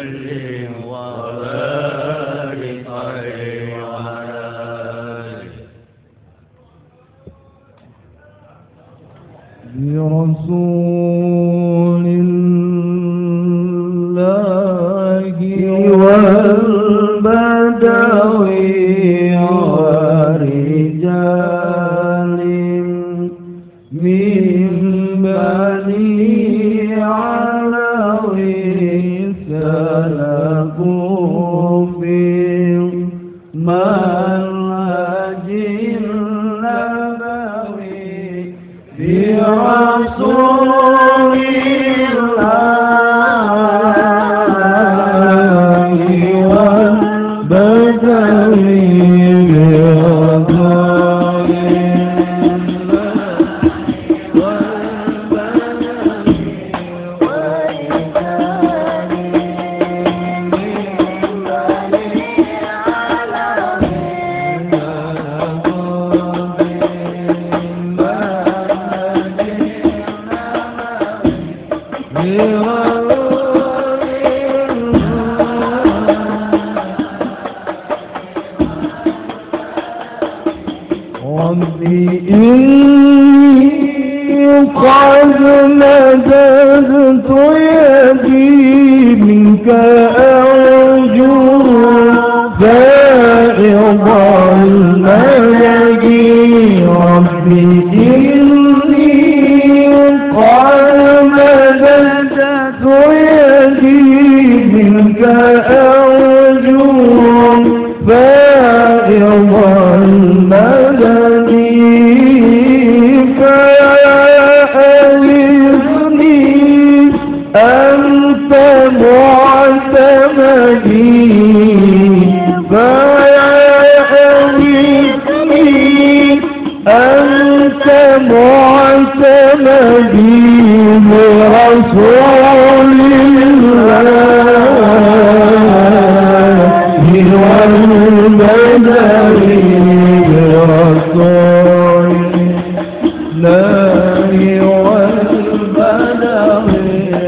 وبارك عليه وعلى آله برسول الله والبدوي ورجال من بني علوي سلكوا في منهج النبوي برسول الله والبدوي قد مددت يدي منك أرجو فائض الملك ربي إني قد مددت يدي منك أرجو فائض الملك أنت معتمدي فيعرفني أنت معتمدي برسول الله والبدوي برسول الله والبدوي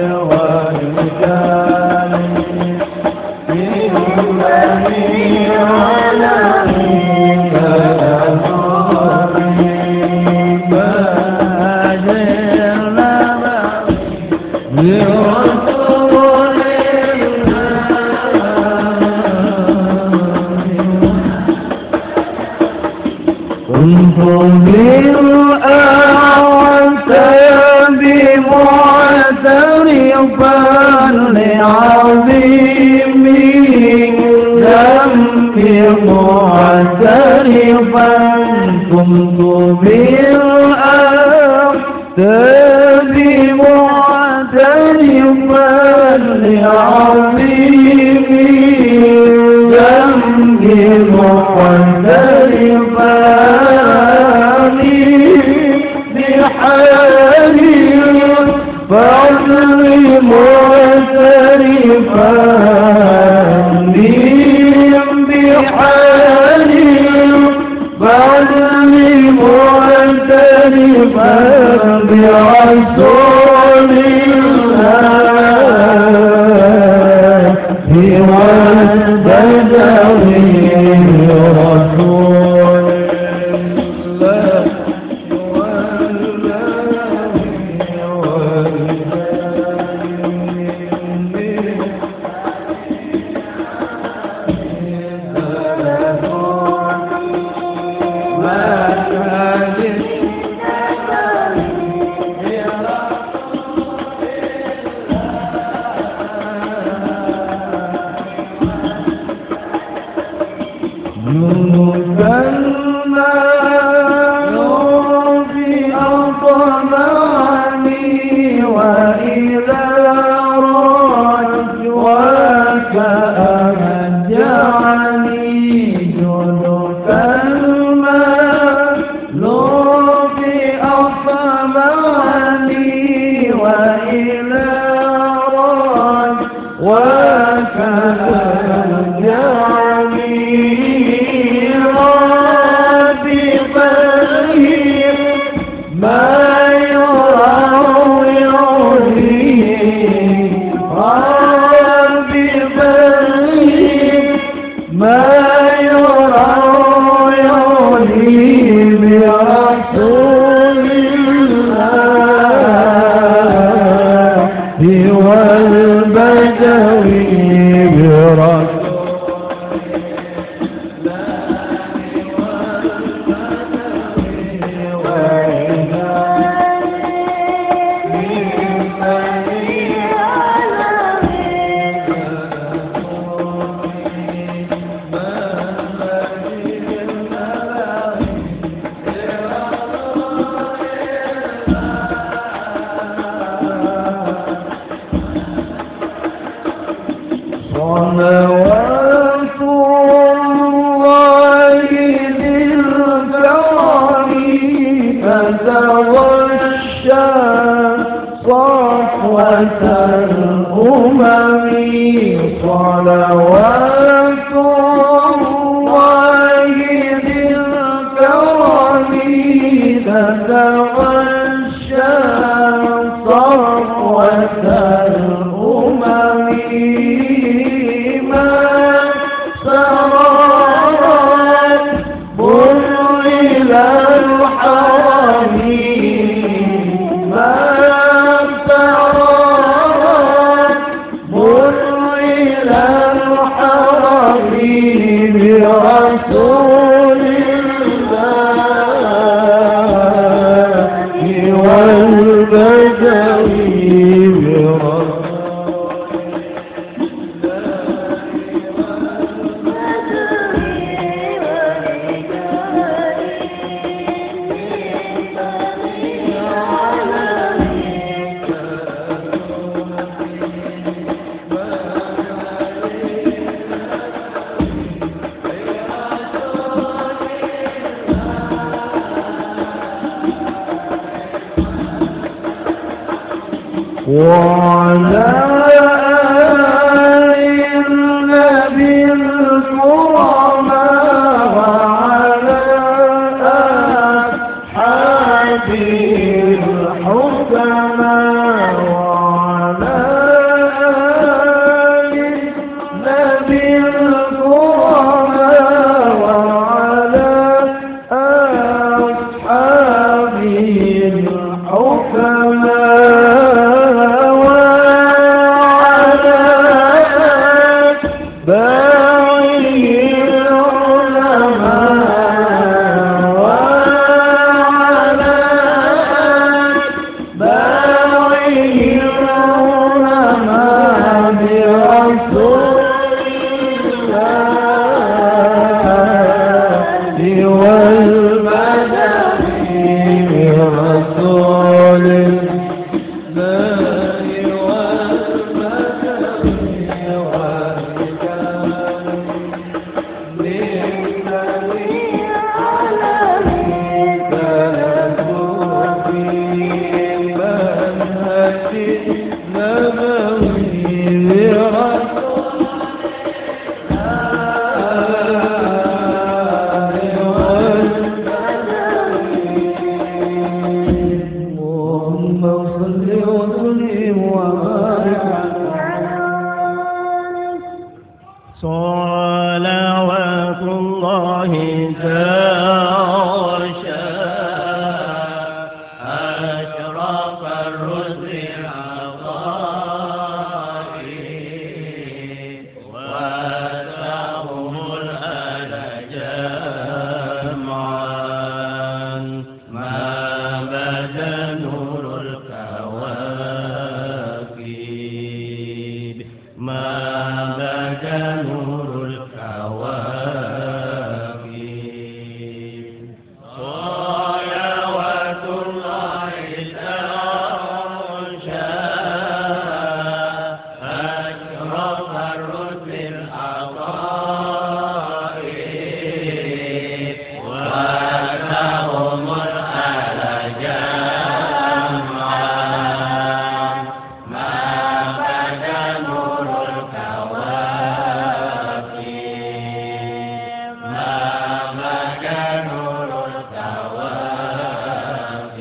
كنت بالأعتاب معترفا لعظيم ذنبي معترفا كنت بالأعتاب معترفا لعظيم ذنبي معترفا بحالي فضل معترفا بحالي فضل معترفا برسول الله والبدوي رسول الله والبدوي برسول صلوات الله ذي الكرم فتغشى صفوة الأمم صلوات الله ذي الكرم فتغشى صفوة الأمم برسول الله والبدوي وعلى آل النبي الكرماء وعلى أصحابه الحكماء وعلى آل النبي الكرماء وعلى أصحابه الحكماء صلوات الله تغشى أشرف الرسل عطائه وأتاهم الآل جمعا ما بدا نور الكواكب ما بدا نور الكواكب صلوات الله تغشى أشرف الرسل عطائه وأتاهم الآل جمعا ما بدا نور الكواكب ما بدا نور الكواكب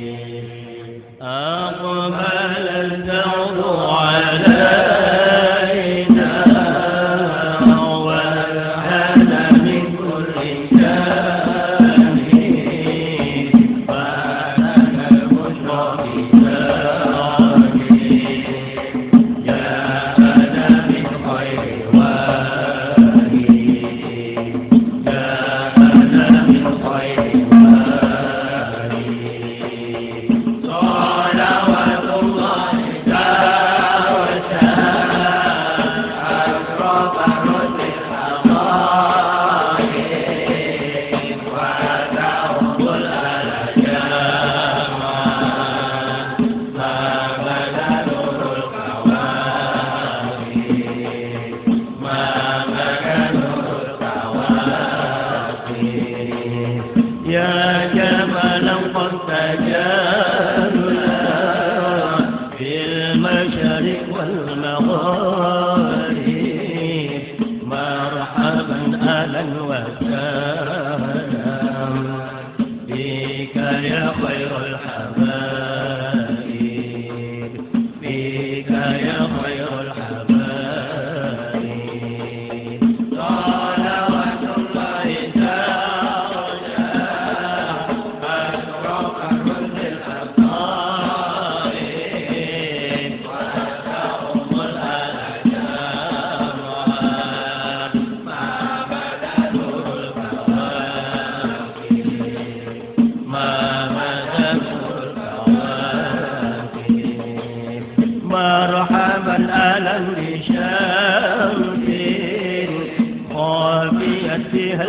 أقبل الدور علينا والحال من كل جانب فأنا البشرى بذلك والمغارب مرحبا أهلا وسهلا بك يا خير الحبايب بك يا خير الحبايب صلوات الله تعالى أشرف الرد الحبايب وأتهم الأعلام ما بدا نور الكواكب ما بدا نور الكواكب مرحبا أهلا بشمس خافيت فيها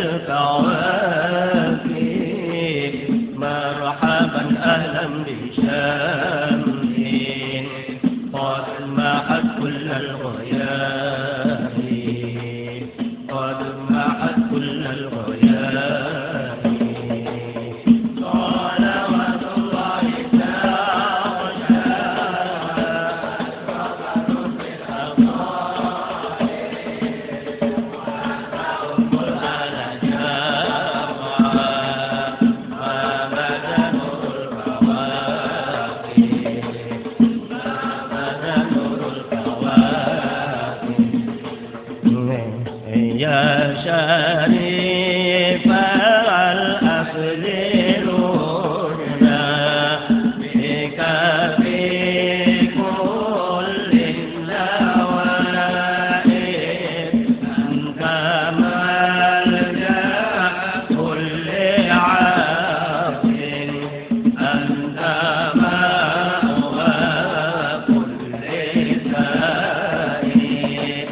الكواكب مرحبا أهلا بشمس قد محت كل الغياب قد محت كل الغياب صلوات الله تعالى يا شريف الأصل نورنا بك في كل النوائب أنت ملجأ كل عاص أنت مأوى كل سائر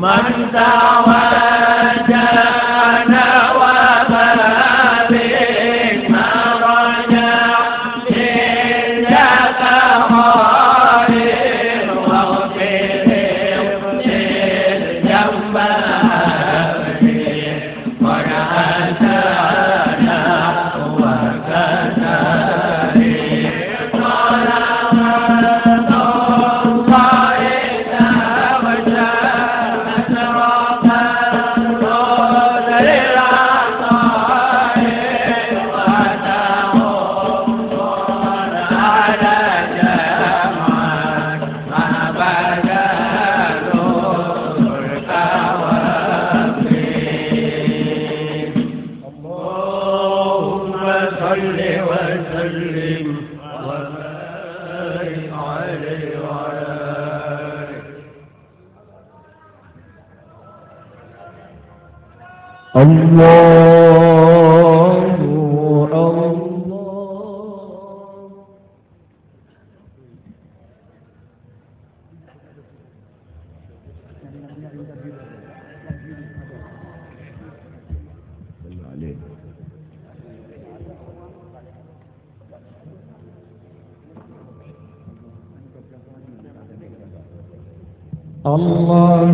من توجهنا وما بنا رجع إلا كخير واغفر للجنب قد أتانا وكذلك قال الله تغشى أسرق الرسل للعطاء وتغفر على جمعك ما بدلوا الكوافر اللهم صل وسلم وبارك عليه وعلى آله الله الله الله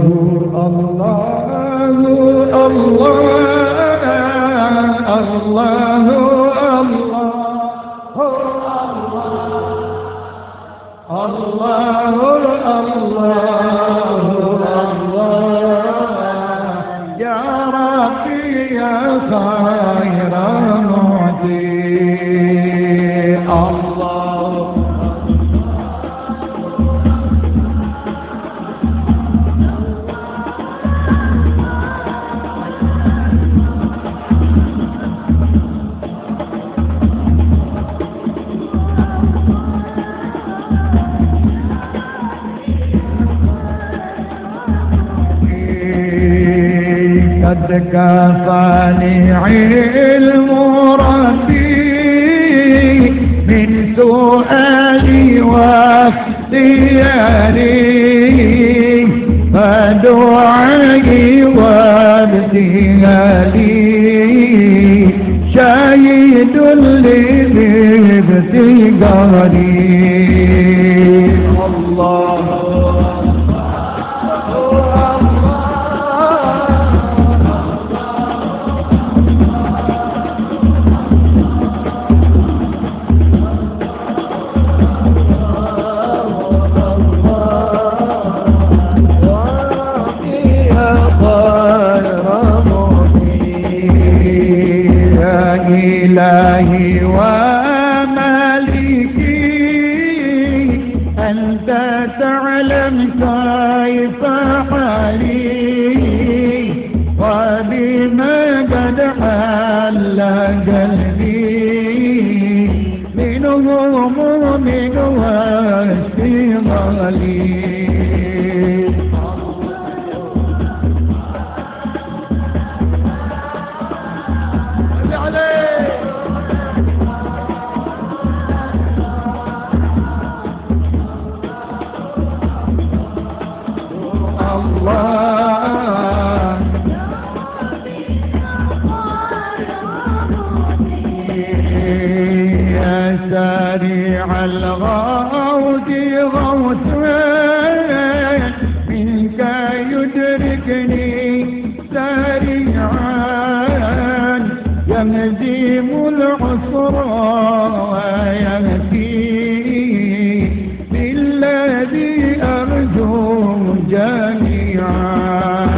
يا ربي يا خير معطي الله قد كفاني علم ربي من سؤالي واختياري فدعائي وابتهالي شاهد لي بابتغاري الله إلهي ومالكي أنت تعلم كيف حالي وبما قد حل قلبي من هموم واشتغالي سريع الغوث غوثين منك يدركني سريعا يهزم العسر ويهدي بالذي أرجو جميعا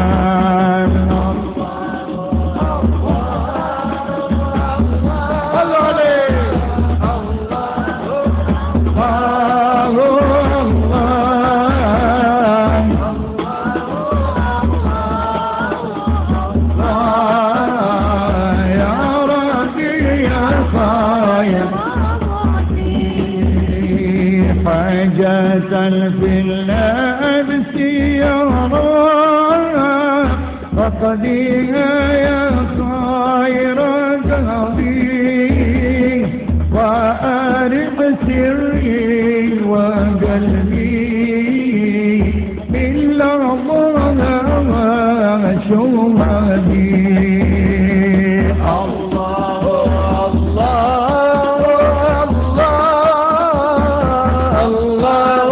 حاجة في النفس يرى فقديها يا خير قاضي وأرق سري وقلبي بالله شهدي الله الله الله الله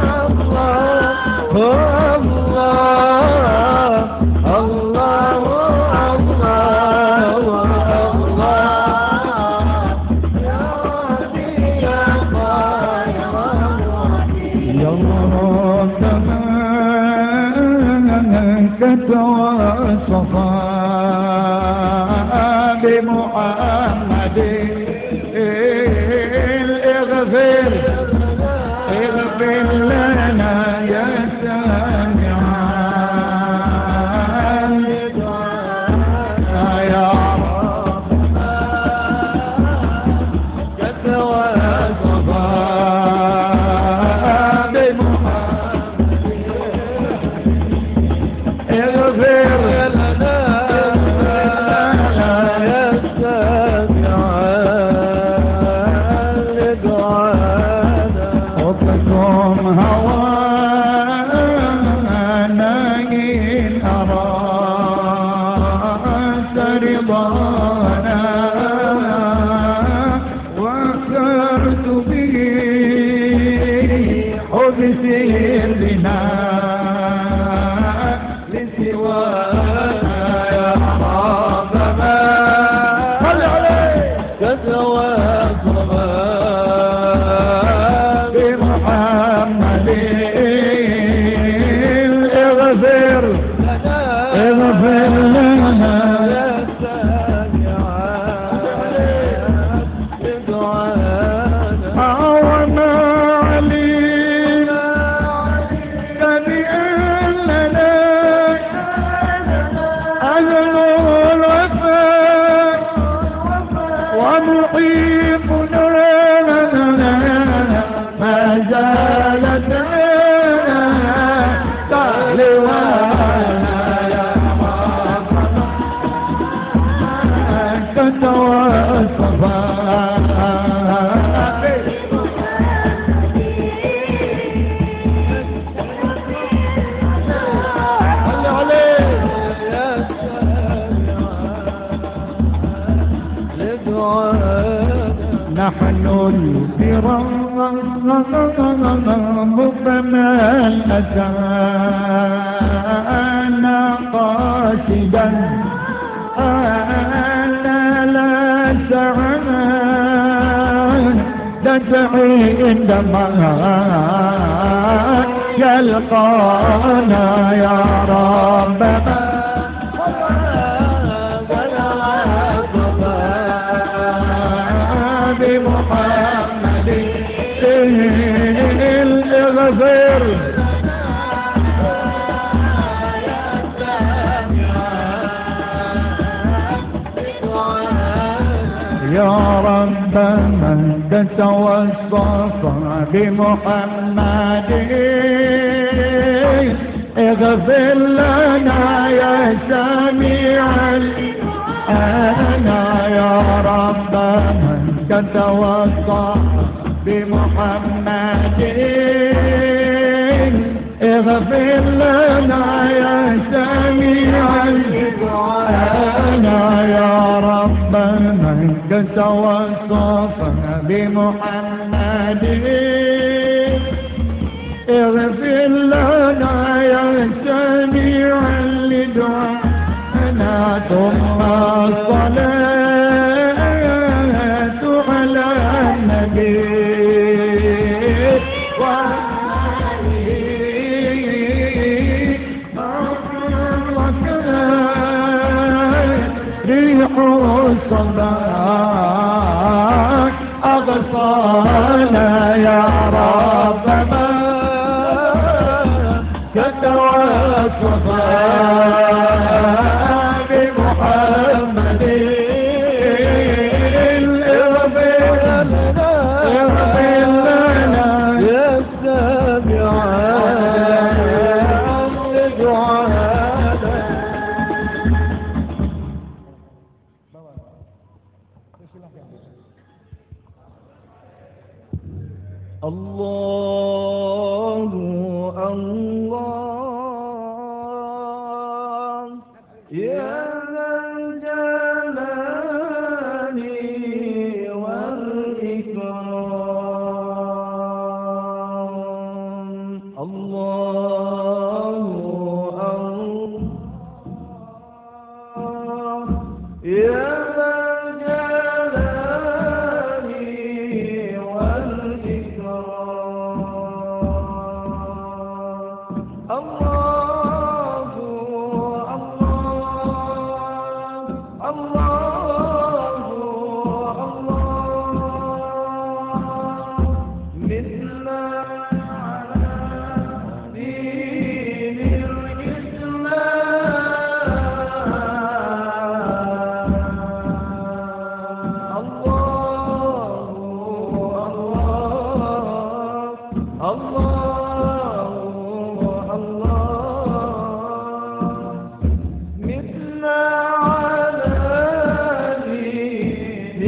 وصفا بمحمد اغفر لنا يا سامعان يا رب قد وصفا بسير بنا لسوانا يا رب ما صل عليه تتواصفا بمحمد اغفر لنا يا سامعان بدعانا عونا ما زالت تعلوانا يا رب تتوصفا نحن الكرام فمن أتانا قاصدا أنا لا سعنا تدعي عندما يلقانا يا ربنا بمحمد اغفر يا رب من تتوصف بمحمد اغفر لنا يا سميع أنا يا رب من تتوصف بمحمد اغفر لنا يا سميع أنا يا رب من تتوصف بمحمد اغفر لنا يا سميع لدعاءنا ثم الصلاة على النبي وآله ريح الصباح أغصانا يا رب ما تتوصفا بمحمد اغفر لنا يا سامعان لدعانا الله الله يا ذا الجلال والإكرام الله الله يا ذا الجلال والإكرام الله الله مثل على دين الإسلام مثل على دين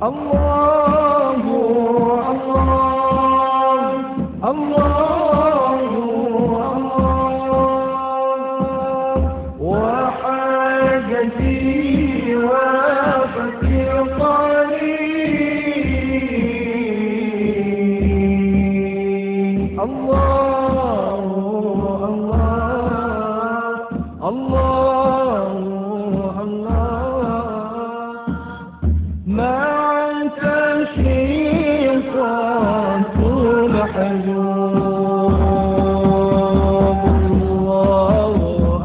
الله الله الله الله وحاجتي وفتي قليل الله الله الله الله ما أنت شيطان طول حجوب الله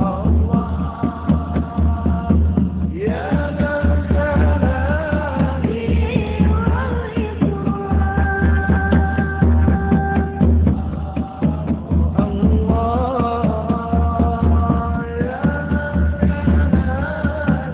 الله يا ذا الجلال والإكرام الله يا ذا الجلال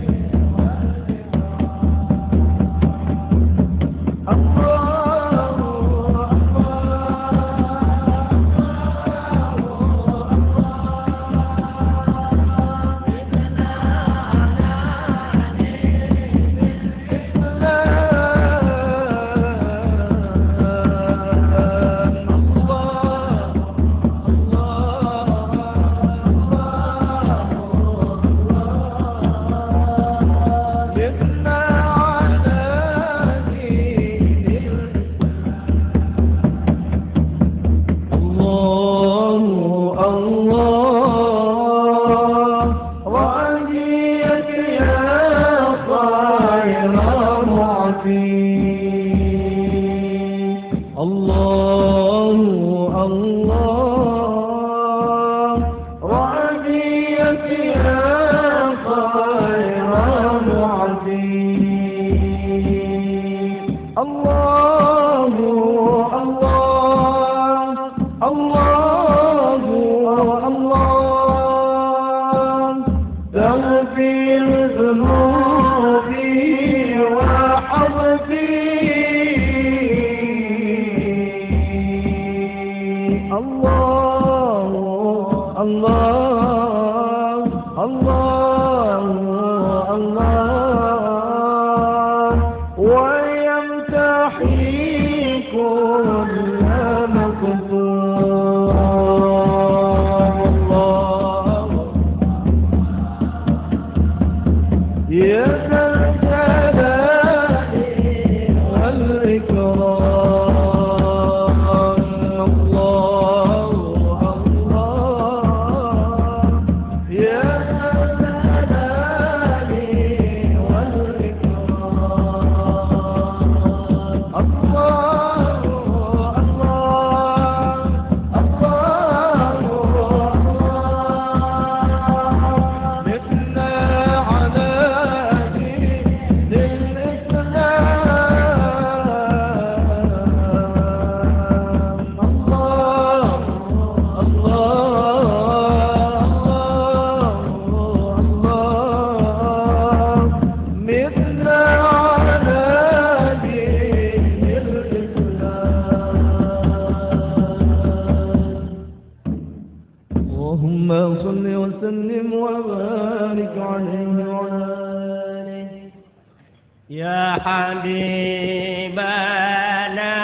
الله الله رعديك يا خير معزين الله الله الله الله تغفر ذنوبي وحظتي الله الله الله الله ويمتحي كل مكتوب الله يا ذا الجلال والإكرام الله الله يا ذا الجلال والإكرام الله الله الله الله مثنى على دين الإسلام الله الله الله مثنى على دين الإسلام اللهم صل وسلم وبارك عليه وعلى آله يا حبيبنا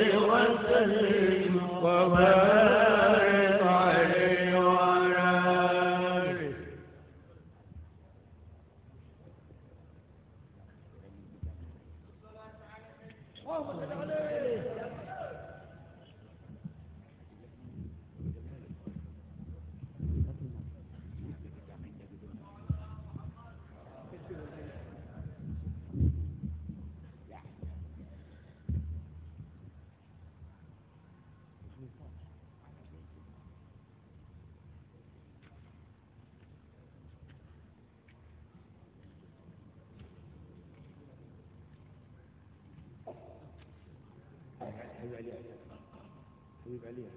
وسلم وبارك عليه وعلى آله. حبيب علي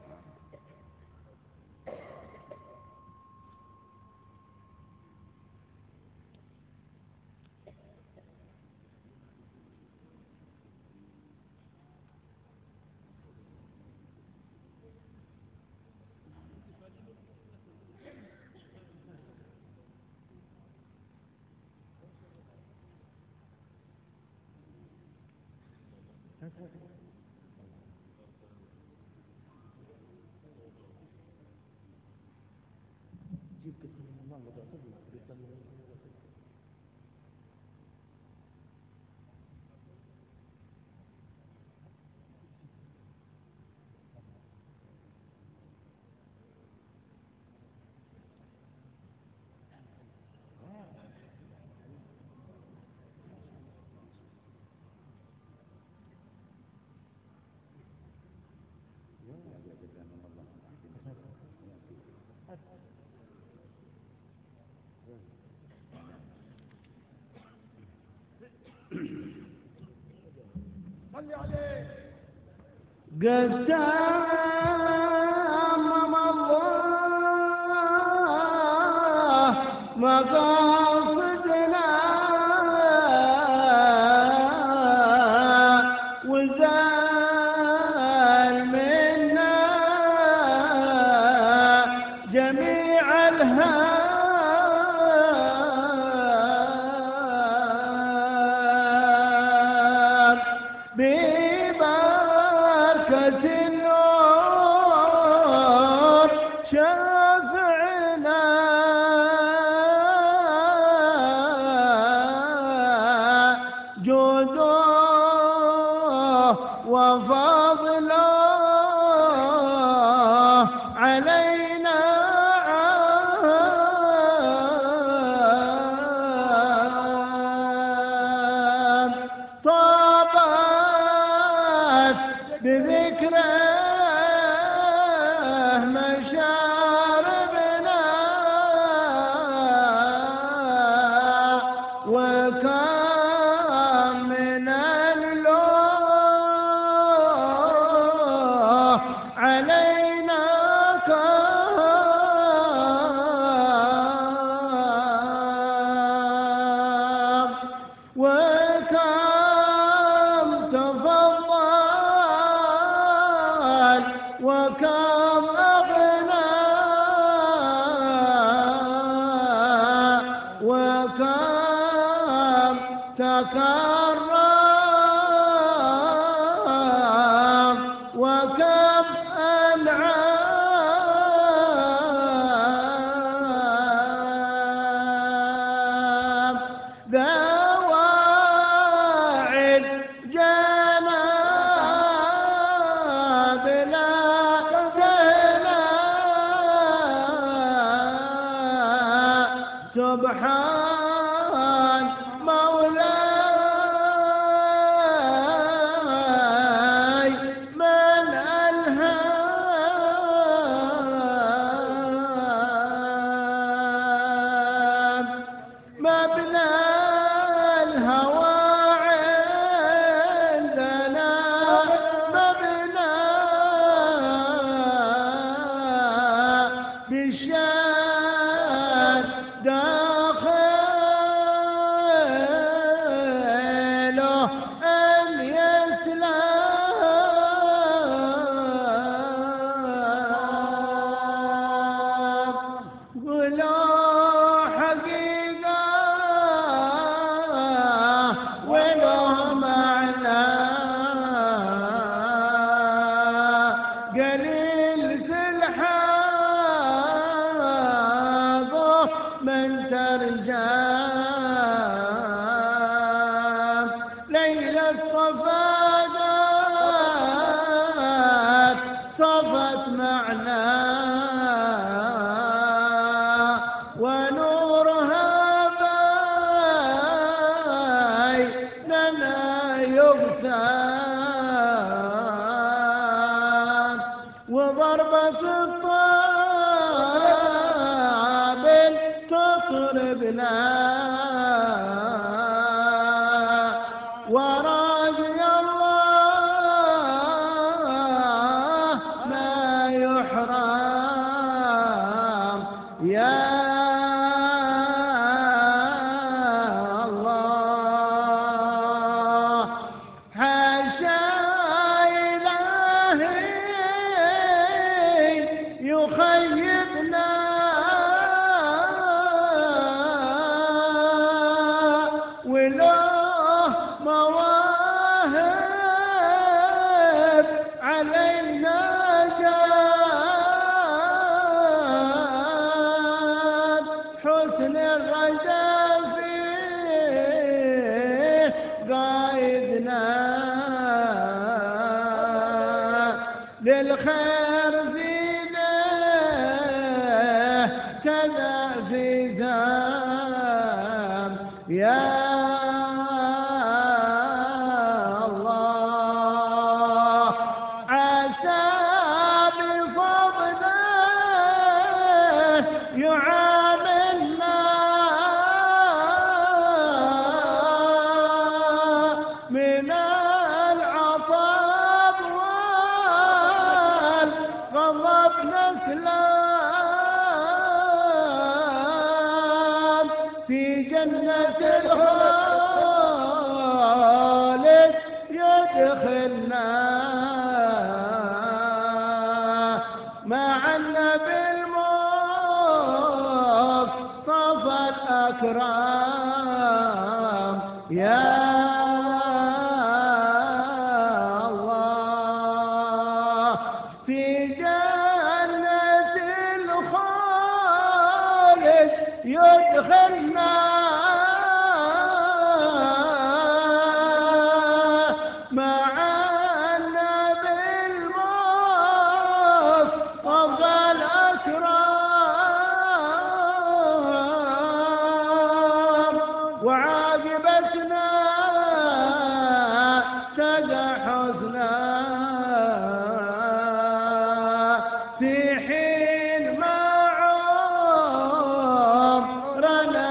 جيب كتير من الله صلي عليه. قد تمم الله مقاصدنا وزال منا جميع الهام ببركة النور شفعنا جوده وفضله علينا طابت بذكره مشاربنا وكم من اللوح علينا كام وكم تفضل وكم أغنى وكم تكرم وكم أنعم دواعي الجناب لا تهنا سبحان مولاي من ألهام مبنى الهوى عندنا مبنى بالشان داخل المعنى ونورها بيننا يغتاب وضربة الطابل تطربنا وراجي الله ما يحرم يا الله حاشا إلهي يخيبنا وله مواهب علينا جاد حسن الرجاء فيه قايدنا للخير زينه كذا في ذنب يا الله عسى بفضله يعاملنا من العطاء والغضب نسلم في جنة الخالد يدخلنا مع النبي المصطفى الأكرم يا الله في جنة الخالد يدخلنا مع النبي المصطفى الأكرم وعاقبتنا تدع حزنا في حين ما عمرنا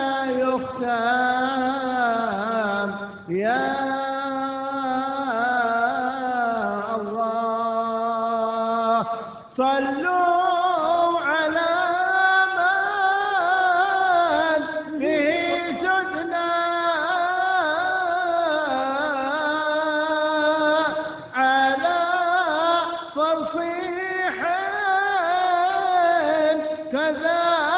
يختم يا الله صلوا على من به سدنا على فرصيح كذا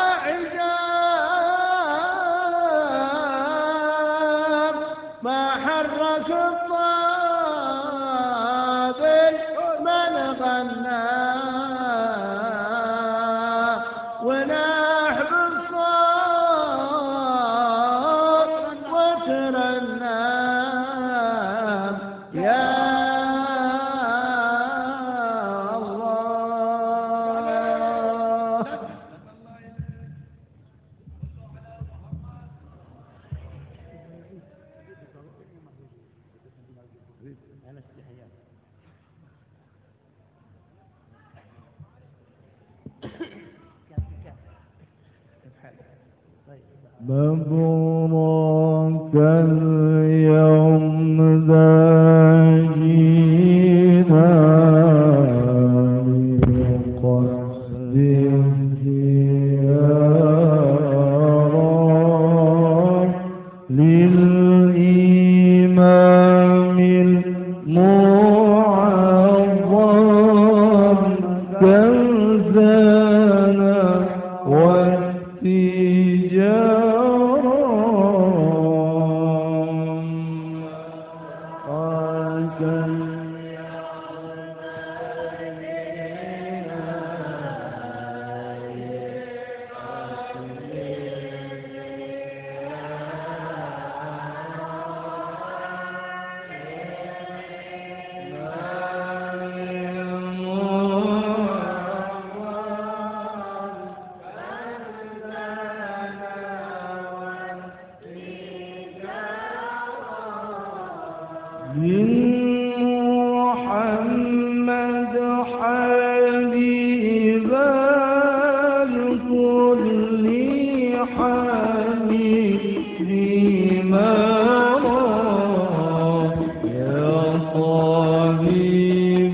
عجاب ما حرك الطابل من غنى ونحب الصوت وترنم يا الله مبروك اليوم ذاجينا لقصد الزيارة للإمام المعظم كالزنا والتجارة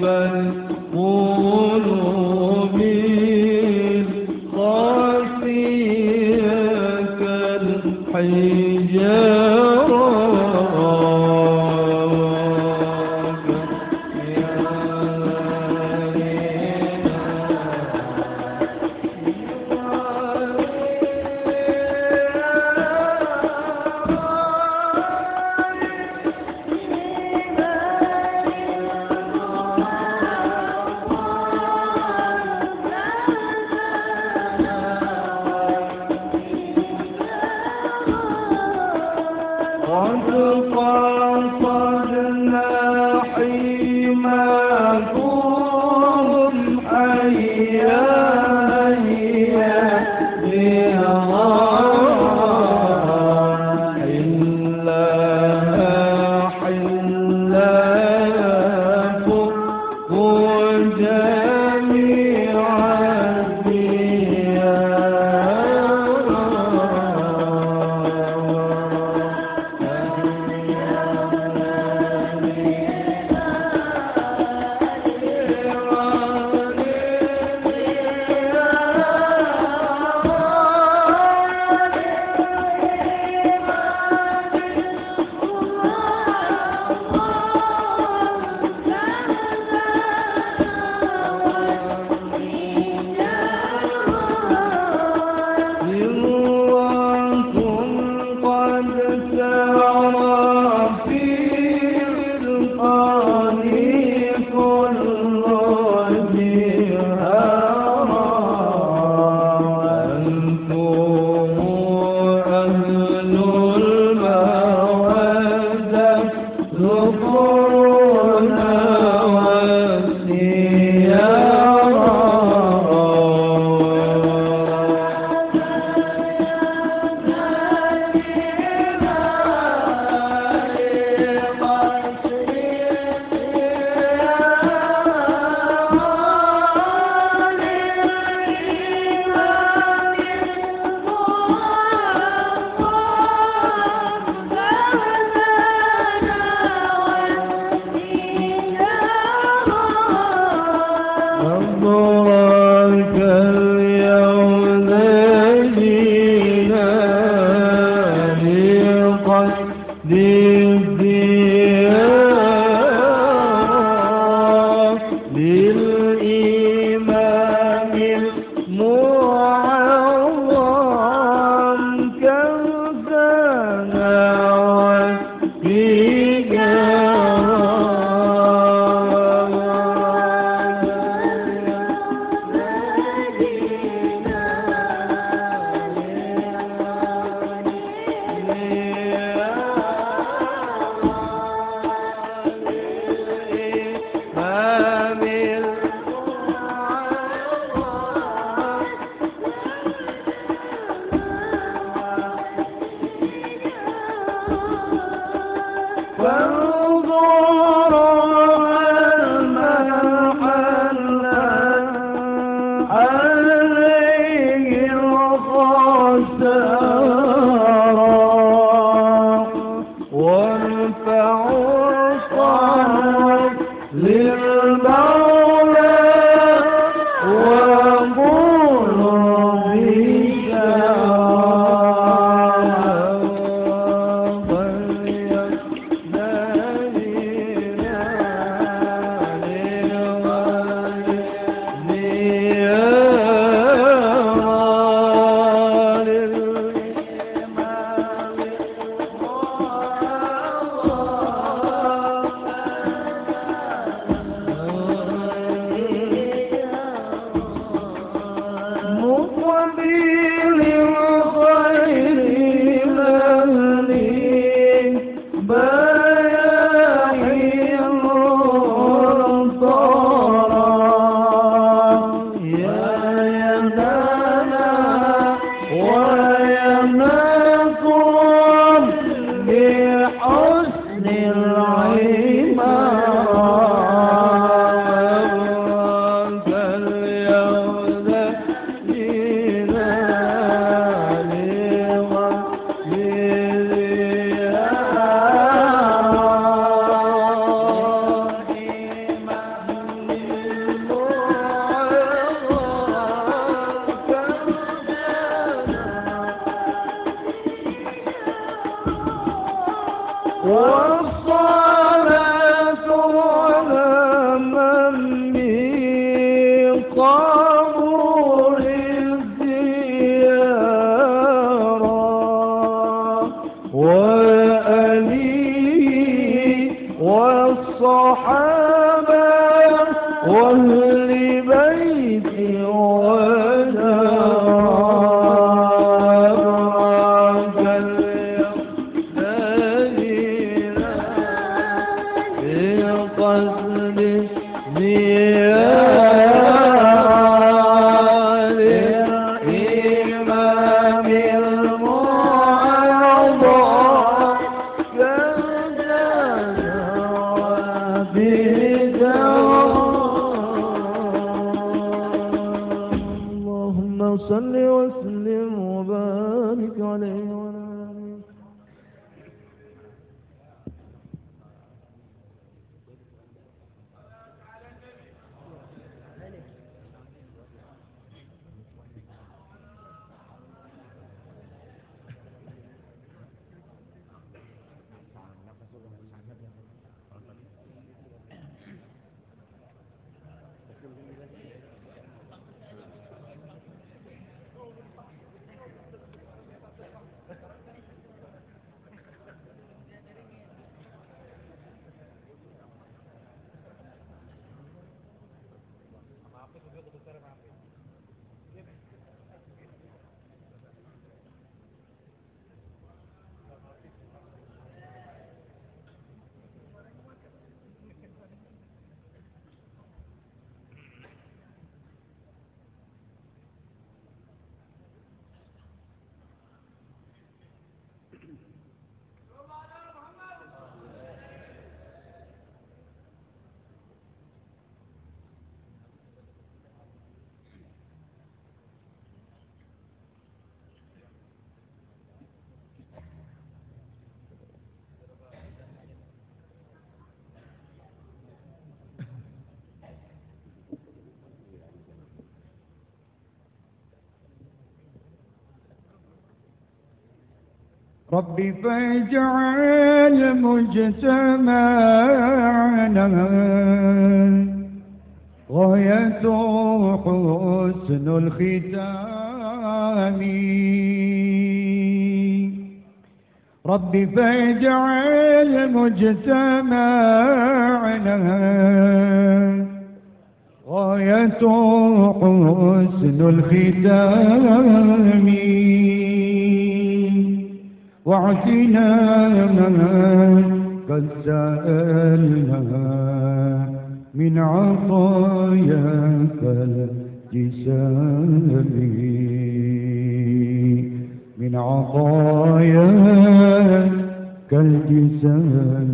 القلوب القاسية قد قصدنا حماكم حيا هيا حلكم وجميع نظرك اليوم نجينا لقد الزيارة للإمام المعظم كم سنوات في فانظر المحل عليه الخسارة وارفعوا الصوت للمولى وقولوا صبر الزيارة وآلي والصحابة وأهل بيتي ودارك اليمين في قصد زيارة الإمام المعظم اللهم صل وسلم وبارك عليه وعلى آله. ربي فاجعل مجتمعنا غاية حسن الختام. ربي فاجعل مجتمعنا غاية حسن الختام. واعتنا قد سألنا من عطاياك الجسام، من عطاياك الجسام.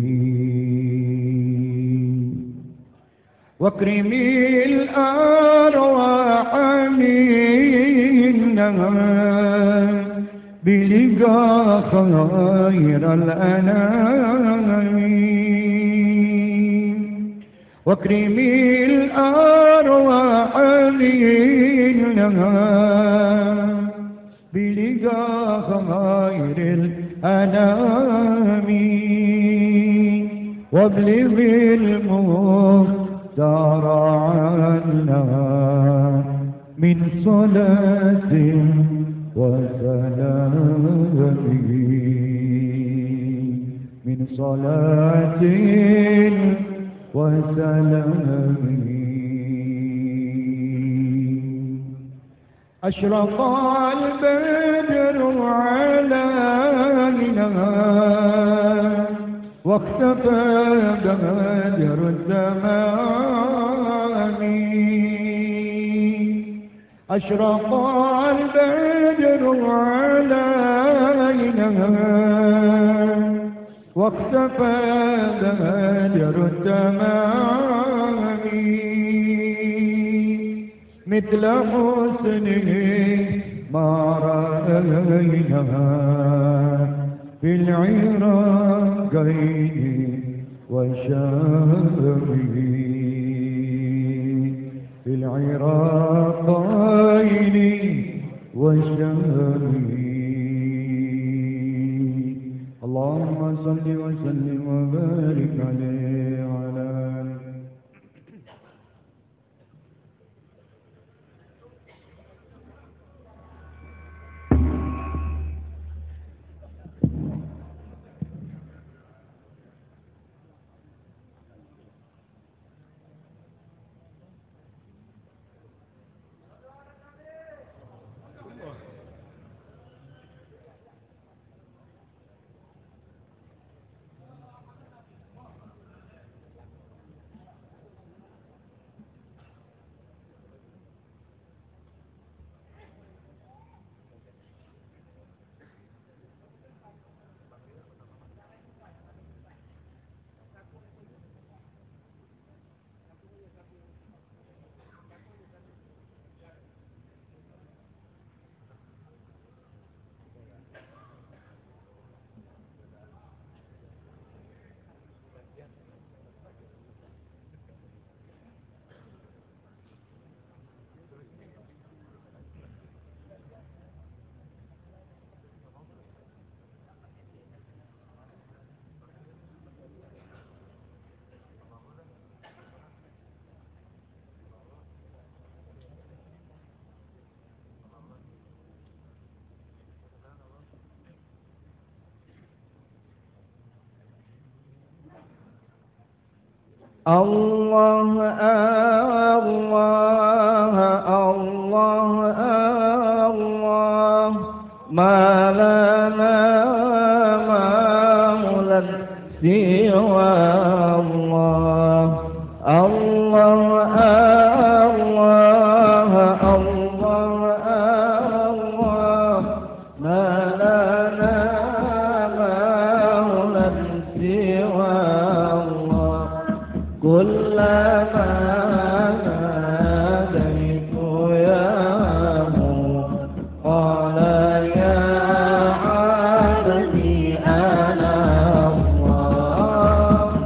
واكرم الأرواح منا بلقاء خير الأنام. واكرم الأرواح منا بلقاء خير الأنام. وابلغ المختار عنا من صلاة وسلام، من صلاة وسلام. أشرق البدر علينا واختفى بدر الزمان. أشرق البدر علينا واختفى بدر التمام. مثل حسنه ما رأينا في العراقين وشامه، في العراقين وشامه. اللهم صل وسلم وبارك عليه وعلى آله. الله الله الله الله ما لنا مولى سوى الله الله الله الله الله ما لنا مولى سوى الله كلما ناديت ياه قال يا عبدي أنا الله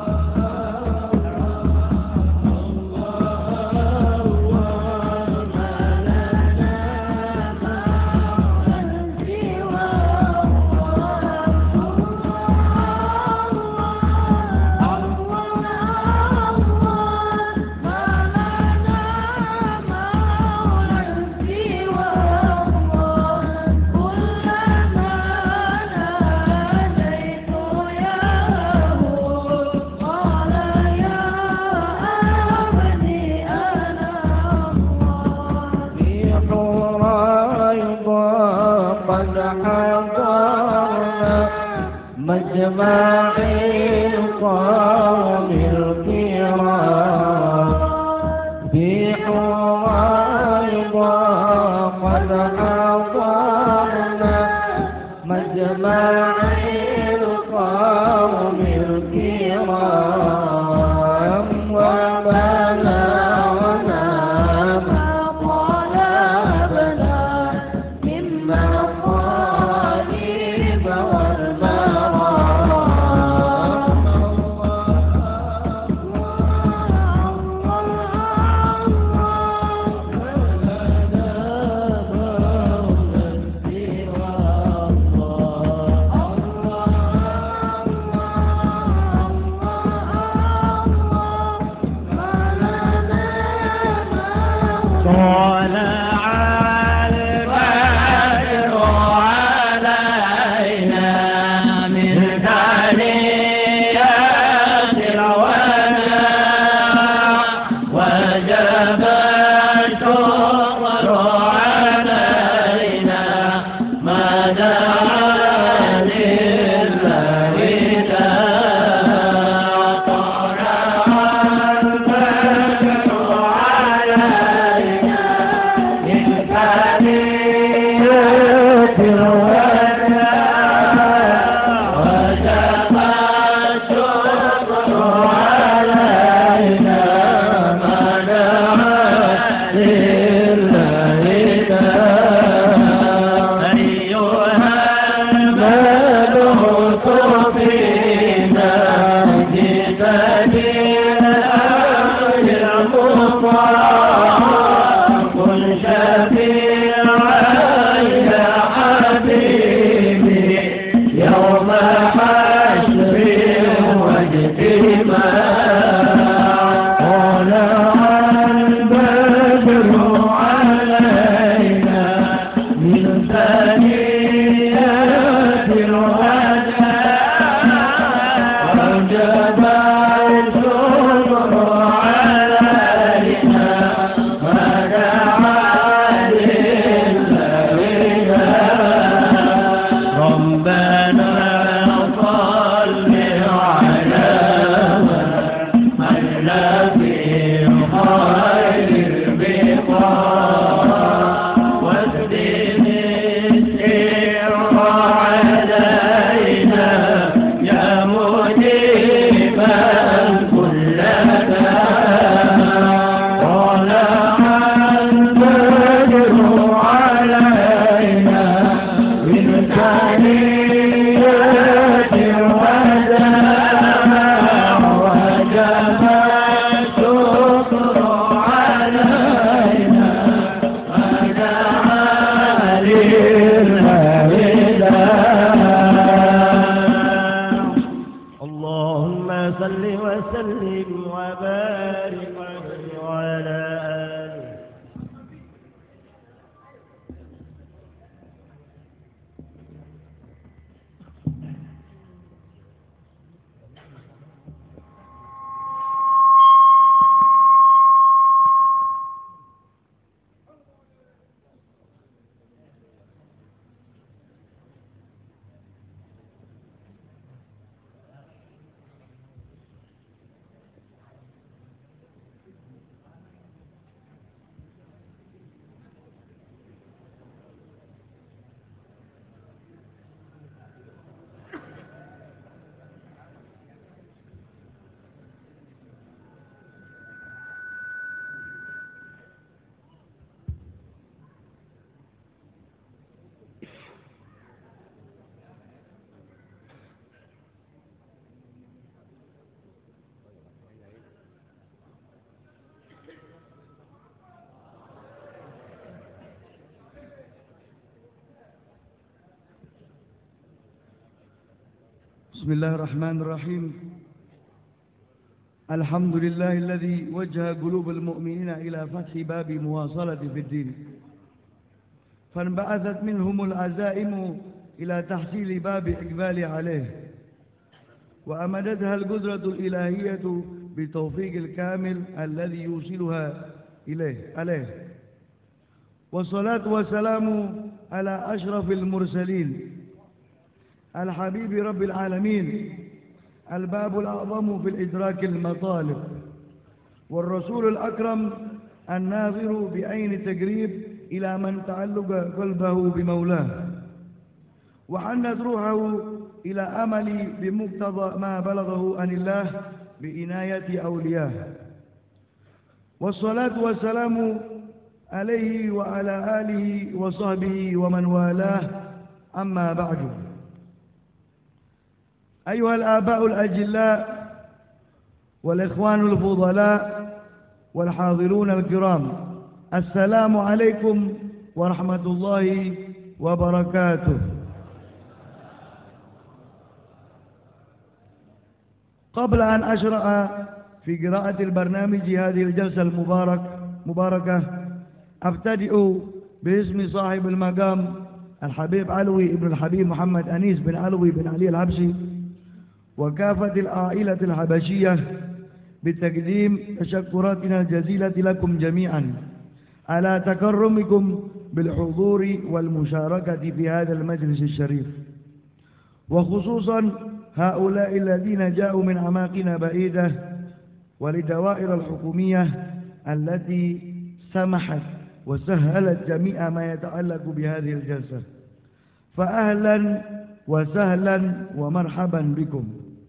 قد حضرنا مجمع القوم الكرام في حريضة قد حضرنا مجمع القوم الكرام وبلغنا ما طلبنا مما الطالب والمرام طلع البدر علينا من ثنيات الوداع وجب الشكر علينا ما دعا لله داع طلع البدر علينا بسم الله الرحمن الرحيم. الحمد لله الذي وجه قلوب المؤمنين إلى فتح باب مواصلة في الدين، فانبعثت منهم العزائم إلى تحصيل باب إقبال عليه، وأمدتها القدرة الإلهية بتوفيق الكامل الذي يوصلها عليه. والصلاة والسلام على أشرف المرسلين الحبيب رب العالمين، الباب الأعظم في الإدراك المطالب، والرسول الأكرم الناظر بعين التقريب إلى من تعلق قلبه بمولاه، وحنت روحه إلى أمل بمقتضى ما بلغه عن الله بعناية أولياه. والصلاة والسلام عليه وعلى آله وصحبه ومن والاه، أما بعد. أيها الآباء الأجلاء والإخوان الفضلاء والحاضرون الكرام، السلام عليكم ورحمة الله وبركاته. قبل أن أشرع في قراءة البرنامج هذه الجلسة المباركة، أبتدئ باسم صاحب المقام الحبيب علوي ابن الحبيب محمد أنيس بن علوي بن علي الحبشي وكافة العائلة الحبشية بتقديم تشكراتنا الجزيلة لكم جميعا على تكرمكم بالحضور والمشاركة في هذا المجلس الشريف، وخصوصا هؤلاء الذين جاءوا من أماكن بعيدة ولدوائر الحكومية التي سمحت وسهلت جميع ما يتعلق بهذه الجلسة، فأهلا وسهلا ومرحبا بكم.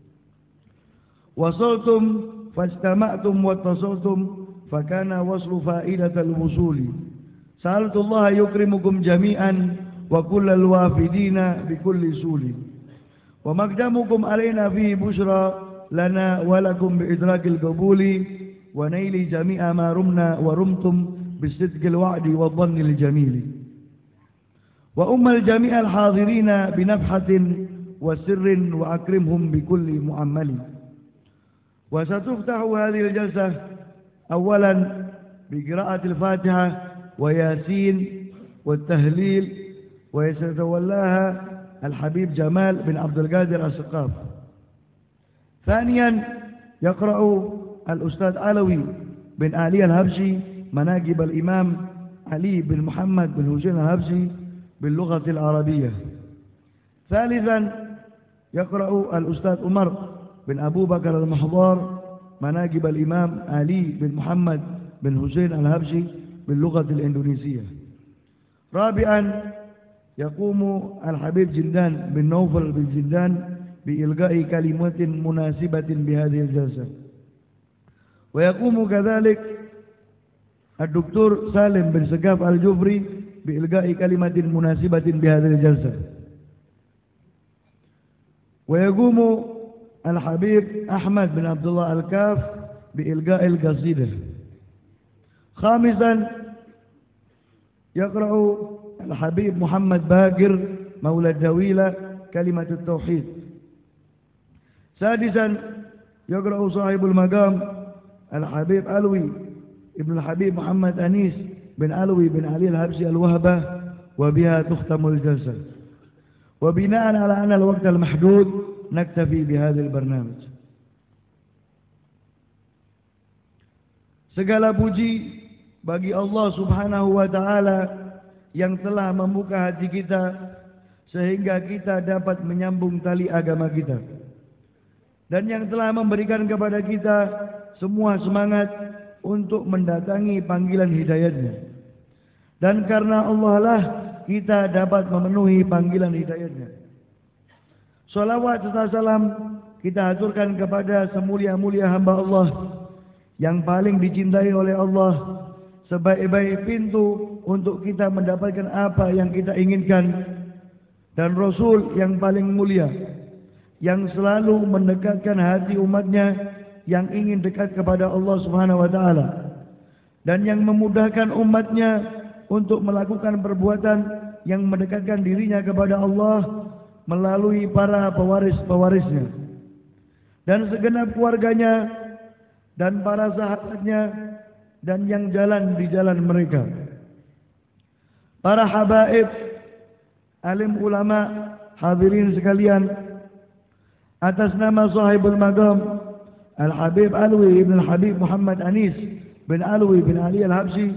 وصلتم فاجتمعتم واتصلتم، فكان وصل فائدة الوصول. سألت الله يكرمكم جميعا وكل الوافدين بكل سول، ومقدمكم علينا فيه بشرى لنا ولكم بإدراك القبول ونيل جميع ما رمنا ورمتم بالصدق الوعد والظن الجميل. وأم الجميع الحاضرين بنفحة وسر وأكرمهم بكل مؤمل. وستفتح هذه الجلسة أولا بقراءة الفاتحة وياسين والتهليل، ويتولاها الحبيب جمال بن عبد القادر السقاف. ثانيا يقرأ الأستاذ علوي بن علي الحبشي مناقب الإمام علي بن محمد بن حسين الحبشي باللغة العربية. ثالثا يقرأ الأستاذ عمر بن أبو بكر المحضار مناقب الإمام علي بن محمد بن حسين الحبشي باللغة الإندونيسية. رابعا يقوم الحبيب جندان بن نوفل بن جندان بإلقاء كلمات مناسبة بهذه الجلسة. ويقوم كذلك الدكتور سالم بن سقاف الجفري بإلقاء كلمة مناسبة بهذه الجلسة. ويقوم الحبيب أحمد بن عبد الله الكاف بإلقاء القصيدة. خامسا يقرأ الحبيب محمد باقر مولى الدويلة كلمة التوحيد. سادسا يقرأ صاحب المقام الحبيب علوي ابن الحبيب محمد أنيس بن علوي بن علي الحبشي الوهبة، وبها تختم الجلسة. وبناء على أن الوقت المحدود نكتفي بهذا البرنامج. Segala puji bagi Allah Subhanahu wa Ta'ala yang telah membuka hati kita sehingga kita dapat menyambung tali agama kita, dan yang telah memberikan kepada kita semua semangat untuk mendatangi panggilan hidayatnya. Dan karena Allah lah kita dapat memenuhi panggilan hidayatnya. Salawat serta salam kita haturkan kepada semulia-mulia hamba Allah yang paling dicintai oleh Allah, sebaik-baik pintu untuk kita mendapatkan apa yang kita inginkan, dan Rasul yang paling mulia yang selalu mendekatkan hati umatnya yang ingin dekat kepada Allah Subhanahu wa Ta'ala, dan yang memudahkan umatnya untuk melakukan perbuatan yang mendekatkan dirinya kepada Allah, melalui para pewaris-pewarisnya dan segenap keluarganya dan para sahabatnya dan yang jalan di jalan mereka. Para habaib, alim ulama, hadirin sekalian, atas nama sahibul maqam Al-Habib Alwi bin Al-Habib Muhammad Anis bin Alwi bin Ali Al-Habsyi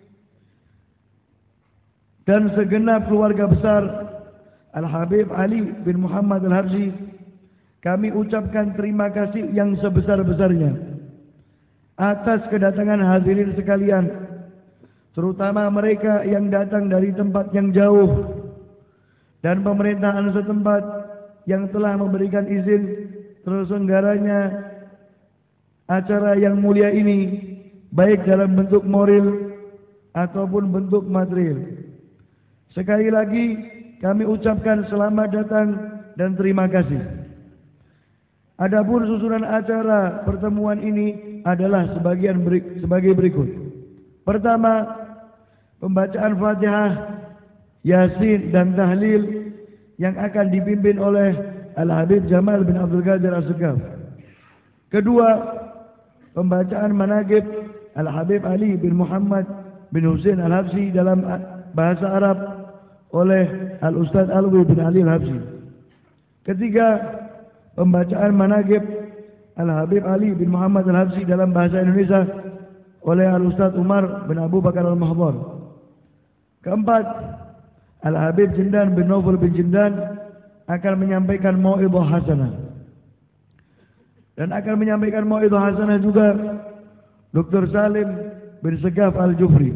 dan segenap keluarga besar Al-Habib Ali bin Muhammad Al-Habsyi, kami ucapkan terima kasih yang sebesar-besarnya atas kedatangan hadirin sekalian, terutama mereka yang datang dari tempat yang jauh dan pemerintahan setempat yang telah memberikan izin terselenggaranya acara yang mulia ini, baik dalam bentuk moral ataupun bentuk material. Sekali lagi kami ucapkan selamat datang dan terima kasih. Adapun susunan acara pertemuan ini adalah sebagai berikut. Pertama, pembacaan Fatihah, Yasin dan Tahlil yang akan dipimpin oleh Al-Habib Jamal bin Abdul Qadir As-Segaf. Kedua, pembacaan manaqib Al-Habib Ali bin Muhammad bin Husain Al-Habsyi dalam bahasa Arab oleh Al-Ustaz Alwi bin Ali Al-Habsyi. Ketiga, pembacaan manaqib Al-Habib Ali bin Muhammad Al-Habsyi dalam bahasa Indonesia oleh Al-Ustaz Umar bin Abu Bakar Al-Mahdhar. Keempat, Al-Habib Jindan bin Nawfal bin Jindan akan menyampaikan mau'idhah hasanah. Dan akan menyampaikan mau'idhah hasanah juga Dr. Salim bin Segaf Al-Jufri.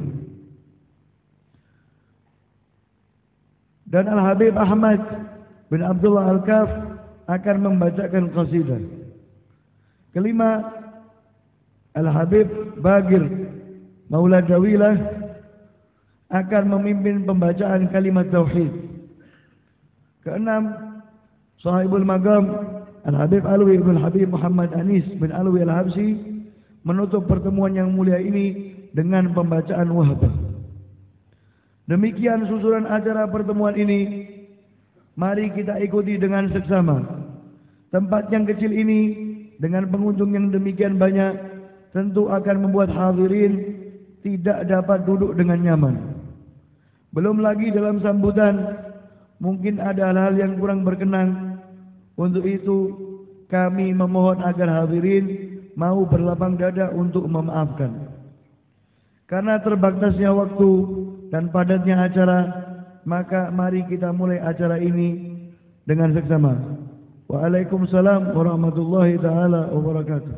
Dan Al-Habib Ahmad bin Abdullah Al-Kaf akan membacakan qasidah. Kelima, Al-Habib Bagir Maula Dawilah akan memimpin pembacaan kalimat tauhid. Keenam, sahibul maqam Al-Habib Alwi bin Habib Muhammad Anis bin Alwi Al-Habsyi menutup pertemuan yang mulia ini dengan pembacaan wahbah. Demikian susunan acara pertemuan ini. Mari kita ikuti dengan seksama. Tempat yang kecil ini dengan pengunjung yang demikian banyak tentu akan membuat hadirin tidak dapat duduk dengan nyaman. Belum lagi dalam sambutan mungkin ada hal-hal yang kurang berkenan. Untuk itu kami memohon agar hadirin mau berlapang dada untuk memaafkan. Karena terbatasnya waktu dan padatnya acara, maka mari kita mulai acara ini dengan seksama. Waalaikumsalam warahmatullahi taala wabarakatuh.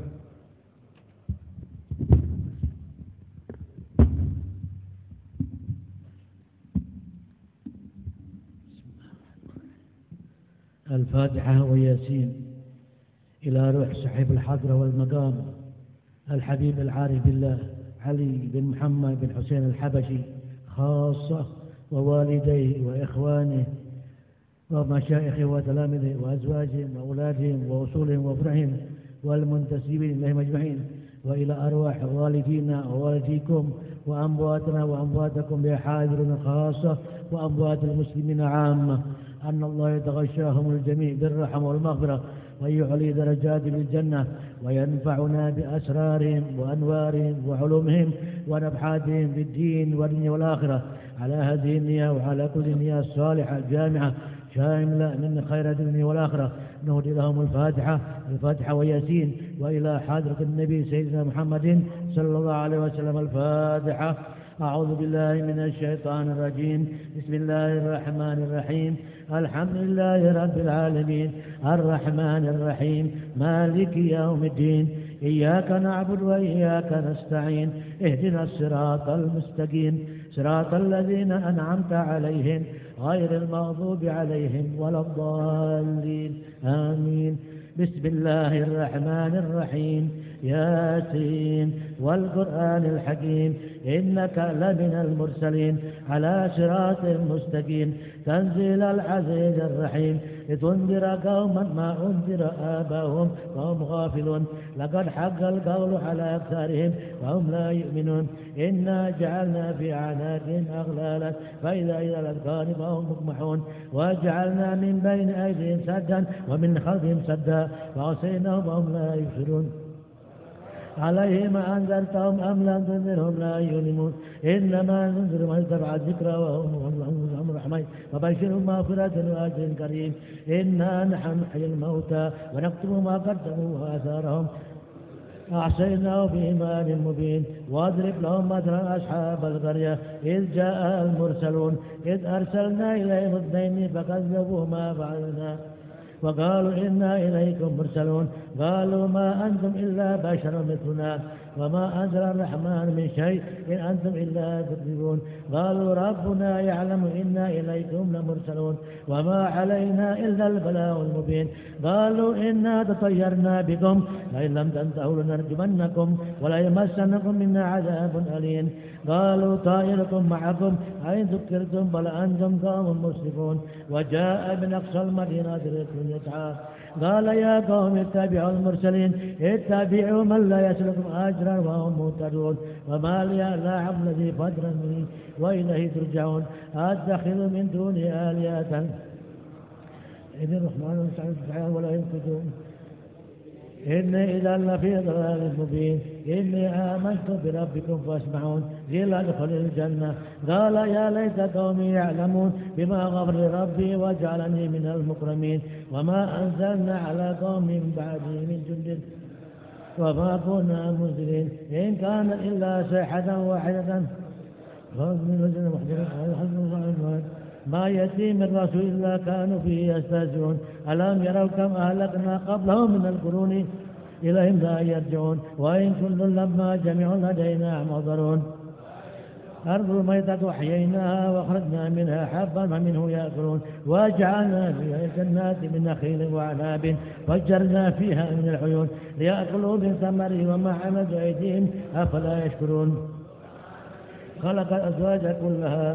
الفاتحة وياسين إلى روح صاحب الحضرة والمقام الحبيب العارف بالله علي بن محمد بن حسين الحبشي خاصة، ووالديه وإخوانه ومشايخه وتلامذه وأزواجهم وأولادهم وأصولهم وفرعهم والمنتسبين إليهم أجمعين، وإلى أرواح والدينا ووالديكم وأمواتنا وأمواتكم بحاضرنا خاصة وأموات المسلمين عامة، أن الله يتغشاهم الجميع بالرحمة والمغفرة ويعلي درجات بالجنة وينفعنا بأسرارهم وأنوارهم وعلومهم ونبحاتهم في الدين والدنيا والآخرة على هذه النية وعلى كل النية الصالحة الجامعة شاملة من خير الدنيا والآخرة. نهدي لهم الفاتحة وياسين، وإلى حضرة النبي سيدنا محمد صلى الله عليه وسلم الفاتحة. أعوذ بالله من الشيطان الرجيم. بسم الله الرحمن الرحيم. الحمد لله رب العالمين الرحمن الرحيم مالك يوم الدين. إياك نعبد وإياك نستعين. اهدنا الصراط المستقيم صراط الذين أنعمت عليهم غير المغضوب عليهم ولا الضالين آمين. بسم الله الرحمن الرحيم. ياسين والقرآن الحكيم إنك لمن المرسلين على صراط مستقيم تنزيل العزيز الرحيم. لتنذر قوما ما أنذر آباؤهم وهم غافلون لقد حق القول على أكثرهم وهم لا يؤمنون إنا جعلنا في أعناقهم أغلالا فإذا إلى الأذقان فهم مقمحون وجعلنا من بين أيديهم سدا ومن خلفهم سدا فعصيناهم وهم لا يبصرون عليهم أنذرتهم أم لم تنذرهم لا يؤمنون إنما ننذر من اتبع الذكر وهم الرحمن فبشرهم مغفرة وأجر كريم إنا نحن نحيي الموتى ونكتب ما قدموا وآثارهم أحصيناه بإيمان مبين واضرب لهم مثلا أصحاب القرية إذ جاء المرسلون إذ أرسلنا إليهم اثنين فكذبوهما فعلنا وقالوا إنا إليكم مرسلون قالوا ما أنتم إلا بشر مثلنا وما أنزل الرحمن من شيء إن أنتم إلا تكذبون قالوا ربنا يعلم إنا إليكم لمرسلون وما علينا إلا البلاغ المبين قالوا إنا تطيرنا بكم لئن لم تنتهوا لنرجمنكم وليمسنكم منا عذاب أليم قالوا طائركم معكم أين ذكرتم بل أنتم قوم مسرفون وجاء من أقصى المدينة رجل يسعى قال يا قوم اتبعوا المرسلين اتبعوا من لا يسلكم أجرا وهم مهتدون وما لي لا عبد الذي فدرني وإليه ترجعون أتخذ من دونه آلهة إن الرحمن المستعان ولا ينقذون إني إذا لفي ضلال مبين إني آمنت بربكم فاسمعون قيل ادخل الجنة قال يا ليت قومي يعلمون بما غفر ربي وجعلني من المكرمين وما أنزلنا على قوم من بعدي من جند وما كنا منزلين إن كان إلا صيحة واحدة ما يأتي من رسول إلا كانوا فيه يستهزئون ألم يروا كم أهلكنا قبلهم من القرون إليهم لا يرجعون وإن كل لما جميع لدينا محضرون أرض الميتة أحييناها وأخرجنا منها حبا ومنه يأكلون وجعلنا فيها جنات من نخيل وعناب فجرنا فيها من العيون ليأكلوا من ثمره وما عملت أيديهم أفلا يشكرون خلق الأزواج كلها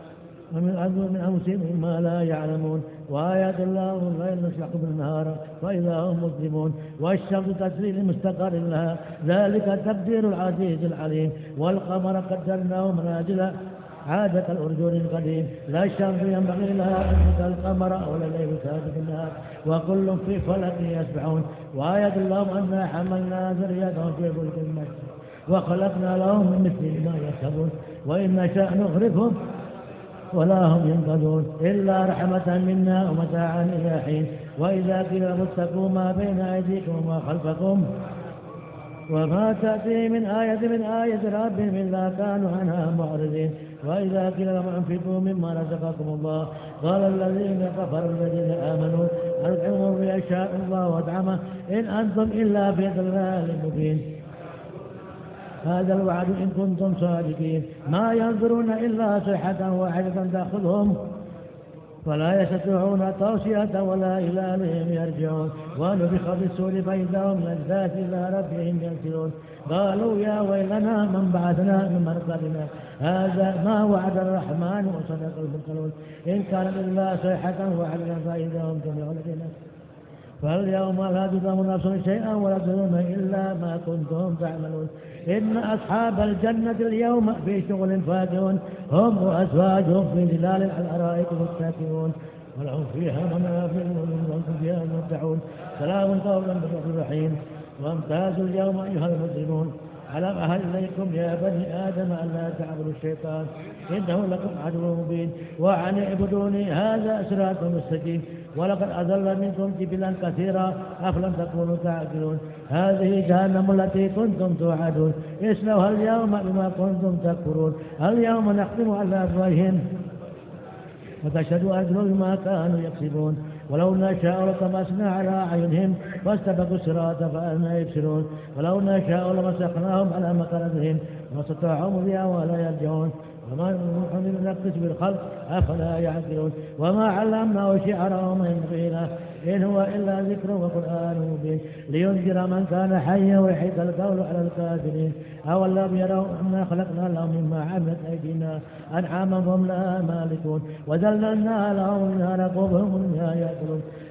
ومن أنفسهم ما لا يعلمون وآيات الله الليل نسلك بالنهار فإذا هم مسلمون والشمس تجري لمستقر لها ذلك تقدير العزيز العليم والقمر قدرناه منازل عادة الأرجون القديم لا الشمس ينبغي لها أن تدرك القمر ولا الليل سابق النهار وكل في فلك يسبحون وآيات الله أنا حملنا ذريتهم في فلك المجد وخلقنا لهم من مثل ما يركبون وإن نشاء نغرقهم ولا هم ينقذون إلا رحمة منا ومتاعا إلى حين وإذا قيل اتقوا ما بين أيديكم وما خلفكم وما تأتي من آية ربهم إلا كانوا عنها معرضين وإذا قيل لهم انفقوا مما رزقكم الله قال الذين كفروا الذين آمنوا أطعموا يشاء الله وأطعمه إن أنتم إلا في ضلال مبين هذا الوعد إن كنتم صادقين ما ينظرون إلا صيحة واحدة تأخذهم فلا يستطيعون توصية ولا إلى أهلهم يرجعون ونفخ بالسور فإذا هم من الأجداث إلى ربهم ينسلون قالوا يا ويلنا من بعثنا من مرقدنا هذا ما وعد الرحمن وصدق المرسلون إن كان إلا صيحة واحدة فإذا هم جميع لدينا فاليوم لا تظلم نفس شيئا ولا تظلمون إلا ما كنتم تعملون إن أصحاب الجنة اليوم في شغل فاكهون هم وأزواجهم في ظلال على الأرائك متكئون ولهم فيها منافع ولهم فيها يمتعون سلام قولا من رب رحيم وامتازوا اليوم أيها المسلمون ألم أهل إليكم يا بني آدم ألا تعبدوا الشيطان إنه لكم عدو مبين وأن اعبدوني هذا صراط مستقيم ولقد أضل منكم جبلا كثيرا أفلم تكونوا تعقلون هذه جهنم التي كنتم توعدون اصلوها اليوم بما كنتم تكفرون اليوم نختم على أفواههم وتشهد أرجلهم ما كانوا يكسبون ولو نشاء لطمسنا على أعينهم واستبقوا الصراط فأنا يبصرون ولو نشاء لمسخناهم على مكانتهم واستطاعوا بها ولا يرجعون وما نحن نقص بالخلق أفلا يعقلون وما علمناه شعرا وما ينبغي له إن هو إلا ذكر وقرآن مبين لينذر من كان حيا ويحيق القول على الكافرين أولم يروا أنا خلقنا لهم مما عملت أيدينا أنعاما هم لها مالكون وذللنا لهم منها ركوبهم ومنها يأكلون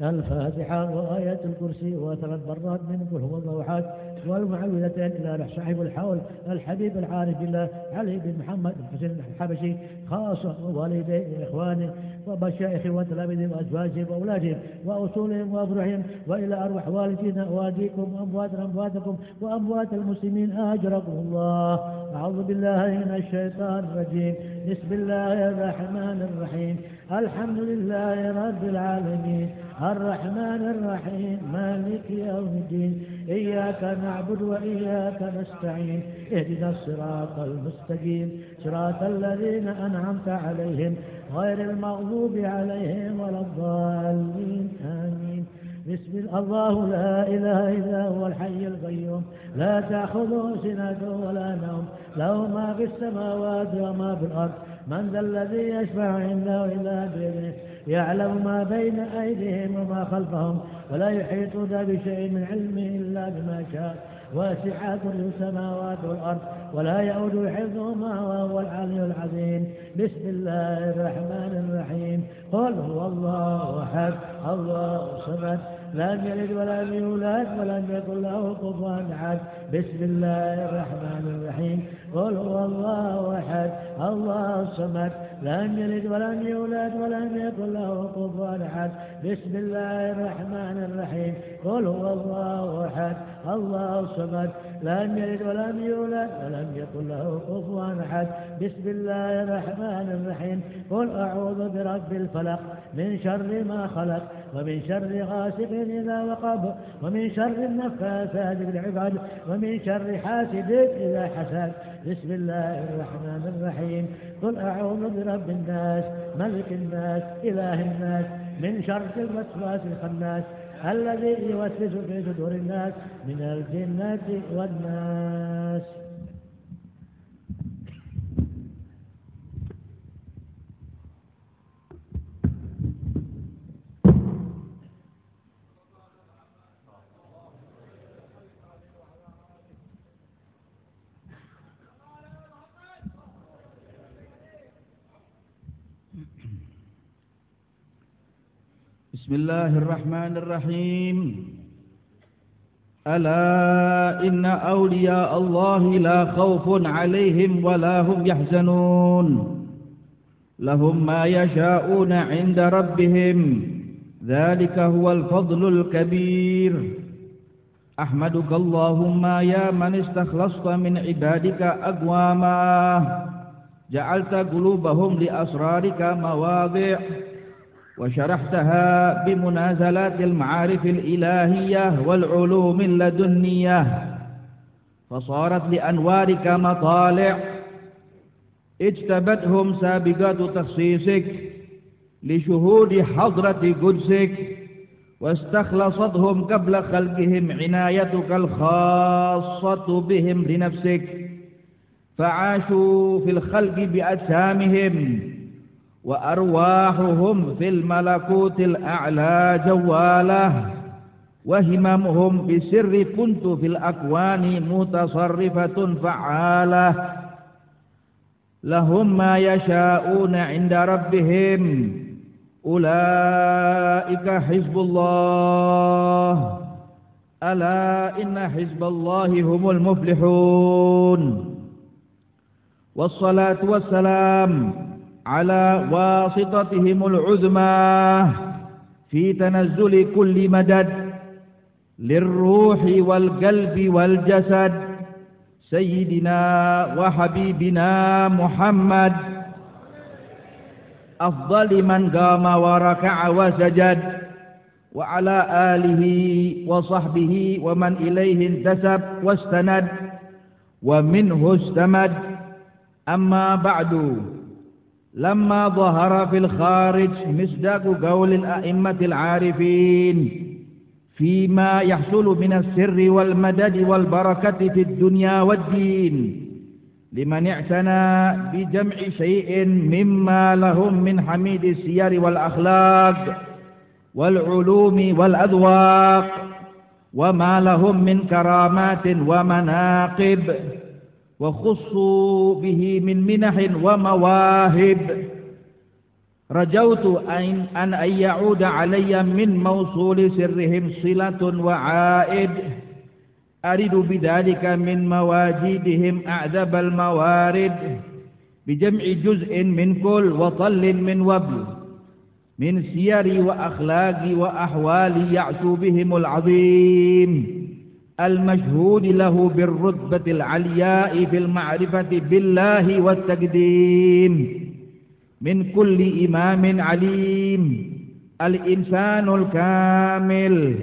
الفاتحة وآية الكرسي وثلاث مرات من قل هو الله أحد والمعوذتين إلى صاحب الحول الحبيب العارف بالله علي بن محمد بن حسين الحبشي خاصة ووالديه وإخوانه ومشايخه وتلاميذهم وأزواجهم وأولادهم وأصولهم وأفرحهم وإلى أرواح والدينا ووالديكم وأمواتكم وأموات المسلمين أجركم الله. أعوذ بالله من الشيطان الرجيم. بسم الله الرحمن الرحيم. الحمد لله رب العالمين الرحمن الرحيم مالك يوم الدين إياك نعبد وإياك نستعين اهدنا الصراط المستقيم صراط الذين أنعمت عليهم غير المغضوب عليهم ولا الضالين آمين. بسم الله لا إله إلا هو الحي القيوم لا تأخذه سنة ولا نوم له ما في السماوات وما في الأرض من ذا الذي يشفع عنده إلا بإذنه يعلم ما بين أيديهم وما خلفهم ولا يحيطون بشيء من علمه إلا بما شاء واسع كرسي السماوات والأرض ولا يؤود حفظهما وهو العلي العظيم. بسم الله الرحمن الرحيم. قل هو الله أحد الله الصمد لم يلد ولم يولد ولم يكن له كفوا أحد. بسم الله الرحمن الرحيم. قل هو الله أحد الله الصمد لم يلد ولم يولد ولم يكن له كفوا أحد. بسم الله الرحمن الرحيم. قل هو الله أحد الله الصمد لم يلد ولم يولد ولم يكن له كفوا أحد. بسم الله الرحمن الرحيم. قل أعوذ برب الفلق من شر ما خلق ومن شر غاسق إذا وقب ومن شر النفاثات في العقد ومن شر حاسد إذا حسد. بسم الله الرحمن الرحيم. قل أعوذ برب الناس ملك الناس إله الناس من شر الوسواس الخناس الذي يوسوس في صدور الناس من الجنة والناس. بسم الله الرحمن الرحيم. ألا إن أولياء الله لا خوف عليهم ولا هم يحزنون لهم ما يشاءون عند ربهم ذلك هو الفضل الكبير. أحمدك اللهم يا من استخلصت من عبادك أقواما جعلت قلوبهم لأسرارك مواضع وشرحتها بمنازلات المعارف الإلهية والعلوم اللدنية فصارت لأنوارك مطالع اجتبتهم سابقات تخصيصك لشهود حضرة قدسك واستخلصتهم قبل خلقهم عنايتك الخاصة بهم لنفسك فعاشوا في الخلق بأجسامهم وأرواحهم في الملكوت الأعلى جوالة وهممهم بسر كنت في الأكوان متصرفة فعالة لهم ما يشاءون عند ربهم أولئك حزب الله ألا إن حزب الله هم المفلحون. والصلاة والسلام على واسطتهم العظمى في تنزل كل مدد للروح والقلب والجسد سيدنا وحبيبنا محمد أفضل من قام وركع وسجد وعلى آله وصحبه ومن إليه انتسب واستند ومنه استمد. أما بعد لما ظهر في الخارج مصداق قول الأئمة العارفين فيما يحصل من السر والمدد والبركة في الدنيا والدين لمن اعتنى بجمع شيء مما لهم من حميد السير والأخلاق والعلوم والأذواق وما لهم من كرامات ومناقب وخصوا به من منح ومواهب رجوت أن يعود علي من موصول سرهم صلة وعائد أرد بذلك من مواجيدهم أعذب الموارد بجمع جزء من كل وطل من وبل من سير وأخلاق وأحوال يعسو بهم العظيم المشهود له بالرتبة العلياء في المعرفة بالله والتقديم من كل إمام عليم الإنسان الكامل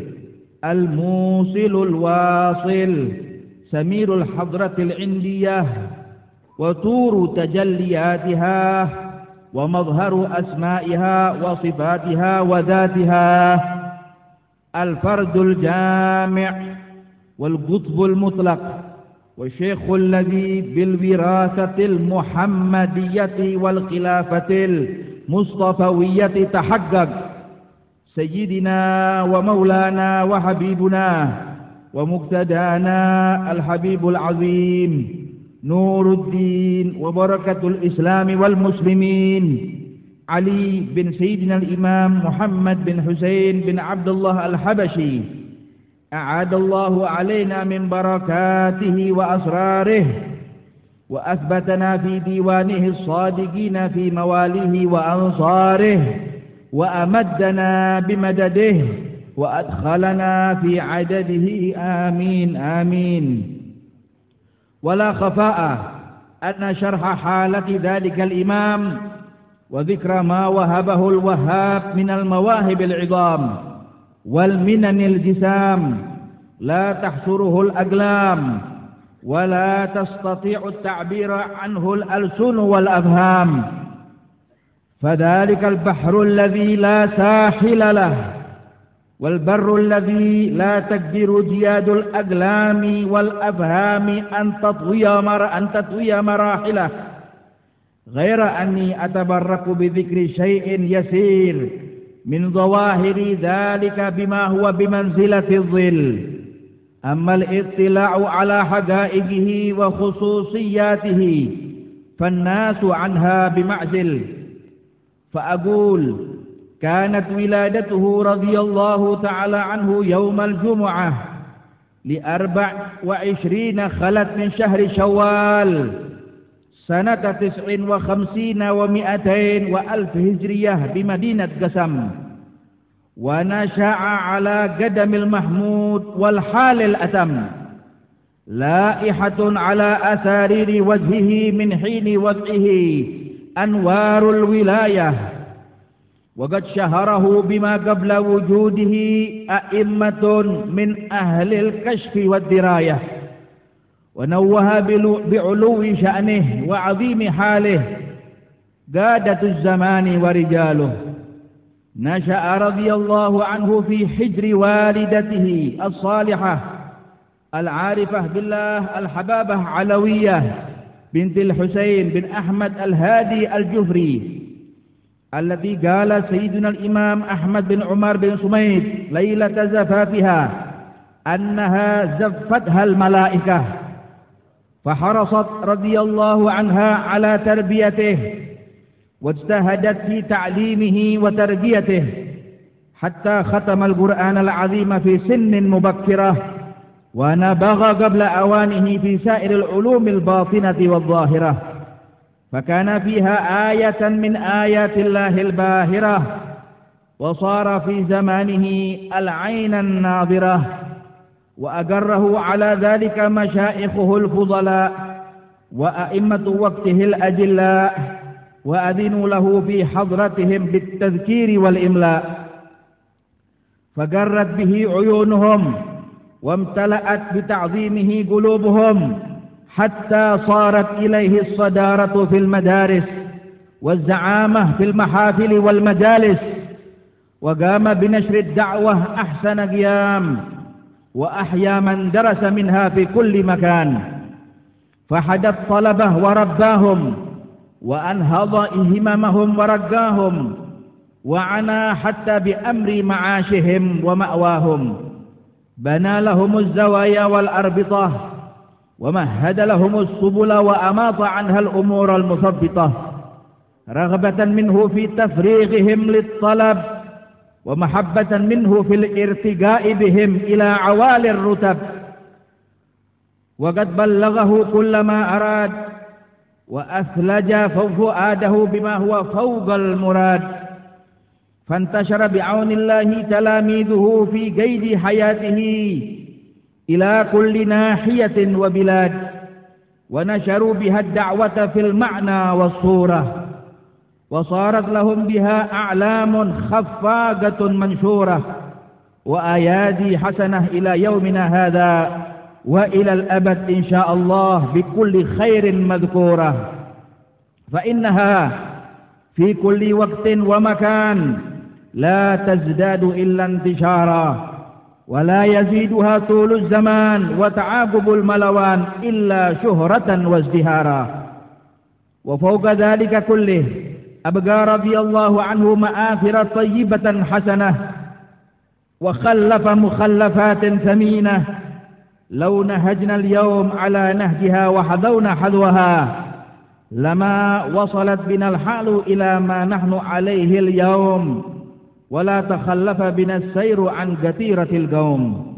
الموصل الواصل سمير الحضرة العندية وطور تجلياتها ومظهر أسمائها وصفاتها وذاتها الفرد الجامع والقطب المطلق والشيخ الذي بالوراثة المحمدية والخلافة المصطفوية تحقق سيدنا ومولانا وحبيبنا ومقتدانا الحبيب العظيم نور الدين وبركة الإسلام والمسلمين علي بن سيدنا الإمام محمد بن حسين بن عبد الله الحبشي أعاد الله علينا من بركاته وأسراره وأثبتنا في ديوانه الصادقين في مواليه وأنصاره وأمدنا بمدده وأدخلنا في عدده آمين آمين. ولا خفاء أن شرح حالة ذلك الإمام وذكر ما وهبه الوهاب من المواهب العظام والمنن الجسام لا تحصره الأقلام ولا تستطيع التعبير عنه الألسن والأفهام فذلك البحر الذي لا ساحل له والبر الذي لا تقدر جياد الأقلام والأفهام أن تطوي مراحله غير أني أتبرك بذكر شيء يسير من ظواهر ذلك بما هو بمنزلة الظل. أما الاطلاع على حقائقه وخصوصياته فالناس عنها بمعزل. فأقول كانت ولادته رضي الله تعالى عنه يوم الجمعة 24 خلت من شهر شوال سنة 59 و200 وألف هجرية بمدينة قسم ونشأ على قدم المحمود والحال الأتم لائحة على أسارير وجهه من حين وضعه أنوار الولاية وقد شهره بما قبل وجوده أئمة من أهل الكشف والدراية ونوه بعلو شأنه وعظيم حاله قادة الزمان ورجاله. نشأ رضي الله عنه في حجر والدته الصالحة العارفة بالله الحبابة علوية بنت الحسين بن أحمد الهادي الجفري الذي قال سيدنا الإمام أحمد بن عمر بن سميد ليلة زفافها أنها زفتها الملائكة فحرصت رضي الله عنها على تربيته واجتهدت في تعليمه وتربيته حتى ختم القرآن العظيم في سن مبكرة ونبغ قبل أوانه في سائر العلوم الباطنة والظاهرة فكان فيها آية من آيات الله الباهرة وصار في زمانه العين الناظرة وأقره على ذلك مشايخه الفضلاء وأئمة وقته الأجلاء وأذنوا له في حضرتهم بالتذكير والإملاء فقرت به عيونهم وامتلأت بتعظيمه قلوبهم حتى صارت إليه الصدارة في المدارس والزعامة في المحافل والمجالس وقام بنشر الدعوة أحسن قيام وأحيا من درس منها في كل مكان فحدى الطلبة ورباهم وأنهض هممهم ورقاهم وعنا حتى بأمر معاشهم ومأواهم بنى لهم الزوايا والأربطة ومهد لهم السبل وأماط عنها الأمور المثبطة رغبة منه في تفريغهم للطلب ومحبة منه في الارتقاء بهم إلى عوالي الرتب، وقد بلغه كل ما أراد وأثلج فؤاده بما هو فوق المراد، فانتشر بعون الله تلاميذه في قيد حياته إلى كل ناحية وبلاد، ونشروا بها الدعوة في المعنى والصورة، وصارت لهم بها أعلام خفاقة منشورة وآيادي حسنة إلى يومنا هذا وإلى الأبد إن شاء الله بكل خير مذكورة، فإنها في كل وقت ومكان لا تزداد إلا انتشارا، ولا يزيدها طول الزمان وتعاقب الملوان إلا شهرة وازدهارا. وفوق ذلك كله أبقى رضي الله عنه مآثر طيبة حسنة، وخلف مخلفات ثمينة لو نهجنا اليوم على نهجها وحذونا حذوها لما وصلت بنا الحال إلى ما نحن عليه اليوم، ولا تخلف بنا السير عن قتيرة القوم.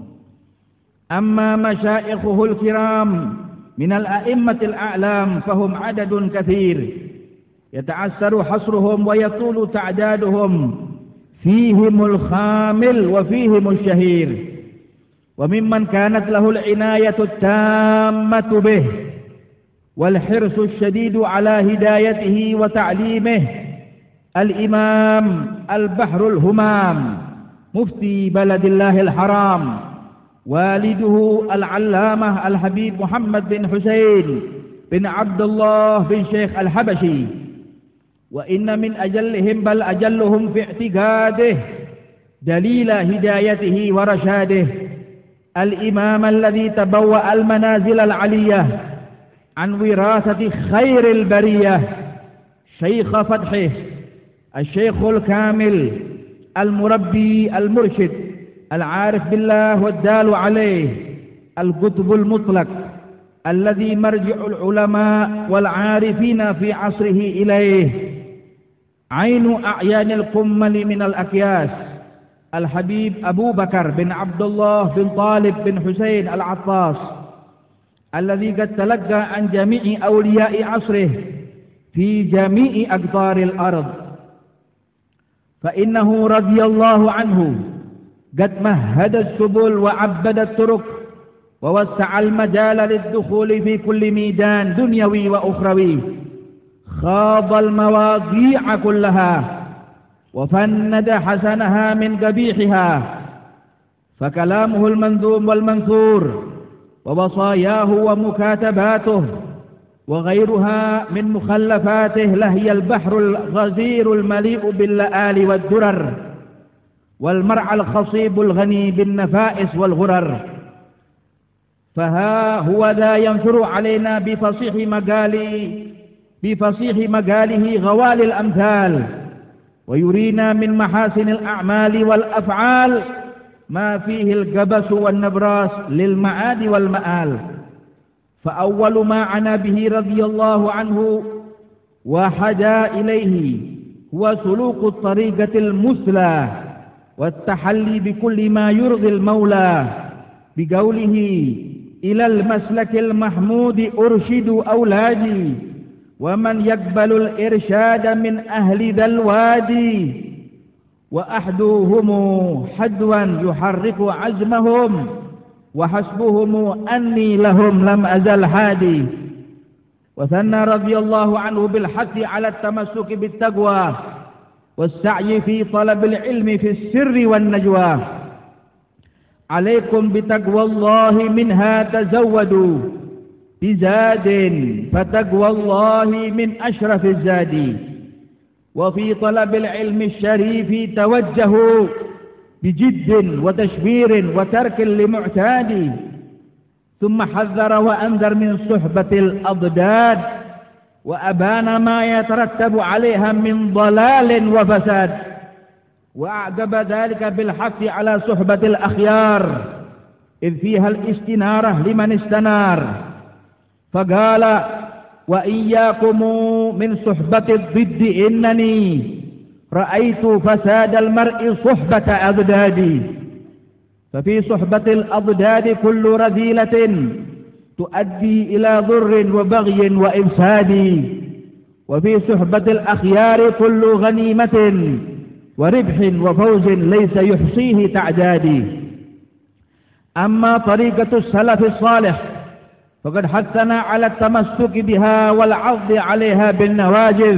أما مشايخه الكرام من الأئمة الأعلام فهم عدد كثير يتعسر حصرهم ويطول تعدادهم، فيهم الخامل وفيهم الشهير، وممن كانت له العناية التامة به والحرص الشديد على هدايته وتعليمه الإمام البحر الهمام مفتي بلد الله الحرام، والده العلامة الحبيب محمد بن حسين بن عبد الله بن شيخ الحبشي، وإن من أجلهم بل أجلهم في اعتقاده دليل هدايته ورشاده الإمام الذي تبوأ المنازل العلية عن وراثة خير البرية، شيخ فتحه الشيخ الكامل المربي المرشد العارف بالله والدال عليه، القطب المطلق الذي مرجع العلماء والعارفين في عصره إليه، عين أعيان القمل من الأكياس، الحبيب أبو بكر بن عبد الله بن طالب بن حسين العطاس، الذي قد تلقى عن جميع أولياء عصره في جميع أقطار الأرض، فإنه رضي الله عنه قد مهد السبل وعبد الطرق ووسع المجال للدخول في كل ميدان دنيوي وأخروي، خاض المواضيع كلها وفند حسنها من قبيحها، فكلامه المنظوم والمنثور ووصاياه ومكاتباته وغيرها من مخلفاته لهي البحر الغزير المليء باللآل والدرر، والمرعى الخصيب الغني بالنفائس والغرر، فها هو ذا ينثر علينا بفصيح مقاله غوالي الأمثال، ويرينا من محاسن الأعمال والأفعال ما فيه القبس والنبراس للمعاد والمآل. فأول ما عنا به رضي الله عنه وحدا إليه هو سلوك الطريقة المثلى والتحلي بكل ما يرضي المولى، بقوله إلى المسلك المحمود أرشد أولادي، ومن يقبل الإرشاد من أهل ذا الوادي، وأحدوهم حدوا يحرك عزمهم، وحسبهم أني لهم لم أزل هادي. وثنى رضي الله عنه بالحث على التمسك بالتقوى والسعي في طلب العلم في السر والنجوى، عليكم بتقوى الله منها تزودوا بزاد، فتقوى الله من أشرف الزاد، وفي طلب العلم الشريف توجهوا بجد وتشبير وترك لمعتاد، ثم حذر وأنذر من صحبة الأضداد، وأبان ما يترتب عليها من ضلال وفساد، وأعقب ذلك بالحث على صحبة الأخيار إذ فيها الاستنارة لمن استنار، فقال وإياكم من صحبة الضد إنني رأيت فساد المرء صحبة أضداد. ففي صحبة الأضداد كل رذيلة تؤدي إلى ضر وبغي وإفساد، وفي صحبة الأخيار كل غنيمة وربح وفوز ليس يحصيه تعداد. أما طريقة السلف الصالح فقد حثنا على التمسك بها والعض عليها بالنواجذ،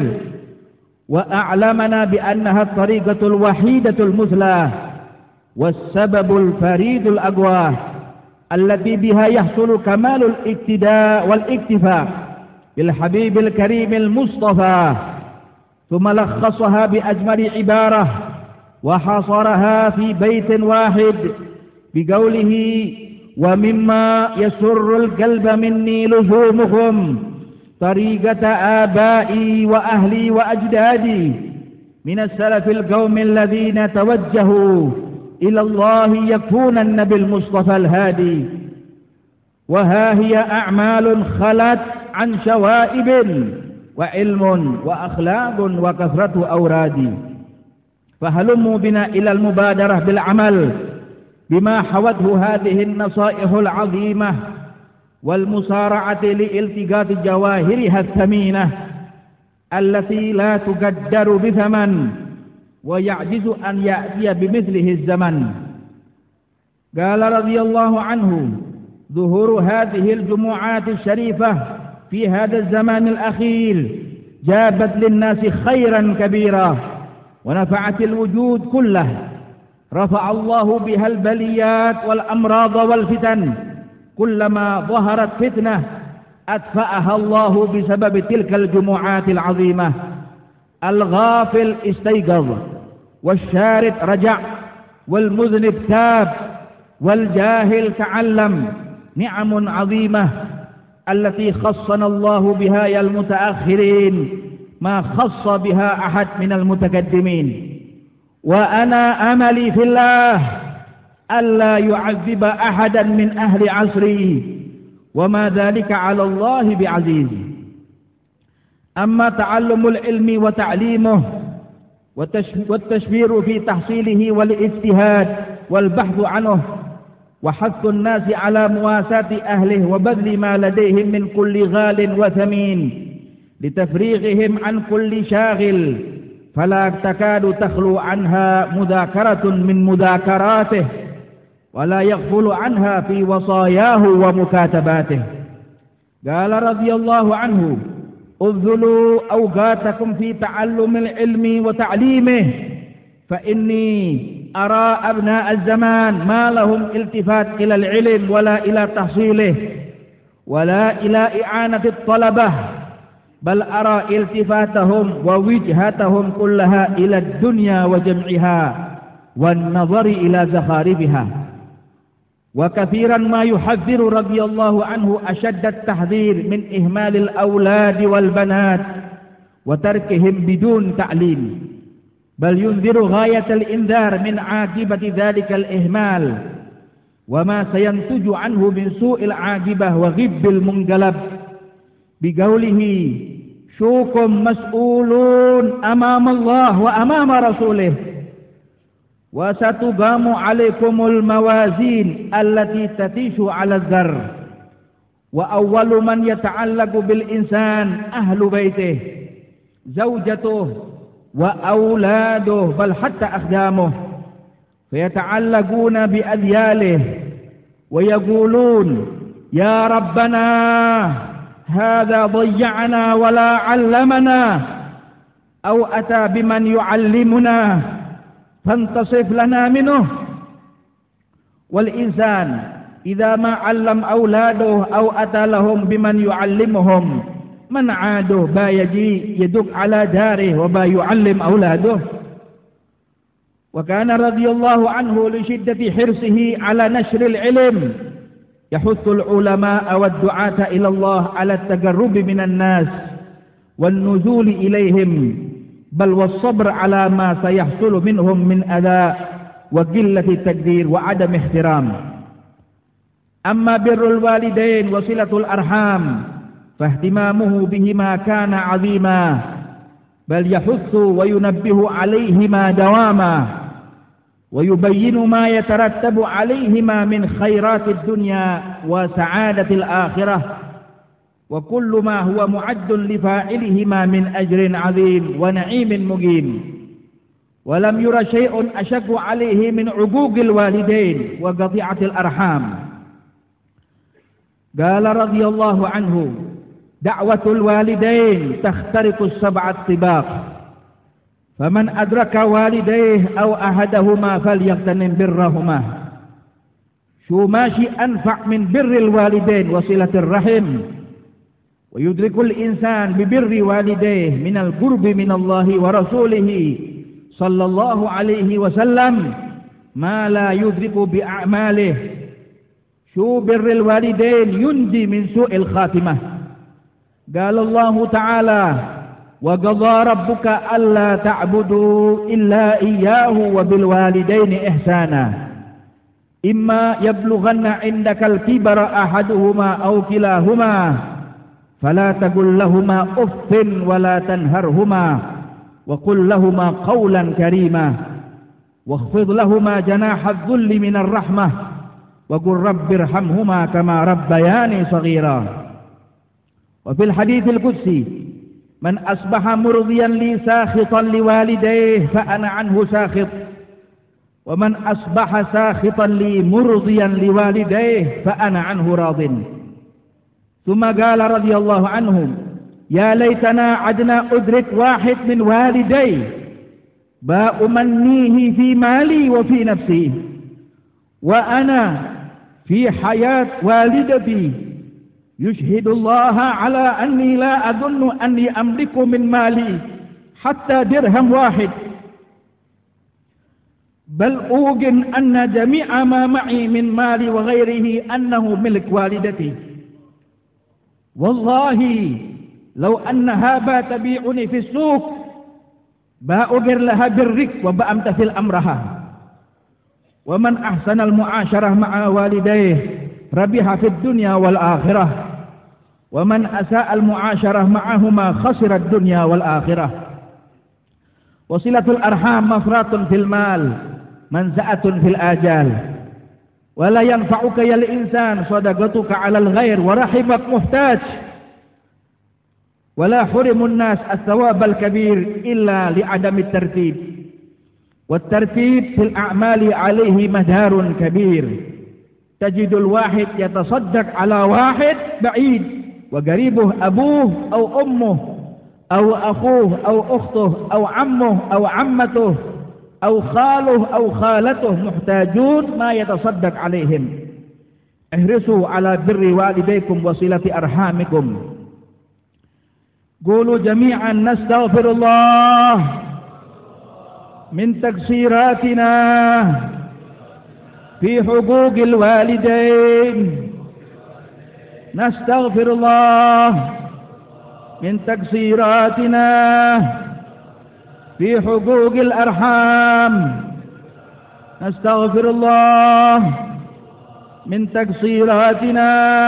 وأعلمنا بأنها الطريقة الوحيدة المثلى والسبب الفريد الأقوى التي بها يحصل كمال الاقتداء والاكتفاء بالحبيب الكريم المصطفى. ثم لخصها بأجمل عبارة وحصرها في بيت واحد بقوله: ومما يسر القلب مني لزومكم طريقة آبائي وأهلي وأجدادي من السلف القوم الذين توجهوا إلى الله يكونن بالمصطفى الهادي. وها هي أعمال خلت عن شوائب وعلم وأخلاق وكثرة أوراد. فهلموا بنا إلى المبادرة بالعمل بما حوته هذه النصائح العظيمة والمسارعة لالتقاط جواهرها الثمينة التي لا تقدر بثمن ويعجز أن يأتي بمثله الزمن. قال رضي الله عنه: ظهور هذه الجمعات الشريفة في هذا الزمان الأخير جابت للناس خيرا كبيرا ونفعت الوجود كله. رفع الله بها البليات والأمراض والفتن، كلما ظهرت فتنة أدفأها الله بسبب تلك الجمعات العظيمة. الغافل استيقظ، والشارد رجع، والمذنب تاب، والجاهل تعلم. نعم عظيمة التي خصنا الله بها يا المتأخرين ما خص بها أحد من المتقدمين. وأنا أملي في الله ألا يعذب أحدا من أهل عصري، وما ذلك على الله بعزيز. أما تعلم العلم وتعليمه والتشبير في تحصيله والاجتهاد والبحث عنه وحث الناس على مواساة أهله وبذل ما لديهم من كل غال وثمين لتفريغهم عن كل شاغل، فلا تكاد تخلو عنها مذاكرة من مذاكراته، ولا يغفل عنها في وصاياه ومكاتباته. قال رضي الله عنه: ابذلوا أوقاتكم في تعلم العلم وتعليمه، فإني أرى أبناء الزمان ما لهم التفات إلى العلم ولا إلى تحصيله ولا إلى إعانة الطلبة، بل أرى التفاتهم ووجهتهم كلها إلى الدنيا وجمعها والنظر إلى زخارفها. وكثيرا ما يحذر رضي الله عنه أشد التحذير من إهمال الأولاد والبنات وتركهم بدون تعليم، بل ينذر غاية الإنذار من عاقبة ذلك الإهمال وما سينتج عنه من سوء العاقبة وغب المنقلب، بقوله: شوكم مسؤولون أمام الله وأمام رسوله، وستقام عليكم الموازين التي تتيش على الذر، وأول من يتعلق بالإنسان أهل بيته، زوجته وأولاده، بل حتى أخدامه، فيتعلقون بأذياله ويقولون: يا ربنا هذا ضيعنا ولا علمنا، أو أتى بمن يعلمنا فانتصف لنا منه. والإنسان إذا ما علم أولاده أو أتى لهم بمن يعلمهم من عاده با يجي يدق على داره وبا يعلم أولاده. وكان رضي الله عنه لشدة حرصه على نشر العلم يحث العلماء والدعاة إلى الله على التقرب من الناس والنزول إليهم، بل والصبر على ما سيحصل منهم من أذى وقلة تقدير وعدم احترام. أما بر الوالدين وصلة الأرحام فاهتمامه بهما كان عظيما، بل يحث وينبه عليهما دواما، ويبين ما يترتب عليهما من خيرات الدنيا وسعادة الآخرة، وكل ما هو معد لفاعلهما من أجر عظيم ونعيم مقيم. ولم ير شيء أشق عليه من عقوق الوالدين وقطيعة الأرحام. قال رضي الله عنه: دعوة الوالدين تخترق السبع الطباق، فمن أدرك والديه أو أحدهما فليغتنم برهما. شو ماشي أنفع من بر الوالدين وصلة الرحم، ويدرك الإنسان ببر والديه من القرب من الله ورسوله صلى الله عليه وسلم ما لا يدرك بأعماله. شو بر الوالدين ينجي من سوء الخاتمة. قال الله تعالى: وقضى ربك ألا تعبدوا إلا إياه وبالوالدين إحسانا إما يبلغن عندك الكبر أحدهما أو كلاهما فلا تقل لهما أف ولا تنهرهما وقل لهما قولا كريما واخفض لهما جناح الذل من الرحمة وقل رب ارحمهما كما ربياني صغيرا. وفي الحديث القدسي: من أصبح مرضيا لي ساخطا لوالديه فأنا عنه ساخط، ومن أصبح ساخطا لي مرضيا لوالديه فأنا عنه راض. ثم قال رضي الله عنهم: يا ليتنا عدنا أدرك واحد من والدي بأمنيه في مالي وفي نفسي، وأنا في حياة والدتي يشهد الله على أني لا أظن أني أملك من مالي حتى درهم واحد، بل أوقن أن جميع ما معي من مالي وغيره أنه ملك والدتي. والله لو أنها باتبيعني في السوق بأبر لها برك وبأمتثل أمرها. ومن أحسن المعاشرة مع والديه ربح في الدنيا والآخرة، ومن أساء المعاشرة معهما خسر الدنيا والآخرة. وصلة الأرحام مفرط في المال منزعة في الآجال، ولا ينفعك يا الإنسان صدقتك على الغير ورحمك محتاج، ولا حرم الناس الثواب الكبير إلا لعدم الترتيب، والترتيب في الأعمال عليه مدار كبير. تجد الواحد يتصدق على واحد بعيد وقريبه أبوه أو أمه أو أخوه أو أخته أو عمه أو عمته أو خاله أو خالته محتاجون ما يتصدق عليهم. احرصوا على بر والديكم وصلة أرحامكم. قولوا جميعا: نستغفر الله من تقصيراتنا في حقوق الوالدين. نستغفر الله من تقصيراتنا في حقوق الأرحام. نستغفر الله من تقصيراتنا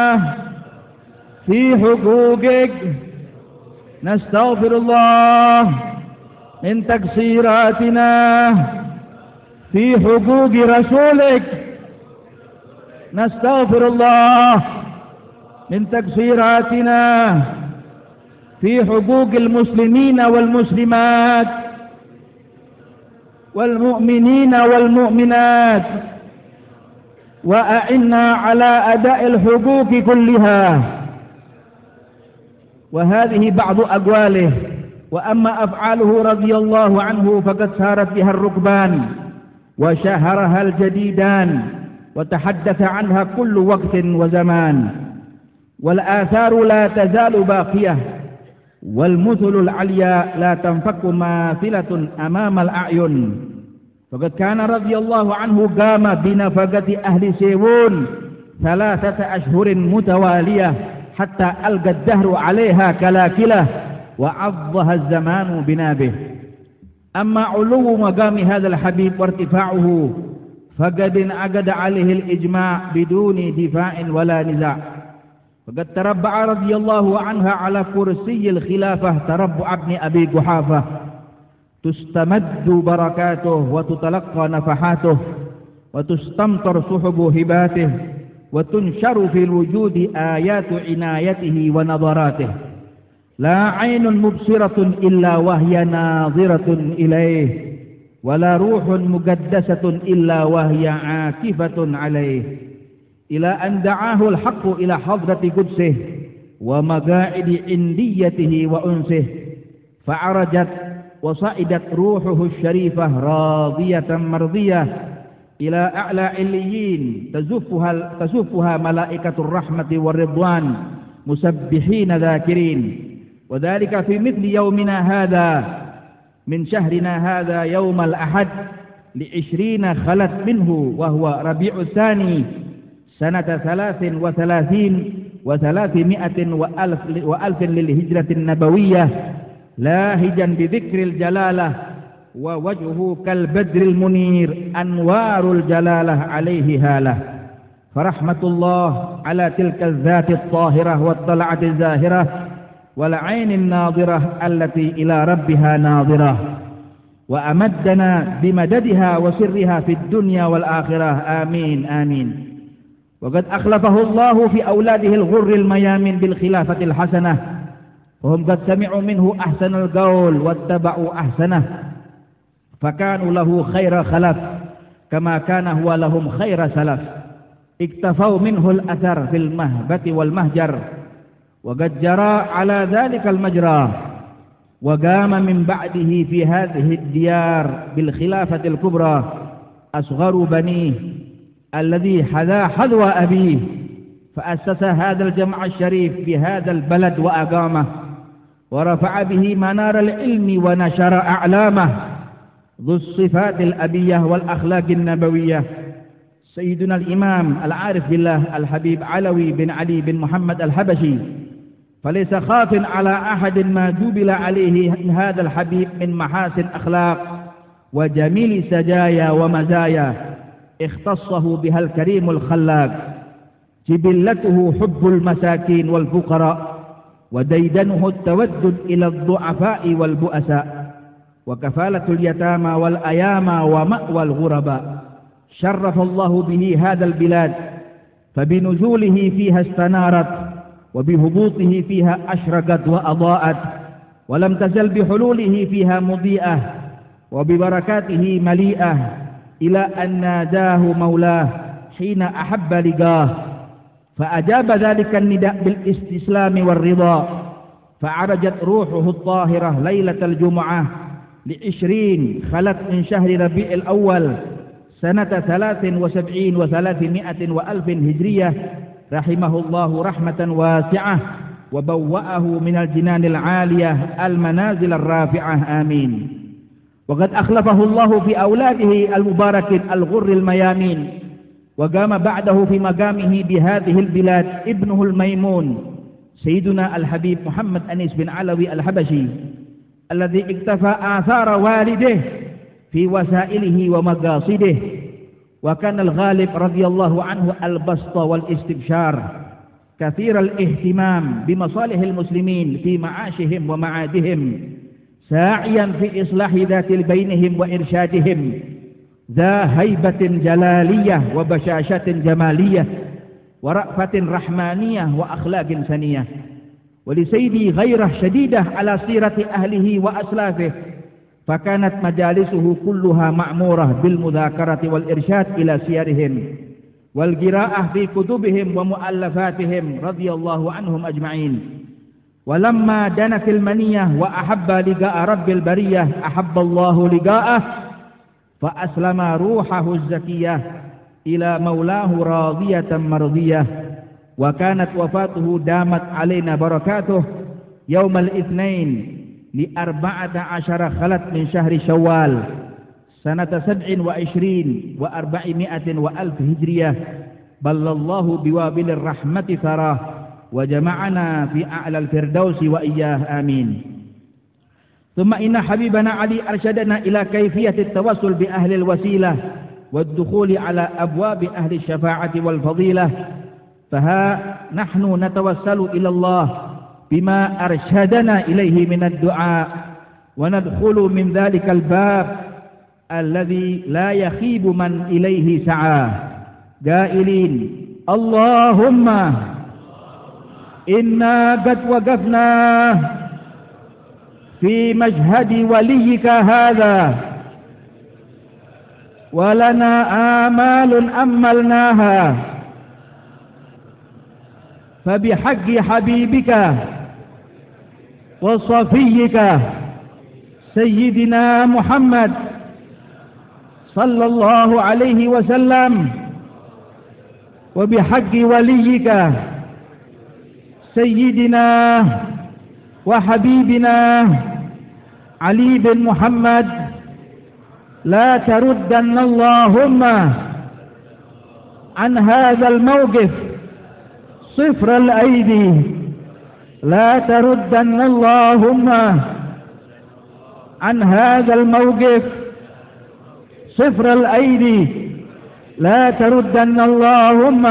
في حقوقك. نستغفر الله من تقصيراتنا في حقوق رسولك. نستغفر الله من تقصيراتنا في حقوق المسلمين والمسلمات والمؤمنين والمؤمنات، وأعنا على أداء الحقوق كلها. وهذه بعض أقواله. وأما أفعاله رضي الله عنه فقد سارت بها الركبان وشهرها الجديدان وتحدث عنها كل وقت وزمان، والآثار لا تزال باقية، والمثل العليا لا تنفك ماثلة أمام الأعين. فقد كان رضي الله عنه قام بنفقة أهل سيوون 3 أشهر متوالية حتى ألقى الدهر عليها كلاكلة وعضها الزمان بنابه. أما علو مقام هذا الحبيب وارتفاعه فقد انعقد عليه الإجماع بدون دفاع ولا نزاع. فقد تربع رضي الله عنها على كرسي الخلافة تربع ابن أبي قحافة، تستمد بركاته وتتلقى نفحاته وتستمطر سحب هباته وتنشر في الوجود آيات عنايته ونظراته. لا عين مبصرة إلا وهي ناظرة إليه، ولا روح مقدسة إلا وهي عاكفة عليه، إلى أن دعاه الحق إلى حضرة قدسه ومقاعد عنديته وأنسه، فعرجت وصعدت روحه الشريفة راضية مرضية إلى أعلى عليين تزفها ملائكة الرحمة والرضوان مسبحين ذاكرين. وذلك في مثل يومنا هذا من شهرنا هذا يوم الأحد ل20 خلت منه، وهو ربيع الثاني سنة 33 و300 وألف للهجرة النبوية، لاهجا بذكر الجلالة ووجهه كالبدر المنير أنوار الجلالة عليه هالة. فرحمة الله على تلك الذات الطاهرة والطلعة الزاهرة والعين الناظرة التي إلى ربها ناظرة، وأمدنا بمددها وسرها في الدنيا والآخرة، آمين آمين. وقد أخلفه الله في أولاده الغر الميامين بالخلافة الحسنة، وهم قد سمعوا منه أحسن القول واتبعوا أحسنه، فكانوا له خير خلف كما كان هو لهم خير سلف، اكتفوا منه الأثر في المهبة والمهجر، وقد جرى على ذلك المجرى، وقام من بعده في هذه الديار بالخلافة الكبرى أصغر بنيه الذي حذا حذو أبيه، فأسس هذا الجمع الشريف في هذا البلد وأقامه، ورفع به منار العلم ونشر أعلامه، ذو الصفات الأبية والأخلاق النبوية، سيدنا الإمام العارف بالله الحبيب علوي بن علي بن محمد الحبشي. فليس خاف على أحد ما جبل عليه هذا الحبيب من محاسن أخلاق وجميل سجايا ومزايا اختصه بها الكريم الخلاق. جبلته حب المساكين والفقراء، وديدنه التودد إلى الضعفاء والبؤساء، وكفالة اليتامى والأيامى ومأوى الغرباء. شرف الله به هذا البلاد، فبنزوله فيها استنارت، وبهبوطه فيها أشرقت وأضاءت، ولم تزل بحلوله فيها مضيئة، وببركاته مليئة، إلى أن ناداه مولاه حين أحب لقاه، فأجاب ذلك النداء بالاستسلام والرضا، فعرجت روحه الطاهرة ليلة الجمعة 20 خلت من شهر ربيع الأول سنة 73 و300 وألف هجرية، رحمه الله رحمة واسعة، وبوأه من الجنان العالية المنازل الرافعة، آمين. وقد أخلفه الله في أولاده المبارك الغر الميامين، وقام بعده في مقامه بهذه البلاد ابنه الميمون سيدنا الحبيب محمد أنيس بن علوي الحبشي، الذي اكتفى آثار والده في وسائله ومقاصده، وكان الغالب رضي الله عنه البسط والاستبشار، كثير الاهتمام بمصالح المسلمين في معاشهم ومعادهم، ساعيا في إصلاح ذات بينهم وإرشادهم، ذا هيبة جلالية وبشاشة جمالية ورأفة رحمانية وأخلاق سنية. ولسيدي غيرة شديدة على سيرة أهله وأسلافه، فكانت مجالسه كلها معمورة بالمذاكرة والإرشاد إلى سيرهم والقراءة في كتبهم ومؤلفاتهم رضي الله عنهم أجمعين. ولما دنت المنية وأحب لقاء رب البرية أحب الله لقاءه، فأسلم روحه الزكية إلى مولاه راضية مرضية. وكانت وفاته دامت علينا بركاته يوم الاثنين 14 خلت من شهر شوال سنة 27 و400 وألف هجرية، بل الله بوابل الرحمة ثراه، وجمعنا في أعلى الفردوس وإياه، آمين. ثم إن حبيبنا علي أرشدنا إلى كيفية التوسل بأهل الوسيلة والدخول على أبواب أهل الشفاعة والفضيلة، فها نحن نتوسل إلى الله بما أرشدنا إليه من الدعاء وندخل من ذلك الباب الذي لا يخيب من إليه سعى قائلين اللهم إنا قد وقفنا في مشهد وليك هذا ولنا آمال أملناها فبحق حبيبك وصفيك سيدنا محمد صلى الله عليه وسلم وبحق وليك سيدنا وحبيبنا علي بن محمد لا تردن اللهم عن هذا الموقف صفر الأيدي لا تردن اللهم عن هذا الموقف صفر الأيدي لا تردن اللهم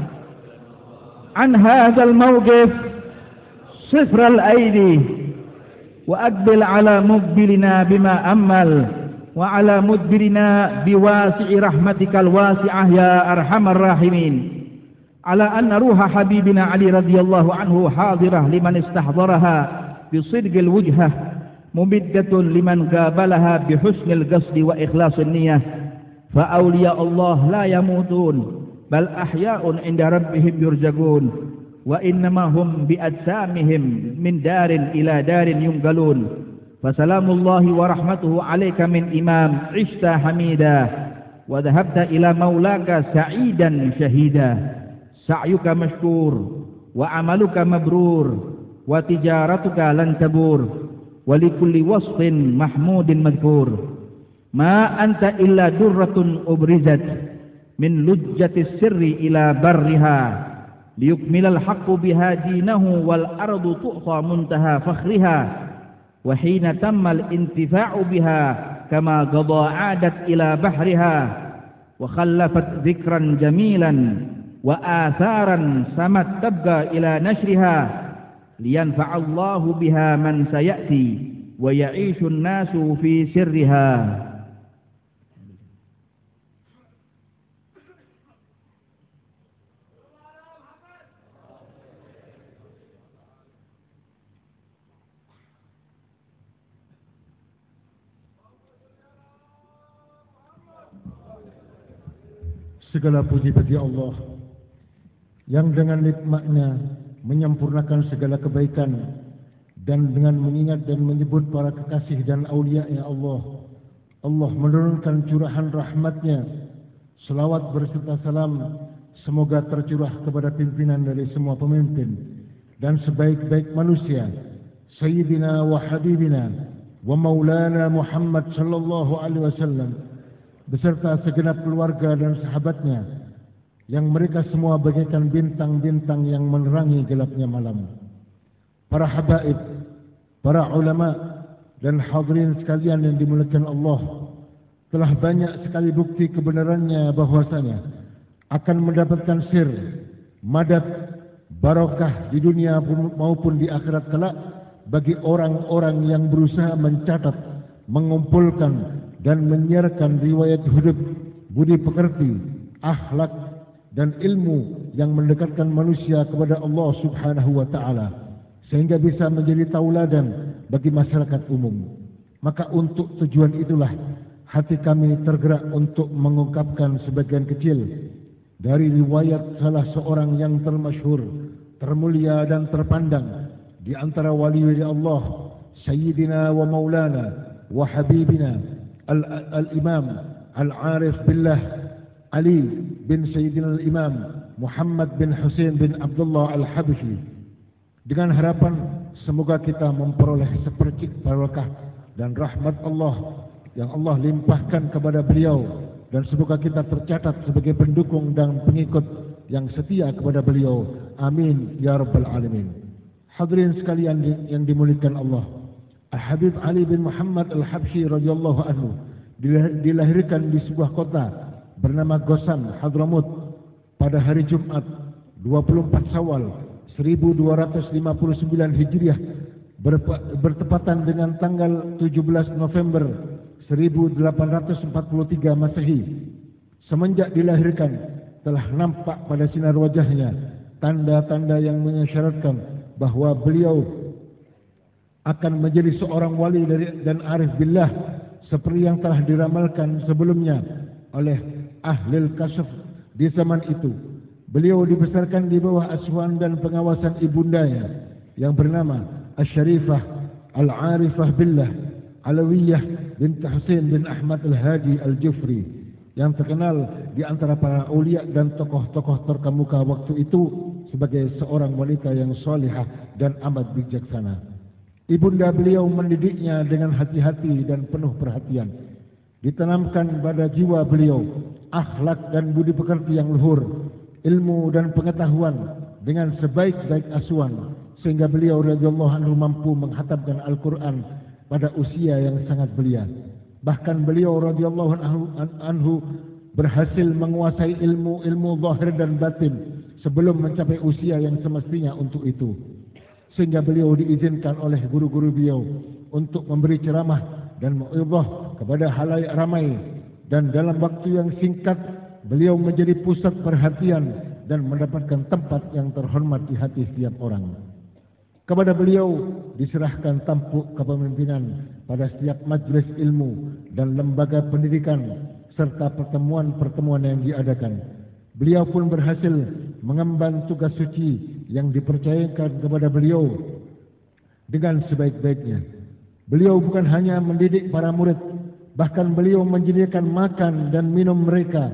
عن هذا الموقف صفر الأيدي وأقبل على مقبلنا بما أمل وعلى مدبرنا بواسع رحمتك الواسعة يا أرحم الراحمين على أن روح حبيبنا علي رضي الله عنه حاضرة لمن استحضرها بصدق الوجهة ممدة لمن قابلها بحسن القصد وإخلاص النية فأولياء الله لا يموتون بل أحياء عند ربهم يرزقون وإنما هم بأجسامهم من دار إلى دار ينقلون فسلام الله ورحمته عليك من إمام عشت حميدا وذهبت إلى مولاك سعيدا شهيدا سعيك مشكور وعملك مبرور وتجارتك لن تبور ولكل وصف محمود مذكور ما أنت إلا درة أبرزت من لجة السر إلى برها ليكمل الحق بها دينه والأرض تعطى منتهى فخرها وحين تم الانتفاع بها كما قضى عادت إلى بحرها وخلفت ذكرا جميلا وآثارا سمت تبقى إلى نشرها لينفع الله بها من سيأتي ويعيش الناس في سرها. Segala puji bagi Allah yang dengan nikmat-Nya menyempurnakan segala kebaikan dan dengan mengingat dan menyebut para kekasih dan aulia-Nya Allah. Allah menurunkan curahan rahmat-Nya, selawat berserta salam semoga tercurah kepada pimpinan dari semua pemimpin dan sebaik-baik manusia, Sayyidina wa Habibina wa Maulana Muhammad sallallahu alaihi wasallam beserta segenap keluarga dan sahabatnya yang mereka semua bagaikan bintang-bintang yang menerangi gelapnya malam. Para habaib, para ulama dan hadirin sekalian yang dimuliakan Allah, telah banyak sekali bukti kebenarannya bahwasanya akan mendapatkan sir, madad, barokah di dunia maupun di akhirat kelak bagi orang-orang yang berusaha mencatat, mengumpulkan dan menyiarkan riwayat hidup, budi pekerti, akhlak dan ilmu yang mendekatkan manusia kepada Allah Subhanahu wa taala sehingga bisa menjadi tauladan bagi masyarakat umum. Maka untuk tujuan itulah hati kami tergerak untuk mengungkapkan sebagian kecil dari riwayat salah seorang yang termasyhur, termulia dan terpandang di antara wali-wali Allah, Sayyidina wa Maulana wa Habibina Al-Imam Al-Arif Billah Ali bin Sayyidina Al-Imam Muhammad bin Hussein bin Abdullah Al-Habashi, dengan harapan semoga kita memperoleh sepercik barakah dan rahmat Allah yang Allah limpahkan kepada beliau, dan semoga kita tercatat sebagai pendukung dan pengikut yang setia kepada beliau. Amin ya rabbal alamin. Hadirin sekalian yang dimuliakan Allah, Al-Habib Ali bin Muhammad Al-Habshi radhiyallahu anhu dilahirkan di sebuah kota bernama Gosan, Hadramut pada hari Jumat 24 Syawal 1259 Hijriah bertepatan dengan tanggal 17 November 1843 Masehi. Semenjak dilahirkan telah nampak pada sinar wajahnya tanda-tanda yang mengisyaratkan bahwa beliau akan menjadi seorang wali dan arif billah seperti yang telah diramalkan sebelumnya oleh ahlul kasyaf di zaman itu. Beliau dibesarkan di bawah asuhan dan pengawasan ibundanya yang bernama Asy-Syarifah Al-Arifah Billah Alawiyah binti Husain bin Ahmad Al-Hadi Al-Jufri, yang terkenal di antara para aulia dan tokoh-tokoh terkemuka waktu itu sebagai seorang wanita yang salihah dan amat bijaksana. Ibunda beliau mendidiknya dengan hati-hati dan penuh perhatian. Ditanamkan pada jiwa beliau akhlak dan budi pekerti yang luhur, ilmu dan pengetahuan dengan sebaik-baik asuhan, sehingga beliau radhiyallahu anhu mampu menghatamkan Al-Quran pada usia yang sangat belia. Bahkan beliau radhiyallahu anhu berhasil menguasai ilmu zahir dan batin sebelum mencapai usia yang semestinya untuk itu, sehingga beliau diizinkan oleh guru-guru beliau untuk memberi ceramah dan mau'izah kepada halayak ramai, dan dalam waktu yang singkat beliau menjadi pusat perhatian dan mendapatkan tempat yang terhormat di hati setiap orang. Kepada beliau diserahkan tampuk kepemimpinan pada setiap majlis ilmu dan lembaga pendidikan serta pertemuan-pertemuan yang diadakan. Beliau pun berhasil mengemban tugas suci yang dipercayakan kepada beliau dengan sebaik-baiknya. Beliau bukan hanya mendidik para murid, bahkan beliau menyediakan makan dan minum mereka,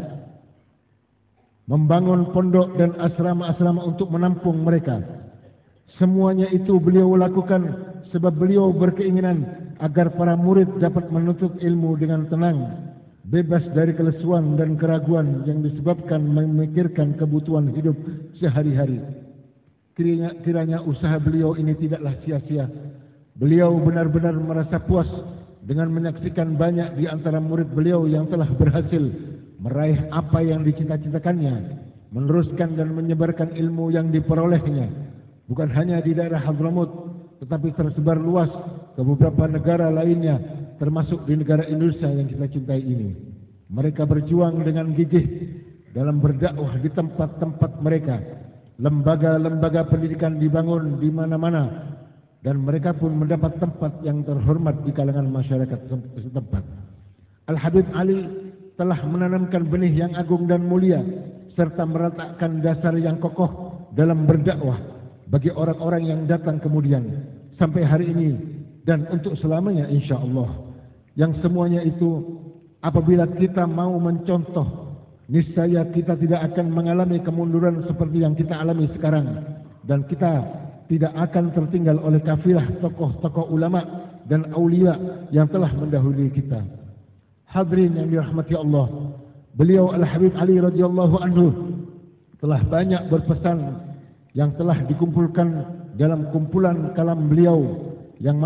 membangun pondok dan asrama-asrama untuk menampung mereka. Semuanya itu beliau lakukan sebab beliau berkeinginan agar para murid dapat menuntut ilmu dengan tenang, bebas dari kelesuan dan keraguan yang disebabkan memikirkan kebutuhan hidup sehari-hari. Kiranya usaha beliau ini tidaklah sia-sia. Beliau benar-benar merasa puas dengan menyaksikan banyak di antara murid beliau yang telah berhasil meraih apa yang dicita-citakannya, meneruskan dan menyebarkan ilmu yang diperolehnya, bukan hanya di daerah Hadramut, tetapi tersebar luas ke beberapa negara lainnya, termasuk di negara Indonesia yang kita cintai ini. Mereka berjuang dengan gigih dalam berdakwah di tempat-tempat mereka. Lembaga-lembaga pendidikan dibangun di mana-mana, dan mereka pun mendapat tempat yang terhormat di kalangan masyarakat setempat. Al-Habib Ali telah menanamkan benih yang agung dan mulia serta meletakkan dasar yang kokoh dalam berdakwah bagi orang-orang yang datang kemudian sampai hari ini dan untuk selamanya insya-Allah. Yang semuanya itu apabila kita mau mencontoh, niscaya kita tidak akan mengalami kemunduran seperti yang kita alami sekarang, dan kita tidak akan tertinggal oleh kafilah tokoh-tokoh ulama dan aulia yang telah mendahului kita. Hadirin yang dirahmati Allah, beliau Al-Habib Ali radhiyallahu anhu telah banyak berpesan yang telah dikumpulkan dalam kumpulan kalam beliau, yang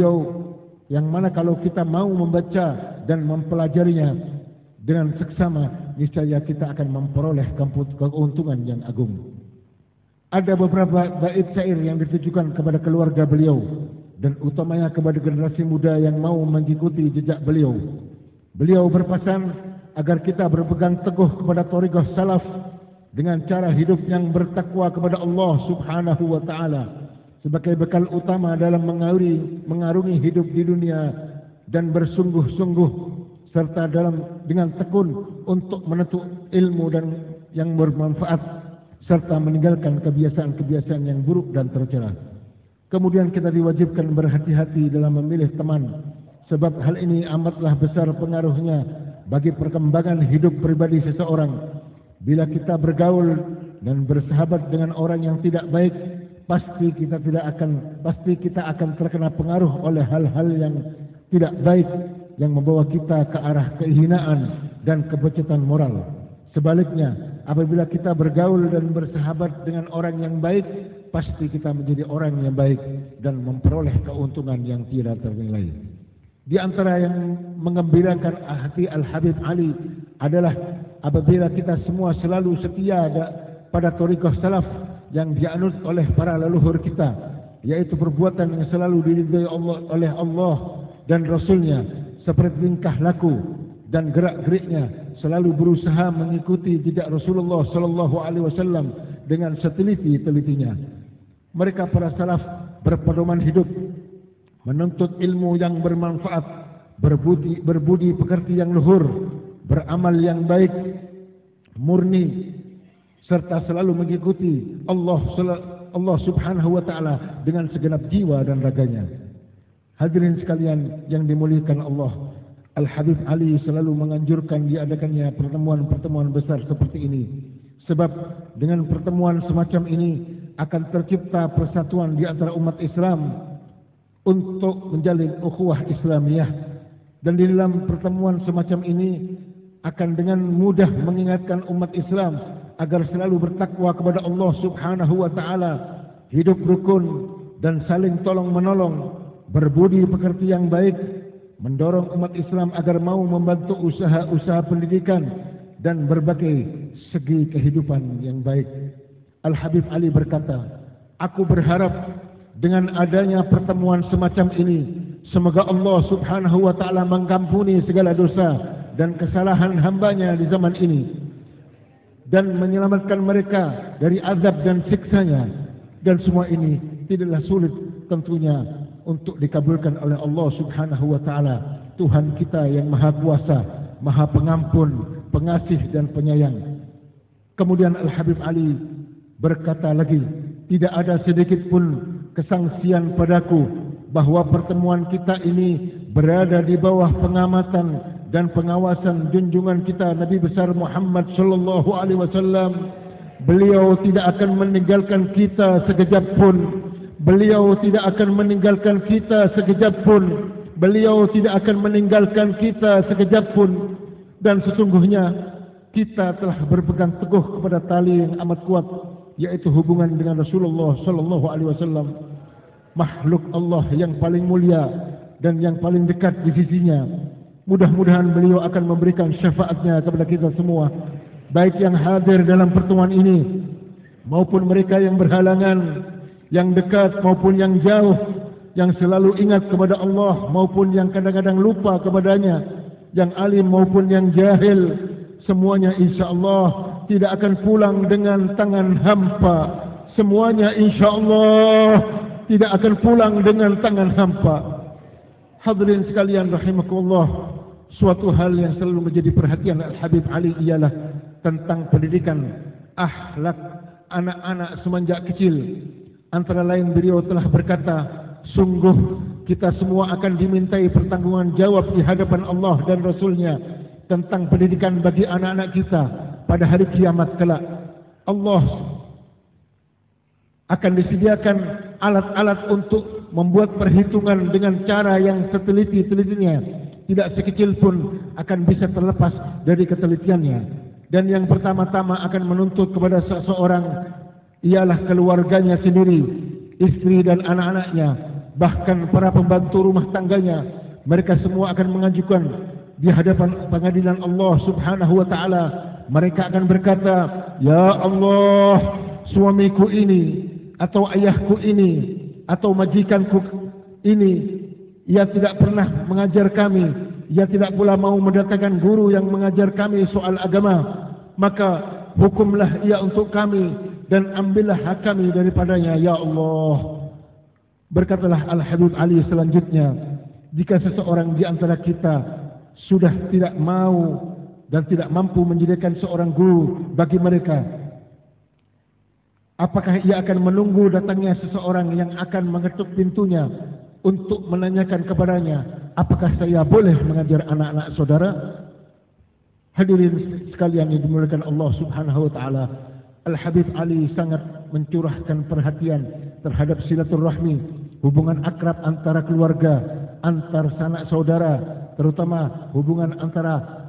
mana kalau kita mau membaca dan mempelajarinya dengan seksama, niscaya kita akan memperoleh keuntungan yang agung. Ada beberapa bait syair yang ditujukan kepada keluarga beliau dan utamanya kepada generasi muda yang mau mengikuti jejak beliau. Beliau berpesan agar kita berpegang teguh kepada thariqah salaf dengan cara hidup yang bertakwa kepada Allah Subhanahu wa taala sebagai bekal utama dalam mengarungi hidup di dunia, dan bersungguh-sungguh serta dengan tekun untuk menuntut ilmu dan yang bermanfaat serta meninggalkan kebiasaan-kebiasaan yang buruk dan tercela. Kemudian kita diwajibkan berhati-hati dalam memilih teman, sebab hal ini amatlah besar pengaruhnya bagi perkembangan hidup pribadi seseorang. Bila kita bergaul dan bersahabat dengan orang yang tidak baik, pasti kita akan terkena pengaruh oleh hal-hal yang tidak baik yang membawa kita ke arah kehinaan dan kebencian moral. Sebaliknya, apabila kita bergaul dan bersahabat dengan orang yang baik, pasti kita menjadi orang yang baik dan memperoleh keuntungan yang tidak ternilai. Di antara yang mengembirakan hati Al-Habib Ali adalah apabila kita semua selalu setia pada thariqah salaf yang dianut oleh para leluhur kita, yaitu perbuatan yang selalu diridhai oleh Allah dan Rasulnya, seperti tingkah laku dan gerak-geriknya selalu berusaha mengikuti jejak Rasulullah sallallahu alaihi wasallam dengan seteliti-telitinya. Mereka para salaf berpedoman hidup, menuntut ilmu yang bermanfaat, berbudi pekerti yang luhur, beramal yang baik, murni, serta selalu mengikuti Allah subhanahu wa ta'ala dengan segenap jiwa dan raganya. Hadirin sekalian yang dimuliakan Allah, Al-Habib Ali selalu menganjurkan diadakannya pertemuan-pertemuan besar seperti ini, sebab dengan pertemuan semacam ini akan tercipta persatuan di antara umat Islam untuk menjalin ukhuwah Islamiyah, dan di dalam pertemuan semacam ini akan dengan mudah mengingatkan umat Islam agar selalu bertakwa kepada Allah subhanahu wa ta'ala, hidup rukun dan saling tolong-menolong, berbudi pekerti yang baik, mendorong umat Islam agar mau membantu usaha-usaha pendidikan dan berbagai segi kehidupan yang baik. Al-Habib Ali berkata, aku berharap dengan adanya pertemuan semacam ini, semoga Allah subhanahu wa ta'ala mengampuni segala dosa dan kesalahan hambanya di zaman ini, dan menyelamatkan mereka dari azab dan siksanya. Dan semua ini tidaklah sulit tentunya untuk dikabulkan oleh Allah subhanahu wa ta'ala, Tuhan kita yang maha kuasa, maha pengampun, pengasih dan penyayang. Kemudian Al-Habib Ali berkata lagi, tidak ada sedikit pun kesangsian padaku bahwa pertemuan kita ini berada di bawah pengamatan dan pengawasan junjungan kita Nabi besar Muhammad sallallahu alaihi wasallam. Beliau tidak akan meninggalkan kita sekejap pun. Beliau tidak akan meninggalkan kita sekejap pun. Beliau tidak akan meninggalkan kita sekejap pun. Dan sesungguhnya kita telah berpegang teguh kepada tali yang amat kuat, yaitu hubungan dengan Rasulullah sallallahu alaihi wasallam, makhluk Allah yang paling mulia dan yang paling dekat di sisinya. Mudah-mudahan beliau akan memberikan syafaatnya kepada kita semua, baik yang hadir dalam pertemuan ini maupun mereka yang berhalangan, yang dekat maupun yang jauh, yang selalu ingat kepada Allah maupun yang kadang-kadang lupa kepadanya, yang alim maupun yang jahil. Semuanya insya-Allah tidak akan pulang dengan tangan hampa. Semuanya insya-Allah tidak akan pulang dengan tangan hampa. Hadirin sekalian rahimakumullah, suatu hal yang selalu menjadi perhatian Al-Habib Ali ialah tentang pendidikan akhlak anak-anak semenjak kecil. Antara lain beliau telah berkata, sungguh kita semua akan dimintai pertanggungan jawab di hadapan Allah dan Rasulnya tentang pendidikan bagi anak-anak kita pada hari kiamat kelak. Allah akan disediakan alat-alat untuk membuat perhitungan dengan cara yang seteliti-telitinya, tidak sekecil pun akan bisa terlepas dari ketelitiannya. Dan yang pertama-tama akan menuntut kepada seseorang ialah keluarganya sendiri, istri dan anak-anaknya, bahkan para pembantu rumah tangganya. Mereka semua akan mengajukan di hadapan pengadilan Allah subhanahu wa ta'ala. Mereka akan berkata, ya Allah, suamiku ini atau ayahku ini atau majikanku ini, ia tidak pernah mengajar kami, ia tidak pula mau mendatangkan guru yang mengajar kami soal agama, maka hukumlah ia untuk kami dan ambillah hak kami daripadanya ya Allah. Berkatalah Al-Habib Ali selanjutnya, jika seseorang di antara kita sudah tidak mau dan tidak mampu menyediakan seorang guru bagi mereka, apakah ia akan menunggu datangnya seseorang yang akan mengetuk pintunya untuk menanyakan kepadanya, apakah saya boleh mengajar anak-anak saudara? Hadirin sekalian yang dimuliakan Allah subhanahu wa ta'ala, Al-Habib Ali sangat mencurahkan perhatian terhadap silaturahmi, hubungan akrab antara keluarga, antar sanak saudara, terutama hubungan antara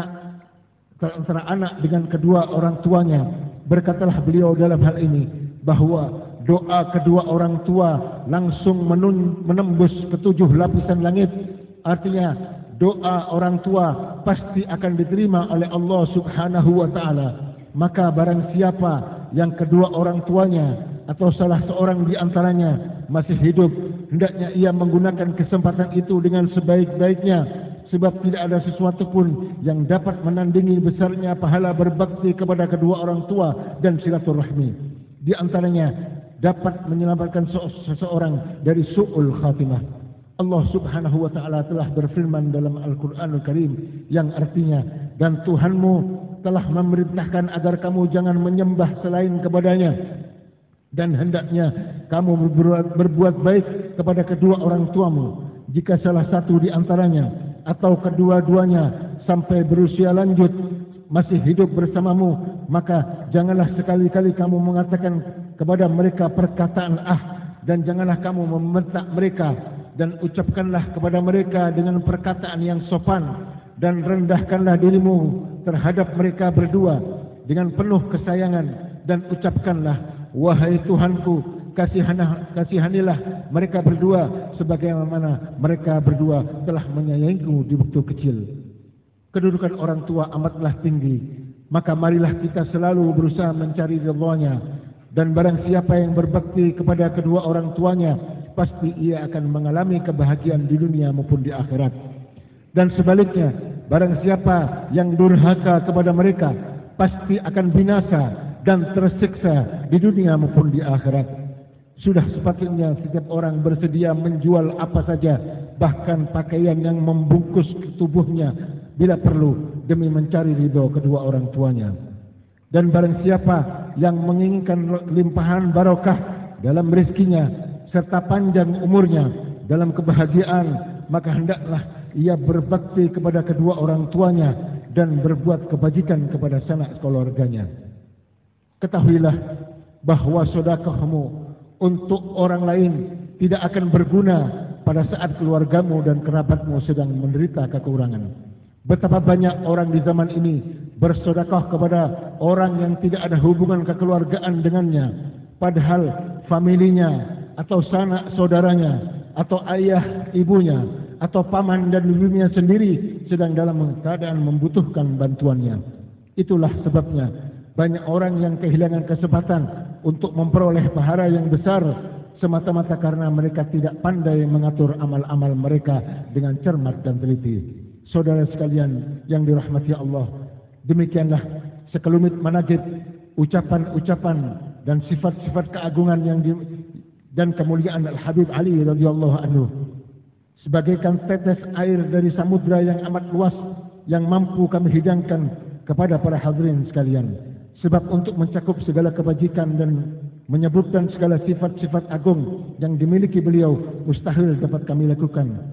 anak dengan kedua orang tuanya. Berkatalah beliau dalam hal ini bahwa doa kedua orang tua langsung menembus ketujuh lapisan langit. Artinya doa orang tua pasti akan diterima oleh Allah subhanahu wa ta'ala. Maka barang siapa yang kedua orang tuanya atau salah seorang di antaranya masih hidup, hendaknya ia menggunakan kesempatan itu dengan sebaik-baiknya, sebab tidak ada sesuatu pun yang dapat menandingi besarnya pahala berbakti kepada kedua orang tua dan silaturahmi. Di antaranya dapat menyelamatkan seseorang dari su'ul khatimah. Allah Subhanahu wa taala telah berfirman dalam Al-Qur'anul Karim yang artinya, dan Tuhanmu telah memerintahkan agar kamu jangan menyembah selain kepadanya, dan hendaknya kamu berbuat baik kepada kedua orang tuamu. Jika salah satu di antaranya atau kedua-duanya sampai berusia lanjut masih hidup bersamamu, maka janganlah sekali-kali kamu mengatakan kepada mereka perkataan dan janganlah kamu membentak mereka, dan ucapkanlah kepada mereka dengan perkataan yang sopan, dan rendahkanlah dirimu terhadap mereka berdua dengan penuh kesayangan, dan ucapkanlah, wahai Tuhanku, kasihanilah mereka berdua sebagaimana mereka berdua telah menyayangiku di waktu kecil. Kedudukan orang tua amatlah tinggi, maka marilah kita selalu berusaha mencari ridha-Nya, dan barang siapa yang berbakti kepada kedua orang tuanya, pasti ia akan mengalami kebahagiaan di dunia maupun di akhirat. Dan sebaliknya, barang siapa yang durhaka kepada mereka, pasti akan binasa dan tersiksa di dunia maupun di akhirat. Sudah sepatutnya setiap orang bersedia menjual apa saja, bahkan pakaian yang membungkus tubuhnya bila perlu, demi mencari ridho kedua orang tuanya. Dan barang siapa yang menginginkan limpahan barokah dalam rezekinya serta panjang umurnya dalam kebahagiaan, maka hendaklah ia berbakti kepada kedua orang tuanya dan berbuat kebajikan kepada sanak keluarganya. Ketahuilah bahwa sedekahmu untuk orang lain tidak akan berguna pada saat keluargamu dan kerabatmu sedang menderita kekurangan. Betapa banyak orang di zaman ini bersedekah kepada orang yang tidak ada hubungan kekeluargaan dengannya, padahal familinya atau sanak saudaranya atau ayah ibunya atau paman dan bibinya sendiri sedang dalam keadaan membutuhkan bantuannya. Itulah sebabnya banyak orang yang kehilangan kesempatan untuk memperoleh pahala yang besar semata-mata karena mereka tidak pandai mengatur amal-amal mereka dengan cermat dan teliti. Saudara sekalian yang dirahmati Allah, demikianlah sekelumit manaqib, ucapan-ucapan dan sifat-sifat keagungan dan kemuliaan Al-Habib Ali radhiyallahu anhu, sebagaikan tetes air dari samudra yang amat luas yang mampu kami hidangkan kepada para hadirin sekalian. Sebab untuk mencakup segala kebajikan dan menyebutkan segala sifat-sifat agung yang dimiliki beliau mustahil dapat kami lakukan.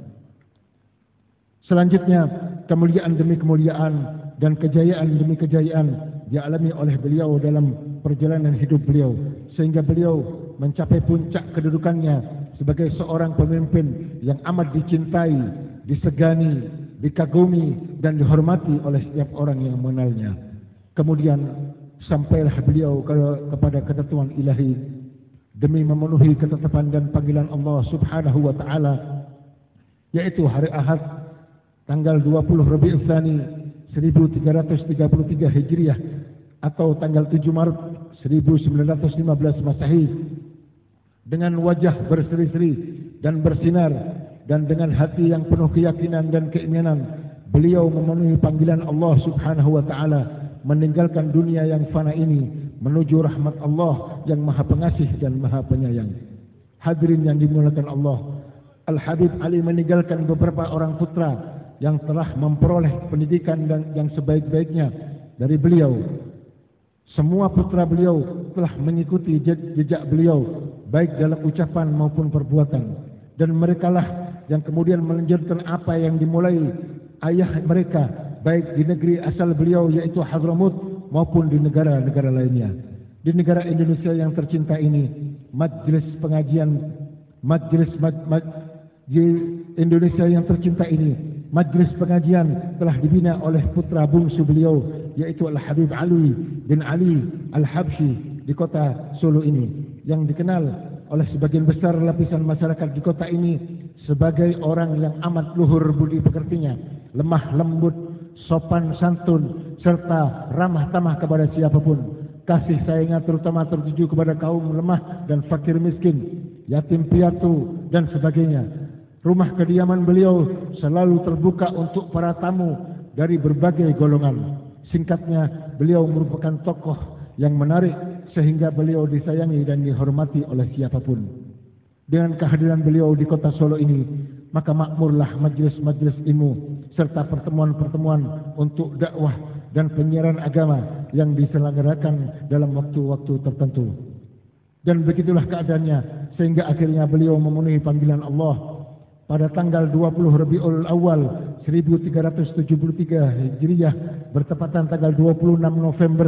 Selanjutnya, kemuliaan demi kemuliaan dan kejayaan demi kejayaan dialami oleh beliau dalam perjalanan hidup beliau, sehingga beliau mencapai puncak kedudukannya sebagai seorang pemimpin yang amat dicintai, disegani, dikagumi dan dihormati oleh setiap orang yang mengenalnya. Kemudian sampailah beliau kepada ketentuan ilahi demi memenuhi ketetapan dan panggilan Allah Subhanahu wa taala, yaitu hari Ahad tanggal 20 Rabiul Tsani 1333 Hijriah atau tanggal 7 Maret 1915 Masehi, dengan wajah berseri-seri dan bersinar dan dengan hati yang penuh keyakinan dan keimanan, beliau memenuhi panggilan Allah Subhanahu wa taala, meninggalkan dunia yang fana ini menuju rahmat Allah yang Maha Pengasih dan Maha Penyayang. Hadirin yang dimuliakan Allah, Al-Habib Ali meninggalkan beberapa orang putra yang telah memperoleh pendidikan dan yang sebaik-baiknya dari beliau. Semua putra beliau telah mengikuti jejak beliau baik dalam ucapan maupun perbuatan, dan merekalah yang kemudian melanjutkan apa yang dimulai ayah mereka baik di negeri asal beliau yaitu Hadramut maupun di negara-negara lainnya. Di negara Indonesia yang tercinta ini, di Indonesia yang tercinta ini, majlis pengajian telah dibina oleh putra bungsu beliau yaitu Al-Habib Ali bin Ali Al-Habsyi di kota Solo ini, yang dikenal oleh sebagian besar lapisan masyarakat di kota ini sebagai orang yang amat luhur budi pekertinya, lemah lembut, sopan santun serta ramah tamah kepada siapapun. kasih sayangnya terutama tertuju kepada kaum lemah dan fakir miskin, yatim piatu dan sebagainya. Rumah kediaman beliau selalu terbuka untuk para tamu dari berbagai golongan. Singkatnya, beliau merupakan tokoh yang menarik sehingga beliau disayangi dan dihormati oleh siapapun. Dengan kehadiran beliau di kota Solo ini, maka makmurlah majlis-majlis ilmu serta pertemuan-pertemuan untuk dakwah dan penyiaran agama yang diselenggarakan dalam waktu-waktu tertentu. Dan begitulah keadaannya sehingga akhirnya beliau memenuhi panggilan Allah pada tanggal 20 Rabiul Awal 1373 Hijriah bertepatan tanggal 26 November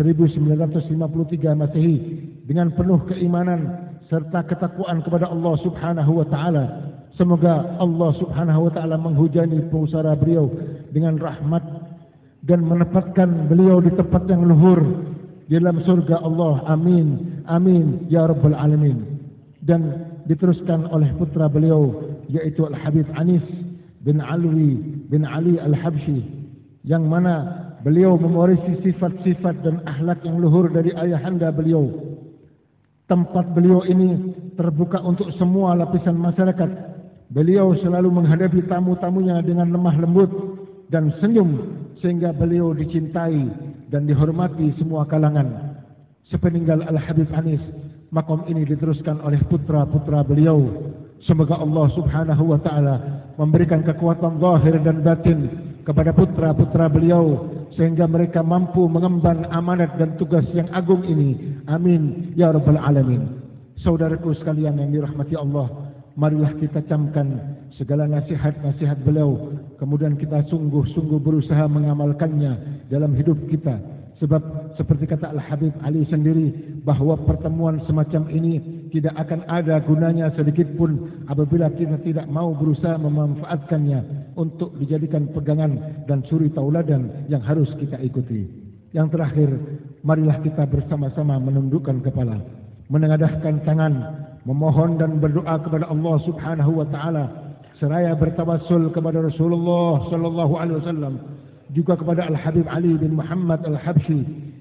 1953 Masehi dengan penuh keimanan serta ketakwaan kepada Allah Subhanahu wa taala. Semoga Allah Subhanahu wa taala menghujani pusara beliau dengan rahmat dan menempatkan beliau di tempat yang luhur di dalam surga Allah. Amin. Amin ya rabbal alamin. Dan diteruskan oleh putra beliau yaitu Al-Habib Anis bin Alwi bin Ali Al-Habsyi, yang mana beliau mewarisi sifat-sifat dan akhlak yang luhur dari ayahanda beliau. Tempat beliau ini terbuka untuk semua lapisan masyarakat. Beliau selalu menghadapi tamu-tamunya dengan lemah lembut dan senyum sehingga beliau dicintai dan dihormati semua kalangan. Sepeninggal Al-Habib Anis, makom ini diteruskan oleh putra-putra beliau. Semoga Allah Subhanahu wa taala memberikan kekuatan zahir dan batin kepada putra-putra beliau sehingga mereka mampu mengemban amanat dan tugas yang agung ini. Amin ya rabbal alamin. Saudaraku sekalian yang dirahmati Allah, marilah kita camkan segala nasihat-nasihat beliau, kemudian kita sungguh-sungguh berusaha mengamalkannya dalam hidup kita. Sebab seperti kata Al-Habib Ali sendiri, bahwa pertemuan semacam ini tidak akan ada gunanya sedikit pun apabila kita tidak mau berusaha memanfaatkannya untuk dijadikan pegangan dan suri tauladan yang harus kita ikuti. Yang terakhir, marilah kita bersama-sama menundukkan kepala, menengadahkan tangan, memohon dan berdoa kepada Allah Subhanahu wa taala seraya bertawassul kepada Rasulullah sallallahu alaihi wasallam, juga kepada Al-Habib Ali bin Muhammad Al-Habsyi.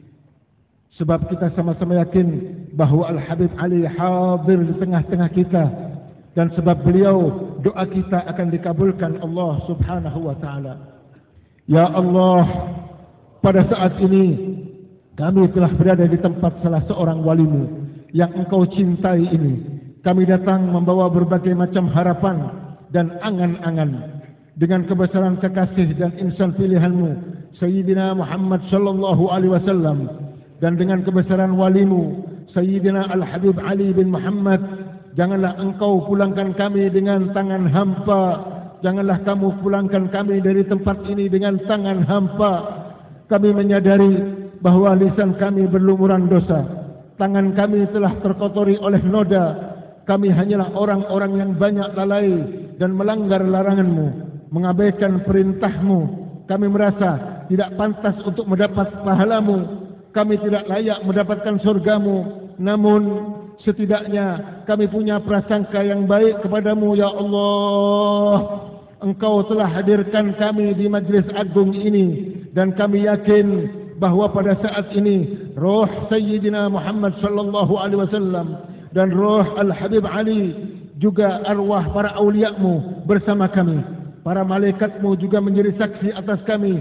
Sebab kita sama-sama yakin bahawa Al-Habib Ali hadir di tengah-tengah kita, dan sebab beliau doa kita akan dikabulkan Allah Subhanahu wa taala. Ya Allah, pada saat ini kami telah berada di tempat salah seorang walimu yang engkau cintai ini. Kami datang membawa berbagai macam harapan dan angan-angan dengan kebesaran kekasih dan insan pilihanmu Sayyidina Muhammad sallallahu alaihi wasallam, dan dengan kebesaran walimu Sayyidina Al-Habib Ali bin Muhammad. Janganlah engkau pulangkan kami dengan tangan hampa. Janganlah kamu pulangkan kami dari tempat ini dengan tangan hampa. Kami menyadari bahawa lisan kami berlumuran dosa, tangan kami telah terkotori oleh noda. Kami hanyalah orang-orang yang banyak lalai dan melanggar laranganmu, mengabaikan perintahmu. Kami merasa tidak pantas untuk mendapat pahalamu. Kami tidak layak mendapatkan surgamu. Namun setidaknya kami punya prasangka yang baik kepadamu ya Allah. Engkau telah hadirkan kami di majlis agung ini, dan kami yakin bahawa pada saat ini roh Sayyidina Muhammad sallallahu alaihi wasallam dan roh Al-Habib Ali juga arwah para awliyamu bersama kami. Para malaikatmu juga menjadi saksi atas kami.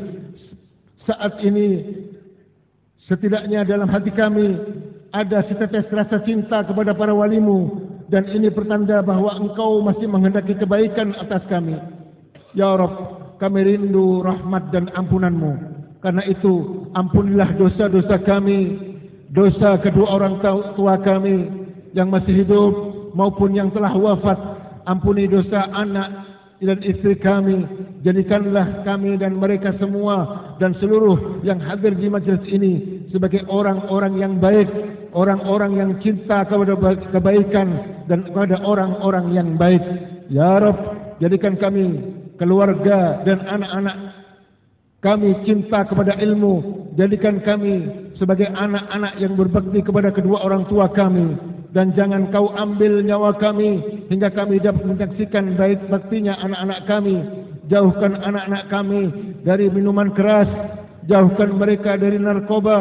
Saat ini setidaknya dalam hati kami ada setetes rasa cinta kepada para walimu, dan ini pertanda bahawa engkau masih menghendaki kebaikan atas kami. Ya Rabb, kami rindu rahmat dan ampunanmu. Karena itu ampunilah dosa-dosa kami, dosa kedua orang tua kami yang masih hidup maupun yang telah wafat. Ampuni dosa anak dan istri kami. Jadikanlah kami dan mereka semua dan seluruh yang hadir di majlis ini sebagai orang-orang yang baik, orang-orang yang cinta kepada kebaikan dan kepada orang-orang yang baik. Ya Rabb, jadikan kami, keluarga dan anak-anak kami cinta kepada ilmu. Jadikan kami sebagai anak-anak yang berbakti kepada kedua orang tua kami, dan jangan kau ambil nyawa kami hingga kami dapat menyaksikan baik baktinya anak-anak kami. Jauhkan anak-anak kami dari minuman keras, jauhkan mereka dari narkoba,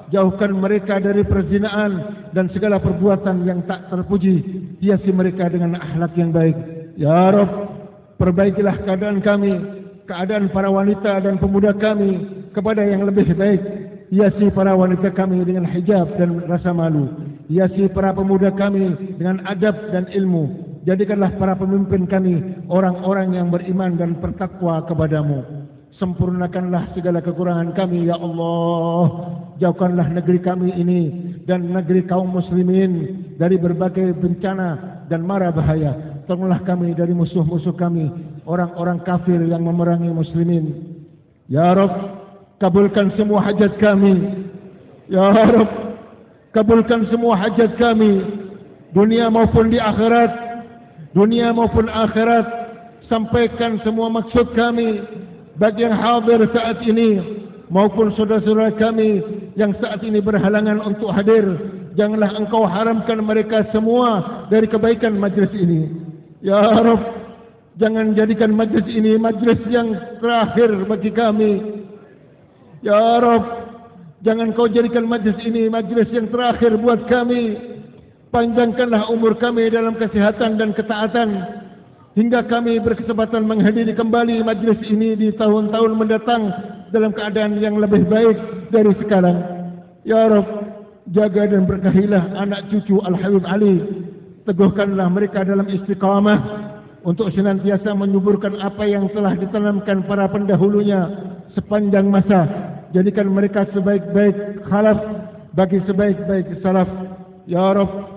jauhkan mereka dari perzinaan dan segala perbuatan yang tak terpuji. Hiasi mereka dengan akhlak yang baik. Ya Rabb, perbaikilah keadaan kami, keadaan para wanita dan pemuda kami kepada yang lebih baik. Hiasi para wanita kami dengan hijab dan rasa malu. Hiasi para pemuda kami dengan adab dan ilmu. Jadikanlah para pemimpin kami orang-orang yang beriman dan bertakwa kepadamu. Sempurnakanlah segala kekurangan kami, ya Allah. Jauhkanlah negeri kami ini dan negeri kaum muslimin dari berbagai bencana dan mara bahaya. Tolonglah kami dari musuh-musuh kami, orang-orang kafir yang memerangi muslimin. Ya Rabb, kabulkan semua hajat kami. Ya Rabb, kabulkan semua hajat kami, dunia maupun di akhirat. Dunia maupun akhirat, sampaikan semua maksud kami bagi yang hadir saat ini maupun saudara-saudara kami yang saat ini berhalangan untuk hadir. Janganlah engkau haramkan mereka semua dari kebaikan majlis ini. Ya Rabb, jangan jadikan majlis ini majlis yang terakhir bagi kami. Ya Rabb, jangan kau jadikan majlis ini majlis yang terakhir buat kami. Panjangkanlah umur kami dalam kesehatan dan ketaatan hingga kami berkesempatan menghadiri kembali majlis ini di tahun-tahun mendatang dalam keadaan yang lebih baik dari sekarang. Ya Rabb, jaga dan berkahilah anak cucu Al-Habib Ali. Teguhkanlah mereka dalam istiqamah untuk senantiasa menyuburkan apa yang telah ditanamkan para pendahulunya sepanjang masa. Jadikan mereka sebaik-baik khalaf bagi sebaik-baik salaf. Ya Rabb,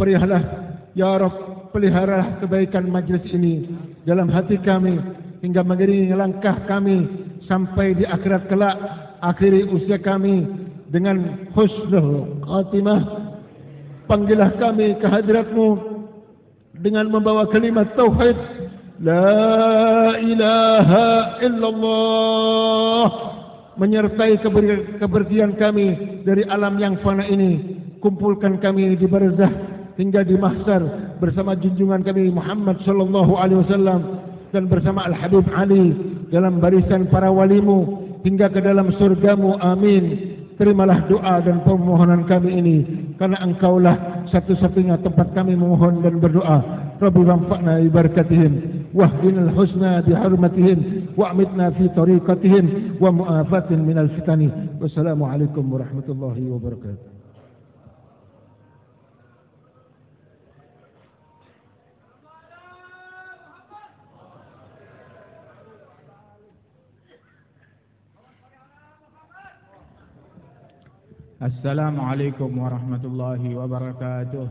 Ya Rabb, peliharalah kebaikan majlis ini dalam hati kami hingga mengiringi langkah kami sampai di akhirat kelak. Akhiri usia kami dengan husnul khatimah. Panggillah kami ke hadirat-Mu dengan membawa kalimat tauhid La ilaha illallah, menyertai kepergian kami dari alam yang fana ini. Kumpulkan kami di barzah hingga di mahsyar bersama junjungan kami Muhammad sallallahu alaihi wasallam dan bersama Al-Habib Ali dalam barisan para walimu hingga ke dalam surgamu. Amin. Terimalah doa dan permohonan kami ini, karena Engkaulah satu-satunya tempat kami memohon dan berdoa. Rabbi wanfa'na bi barakatihim wahdinal husna bi hurmatihim wa'mitna fi tariqatihim wa mu'afatin minal fitani. Wassalamualaikum warahmatullahi wabarakatuh. Assalamualaikum warahmatullahi wabarakatuh.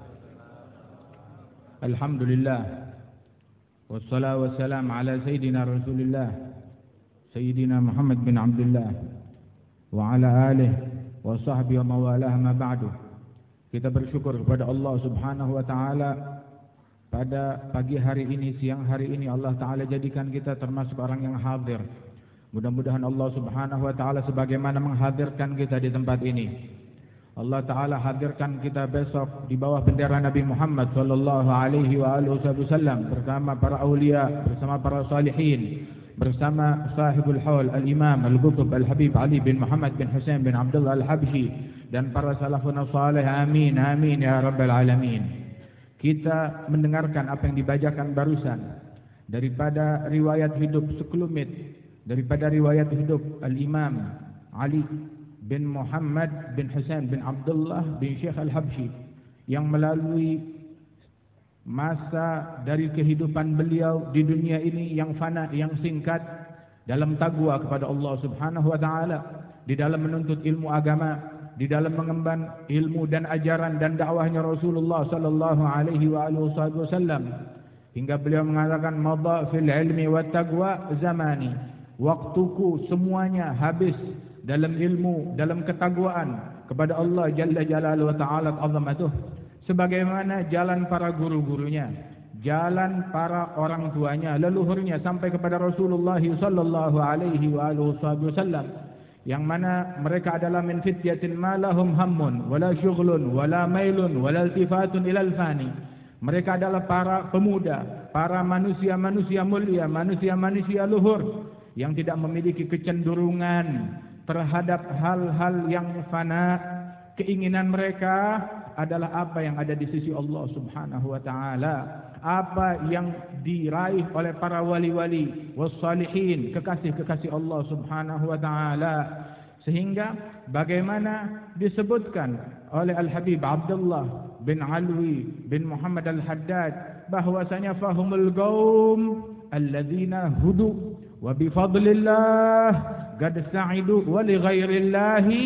Alhamdulillah wassalatu wassalamu ala sayyidina Rasulillah Sayyidina Muhammad bin Abdullah wa ala alihi wa sahbihi wa mawalah ma ba'du. Kita bersyukur kepada Allah Subhanahu wa taala pada pagi hari ini, siang hari ini Allah taala jadikan kita termasuk orang yang hadir. Mudah-mudahan Allah Subhanahu wa taala sebagaimana menghadirkan kita di tempat ini, Allah taala hadirkan kita besok di bawah bendera Nabi Muhammad sallallahu alaihi wa alihi wasallam bersama para aulia, bersama para salihin, bersama sahibul haul al-Imam al-Qutb al-Habib Ali bin Muhammad bin Husain bin Abdullah al-Habsyi dan para salafun salih. Amin amin ya rabbal alamin. Kita mendengarkan apa yang dibacakan barusan daripada riwayat hidup sekelumit daripada riwayat hidup Al-Imam Ali bin Muhammad bin Husain bin Abdullah bin Syekh Al-Habsyi yang melalui masa dari kehidupan beliau di dunia ini yang fana, yang singkat, dalam taqwa kepada Allah Subhanahu wa taala, di dalam menuntut ilmu agama, di dalam mengemban ilmu dan ajaran dan dakwahnya Rasulullah sallallahu alaihi wa alihi wasallam, hingga beliau mengatakan madha fil ilmi wat taqwa zamani. Waktuku semuanya habis dalam ilmu, dalam ketakwaan kepada Allah Jalla Jalaluhu wa Ta'ala azamatuh, sebagaimana jalan para guru-gurunya, jalan para orang tuanya, leluhurnya sampai kepada Rasulullah sallallahu alaihi wa alihi wasallam, yang mana mereka adalah min fityatin ma lahum hammun wala syughlun wala mailun wala iltifatun ilal fani. Mereka adalah para pemuda, para manusia-manusia mulia, manusia-manusia luhur yang tidak memiliki kecenderungan terhadap hal-hal yang fana. Keinginan mereka adalah apa yang ada di sisi Allah Subhanahu wa taala, apa yang diraih oleh para wali-wali wassalihin, kekasih-kekasih Allah Subhanahu wa taala. Sehingga bagaimana disebutkan oleh Al-Habib Abdullah bin Alwi bin Muhammad Al-Haddad bahwasanya fahumul qaum alladzina hudu wa bifadlillah qad sa'idu wa li ghairillahi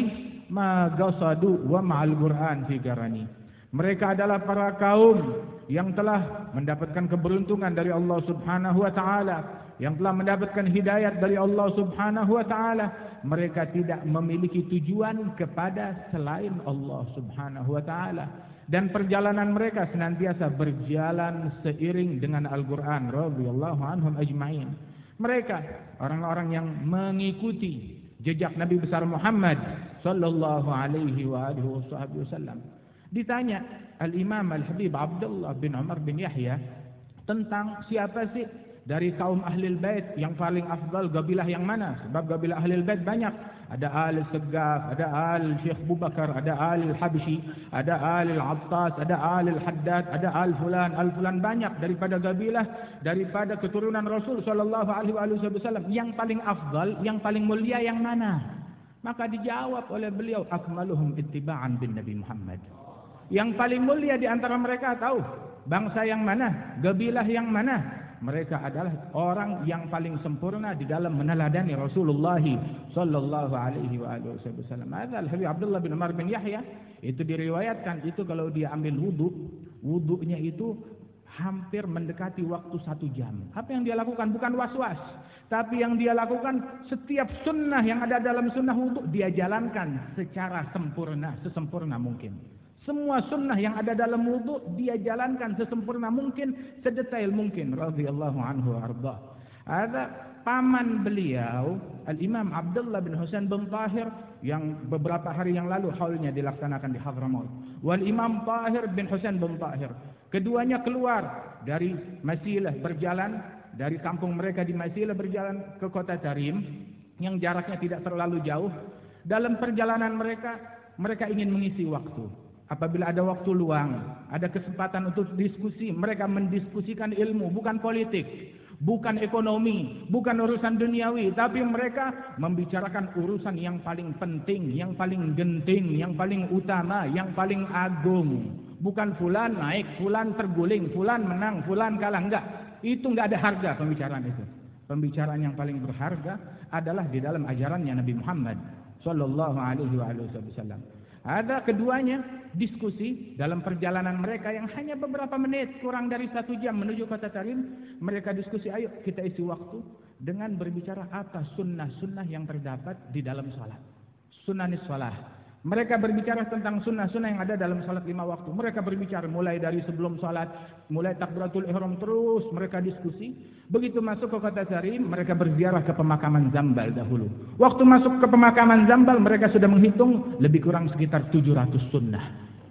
ma qasadu wa ma'al Qur'an fi garani. Mereka adalah para kaum yang telah mendapatkan keberuntungan dari Allah Subhanahu wa taala, yang telah mendapatkan hidayat dari Allah Subhanahu wa taala. Mereka tidak memiliki tujuan kepada selain Allah Subhanahu wa taala, dan perjalanan mereka senantiasa berjalan seiring dengan Al-Qur'an radhiyallahu anhum ajma'in. Mereka orang-orang yang mengikuti jejak Nabi besar Muhammad sallallahu alaihi wa alihi wasallam. Ditanya Al-Imam Al-Habib Abdullah bin Umar bin Yahya tentang siapa sih dari kaum Ahlul Bait yang paling afdal, gabilah yang mana? Sebab gabilah Ahlul Bait banyak. Ada Al Segaf, ada Al Syekh Abu Bakar, ada Al Habsyi, ada Al Attas, ada Al Haddad, ada Al Fulan, banyak daripada gabilah, daripada keturunan Rasul sallallahu alaihi wasallam. Yang paling afdal, yang paling mulia yang mana? Maka dijawab oleh beliau, akmaluhum ittiba'an bin Nabi Muhammad. Yang paling mulia di antara mereka tahu bangsa yang mana, gabilah yang mana? Mereka adalah orang yang paling sempurna di dalam meneladani Rasulullah sallallahu alaihi wasallam. Al-Habib Abdullah bin Umar bin Yahya itu diriwayatkan itu kalau dia ambil wudunya itu hampir mendekati waktu 1 jam. Apa yang dia lakukan bukan was-was, tapi yang dia lakukan setiap sunnah yang ada dalam sunnah wudu dia jalankan secara sempurna, sesempurna mungkin. Semua sunnah yang ada dalam wudu dia jalankan sesempurna mungkin, sedetail mungkin radhiyallahu anhu arda. Ada paman beliau Al-Imam Abdullah bin Husain bin Tahir yang beberapa hari yang lalu haulnya dilaksanakan di Hadramaut. Wal Imam Tahir bin Husain bin Tahir. Keduanya keluar dari Masilah, berjalan dari kampung mereka di Masilah berjalan ke kota Tarim yang jaraknya tidak terlalu jauh. Dalam perjalanan mereka ingin mengisi waktu. Apabila ada waktu luang, ada kesempatan untuk diskusi, mereka mendiskusikan ilmu, bukan politik, bukan ekonomi, bukan urusan duniawi, tapi mereka membicarakan urusan yang paling penting, yang paling genting, yang paling utama, yang paling agung. Bukan fulan naik, fulan terguling, fulan menang, fulan kalah, enggak. Itu enggak ada harga pembicaraan itu. Pembicaraan yang paling berharga adalah di dalam ajarannya Nabi Muhammad sallallahu alaihi wasallam. Ada keduanya diskusi dalam perjalanan mereka yang hanya beberapa menit, kurang dari 1 jam menuju kota Tarim. Mereka diskusi, ayo kita isi waktu dengan berbicara apa sunnah-sunnah yang terdapat di dalam salat. Sunnanis salah. Mereka berbicara tentang sunnah-sunnah yang ada dalam salat 5 waktu. Mereka berbicara mulai dari sebelum salat, mulai takbiratul ihram, terus mereka diskusi. Begitu masuk ke kota Tarim, mereka berziarah ke pemakaman Zambal dahulu. Waktu masuk ke pemakaman Zambal, mereka sudah menghitung lebih kurang sekitar 700 sunnah.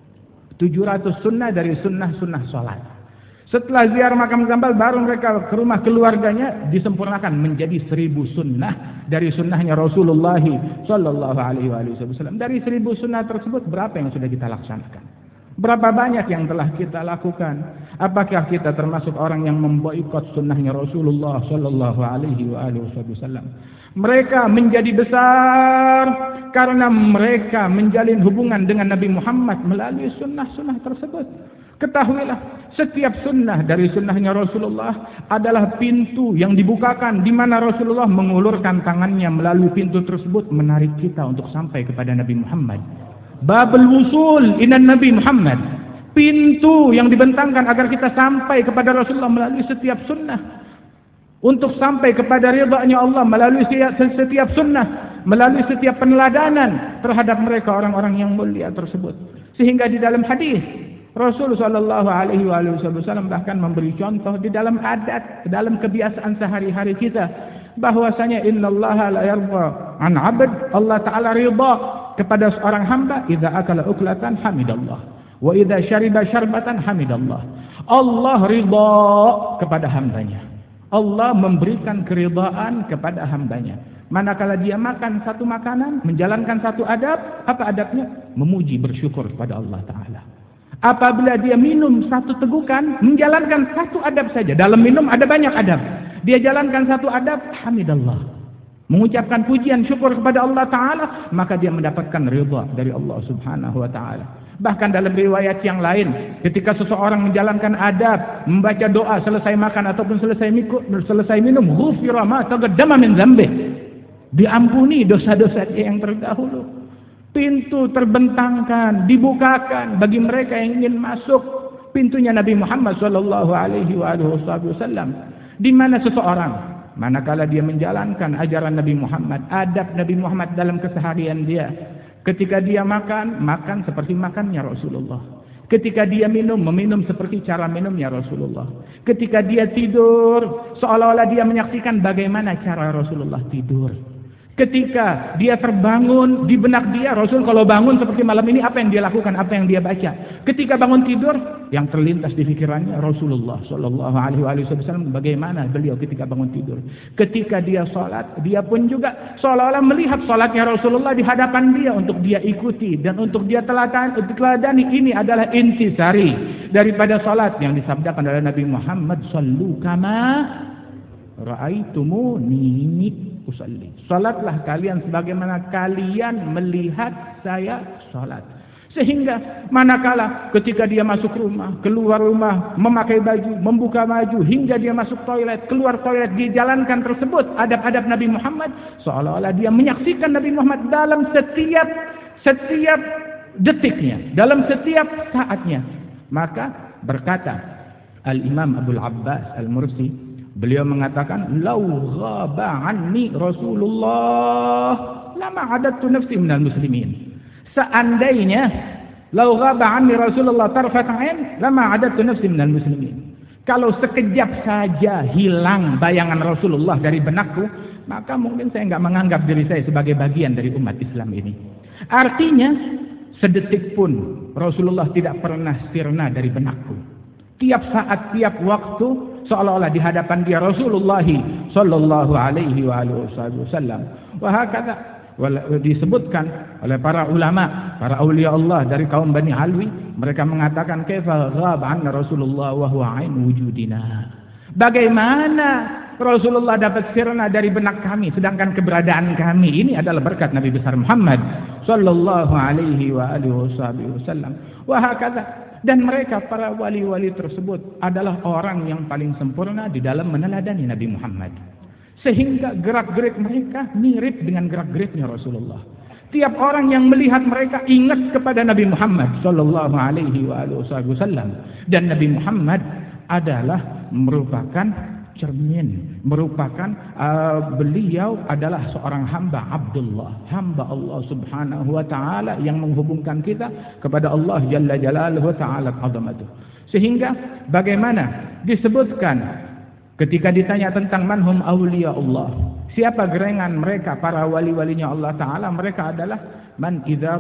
700 sunnah dari sunnah-sunnah salat. Setelah ziarah makam Zambal, baru mereka ke rumah keluarganya, disempurnakan menjadi 1000 sunnah dari sunnahnya Rasulullah sallallahu alaihi wasallam. Dari 1000 sunnah tersebut berapa yang sudah kita laksanakan? Berapa banyak yang telah kita lakukan? Apakah kita termasuk orang yang memboikot sunnahnya Rasulullah sallallahu alaihi wasallam? Mereka menjadi besar karena mereka menjalin hubungan dengan Nabi Muhammad melalui sunnah-sunnah tersebut. Ketahuilah, setiap sunnah dari sunnahnya Rasulullah adalah pintu yang dibukakan di mana Rasulullah mengulurkan tangannya melalui pintu tersebut menarik kita untuk sampai kepada Nabi Muhammad. Babul wusul inan Nabi Muhammad. Pintu yang dibentangkan agar kita sampai kepada Rasulullah melalui setiap sunnah. Untuk sampai kepada ridha-Nya Allah melalui setiap sunnah, melalui setiap peneladanan terhadap mereka orang-orang yang mulia tersebut. Sehingga di dalam hadis Rasul sallallahu alaihi wasallam bahkan memberi contoh di dalam adat, dalam kebiasaan sehari-hari kita, bahwasanya innallaha la yarda an 'abd, Allah taala ridha kepada seorang hamba idza akala uklatan hamidallah wa idza syariba syarbatan hamidallah. Allah ridha kepada hambanya. Allah memberikan keridhaan kepada hambanya. Manakala dia makan satu makanan, menjalankan satu adab, apa adabnya? Memuji, bersyukur kepada Allah Ta'ala. Apabila dia minum satu tegukan, menjalankan satu adab saja. Dalam minum ada banyak adab. Dia jalankan satu adab, hamidallah. Mengucapkan pujian, syukur kepada Allah Ta'ala, maka dia mendapatkan ridha dari Allah Subhanahu Wa Ta'ala. Bahkan dalam riwayat yang lain, ketika seseorang menjalankan adab, membaca doa selesai makan ataupun selesai minum, ghufira ma taqaddama min dzambih. Diampuni dosa-dosa yang terdahulu. Pintu terbentangkan, dibukakan bagi mereka yang ingin masuk. Pintunya Nabi Muhammad sallallahu alaihi wasallam. Di mana seseorang manakala dia menjalankan ajaran Nabi Muhammad, adab Nabi Muhammad dalam keseharian dia. Ketika dia makan seperti makannya Rasulullah. Ketika dia meminum seperti cara minumnya Rasulullah. Ketika dia tidur, seolah-olah dia menyaksikan bagaimana cara Rasulullah tidur. Ketika dia terbangun, di benak dia, Rasul kalau bangun seperti malam ini, apa yang dia lakukan, apa yang dia baca. Ketika bangun tidur, yang terlintas di pikirannya Rasulullah sallallahu alaihi wasallam, bagaimana beliau ketika bangun tidur. Ketika dia salat, dia pun juga seolah-olah melihat salatnya Rasulullah di hadapan dia untuk dia ikuti dan untuk dia teladani. Ini adalah intisari daripada salat yang disabdakan oleh Nabi Muhammad, sallu kama ra'aitumuni usalli. Salatlah kalian sebagaimana kalian melihat saya salat. Sehingga manakala ketika dia masuk rumah, keluar rumah, memakai baju, membuka baju, hingga dia masuk toilet, keluar toilet, dijalankan tersebut adab-adab Nabi Muhammad, seolah-olah dia menyaksikan Nabi Muhammad dalam setiap detiknya, dalam setiap saatnya. Maka berkata Al-Imam Abdul Abbas Al-Mursi, beliau mengatakan, "Lau ghaba anni Rasulullah lama adattu nafsi minal muslimin." Seandainya lau ghaba anni Rasulullah tarfat ain lama adattu nafsi minal muslimin. Kalau sekejap saja hilang bayangan Rasulullah dari benakku, maka mungkin saya enggak menganggap diri saya sebagai bagian dari umat Islam ini. Artinya, sedetik pun Rasulullah tidak pernah sirna dari benakku. Tiap saat, tiap waktu, seolah-olah di hadapan dia Rasulullah sallallahu alaihi wasallam. Wahakadha disebutkan oleh para ulama, para aulia Allah dari kaum Bani Alwi, mereka mengatakan kaifa ghab anna Rasulullah wa huwa ain wujudina. Bagaimana Rasulullah dapat sirna dari benak kami sedangkan keberadaan kami ini adalah berkat Nabi besar Muhammad sallallahu alaihi wasallam. Wahakadha. Dan mereka para wali-wali tersebut adalah orang yang paling sempurna di dalam meneladani Nabi Muhammad. Sehingga gerak-gerik mereka mirip dengan gerak-geriknya Rasulullah. Tiap orang yang melihat mereka ingat kepada Nabi Muhammad sallallahu alaihi wasallam. Dan Nabi Muhammad adalah merupakan cermin, merupakan beliau adalah seorang hamba Abdullah, hamba Allah Subhanahu wa taala yang menghubungkan kita kepada Allah Jalla Jalaluhu Ta'ala azamatuh. Sehingga bagaimana disebutkan ketika ditanya tentang manhum awliya Allah, siapa gerangan mereka para wali-walinya Allah Ta'ala, mereka adalah man idza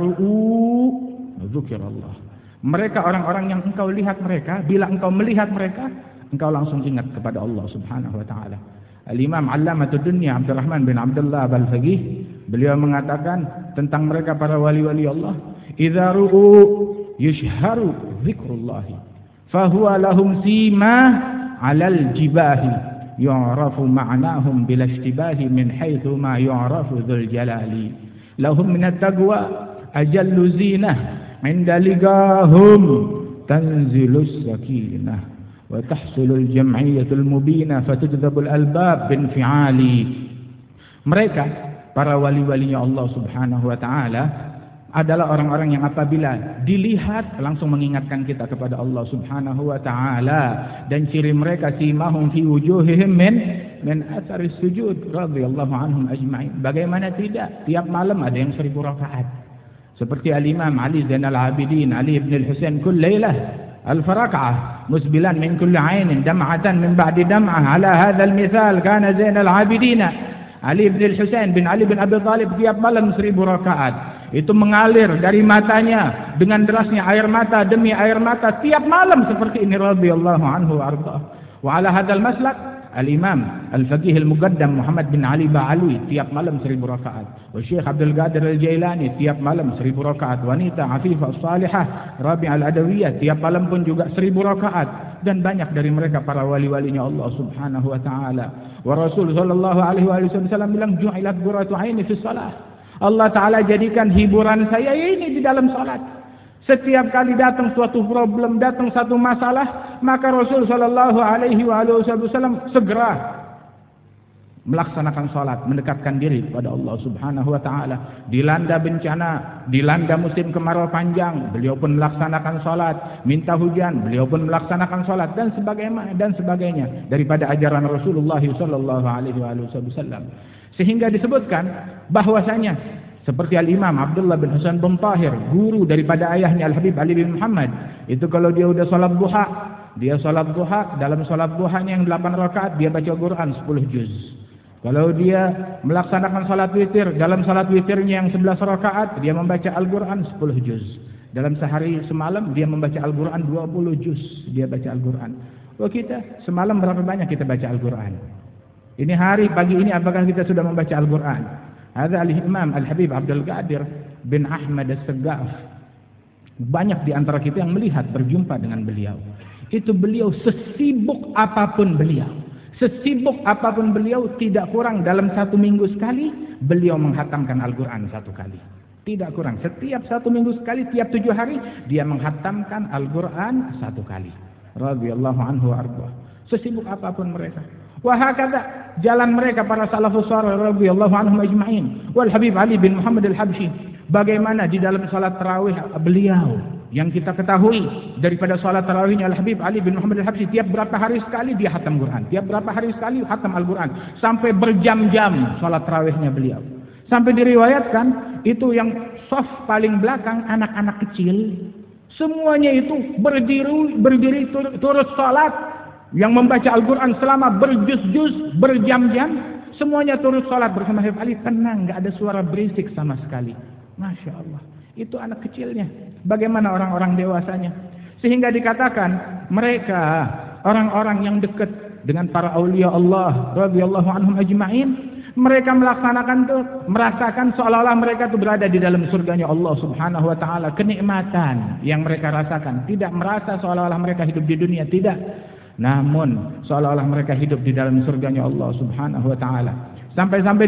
ru'u dzukirallah. Mereka orang-orang yang engkau lihat mereka, bila engkau melihat mereka, engkau langsung ingat kepada Allah Subhanahu wa taala. Al-Imam Allamatud Dunya Abdurrahman bin Abdullah Al-Faqih, beliau mengatakan tentang mereka para wali-wali Allah, idza ru'u yushharu dzikrullah fa huwa lahum sima 'alal jibahi yu'rafu ma'nahum bil ishtibahi min haitsu ma yu'rafu dzul jalali lahum min at-taqwa ajallu zinah 'inda ligahum tanzilus sakinah wa tahsulul jam'iyatul mubinah fatujdzabul albab binfi'ali. Mereka para wali-walinya Allah Subhanahu wa taala adalah orang-orang yang apabila dilihat langsung mengingatkan kita kepada Allah Subhanahu wa taala, dan ciri mereka simahum fi wujuhihim min atharis sujud radhiyallahu anhum ajma'in. Bagaimana tidak, tiap malam ada yang 1000 rakaat. Seperti Al-Imam Ali Zainal Abidin Ali ibn al-Husain kull lailah ألف ركعة مسبلا من كل عين دمعة من بعد دمعة. على هذا المثال كان زين العابدين Ali bin Husain bin Ali bin Abi Thalib tiap malam 1000 rakaat. Itu mengalir dari matanya dengan derasnya air mata demi air mata tiap malam seperti ini radhiyallahu anhu arda. Wa ala hadzal maslak Al-Imam Al-Faqih Al-Muqaddam Muhammad bin Ali Ba'alwi tiap malam 1000 rakaat. Wa Syekh Abdul Qadir Al-Jailani tiap malam 1000 rakaat. Wanita Afifah Salihah Rabi' Al-Adawiyah tiap malam pun juga 1000 rakaat. Dan banyak dari mereka para wali-walinya Allah Subhanahu wa taala. Wa Rasul sallallahu alaihi wasallam bilang ju'ilat qurratu 'aini fi shalah. Allah taala jadikan hiburan saya ini di dalam salat. Setiap kali datang suatu problem, datang satu masalah, maka Rasul sallallahu alaihi wasallam segera melaksanakan salat, mendekatkan diri kepada Allah Subhanahu wa taala. Dilanda bencana, dilanda musim kemarau panjang, beliau pun melaksanakan salat. Minta hujan, beliau pun melaksanakan salat dan sebagainya daripada ajaran Rasulullah sallallahu alaihi wasallam. Sehingga disebutkan bahwasanya seperti Al-Imam Abdullah bin Hasan bin Tahir, guru daripada ayahnya Al-Habib Ali bin Muhammad, itu kalau dia udah salat duha, dalam salat duhanya yang 8 rakaat dia baca Quran 10 juz. Kalau dia melaksanakan salat witir, dalam salat witirnya yang 11 rakaat dia membaca Al-Quran 10 juz. Dalam sehari semalam dia membaca Al-Quran 20 juz, dia baca Al-Quran. Oh, kita semalam berapa banyak kita baca Al-Quran? Ini hari pagi ini apakah kita sudah membaca Al-Quran? Hadza Al-Imam Al-Habib Abdul Qadir bin Ahmad As-Saggaf. Banyak di antara kita yang melihat, berjumpa dengan beliau. Itu beliau sesibuk apapun beliau. Sesibuk apapun beliau, tidak kurang dalam 1 minggu sekali beliau menghatamkan Al-Quran 1 kali. Tidak kurang. Setiap 1 minggu sekali, tiap 7 hari dia menghatamkan Al-Quran 1 kali. Radhiyallahu anhu arba. Sesibuk apapun mereka. Wahakadha jalan mereka para salafus salih radhiyallahu anhum ajma'in. Wal Habib Ali bin Muhammad Al-Habsyi, bagaimana di dalam salat tarawih beliau yang kita ketahui daripada salat tarawihnya Al-Habib Ali bin Muhammad Al-Habsyi, tiap berapa hari sekali dia khatam Quran, tiap berapa hari sekali khatam Al-Quran, sampai berjam-jam salat tarawihnya beliau. Sampai diriwayatkan itu yang saf paling belakang anak-anak kecil, semuanya itu berdiri turut salat. Yang membaca Al-Quran selama berjuz-juz, berjam-jam, semuanya turut salat bersama Habib Ali, tenang, enggak ada suara berisik sama sekali. Masya Allah, itu anak kecilnya. Bagaimana orang-orang dewasanya? Sehingga dikatakan mereka orang-orang yang dekat dengan para aulia Allah radhiyallahu anhum ajma'in, mereka melaksanakan itu, merasakan seolah-olah mereka itu berada di dalam surganya Allah Subhanahu wa taala. Kenikmatan yang mereka rasakan, tidak merasa seolah-olah mereka hidup di dunia, tidak. Namun seolah-olah mereka hidup di dalam surganya Allah Subhanahu wa taala. Sampai-sampai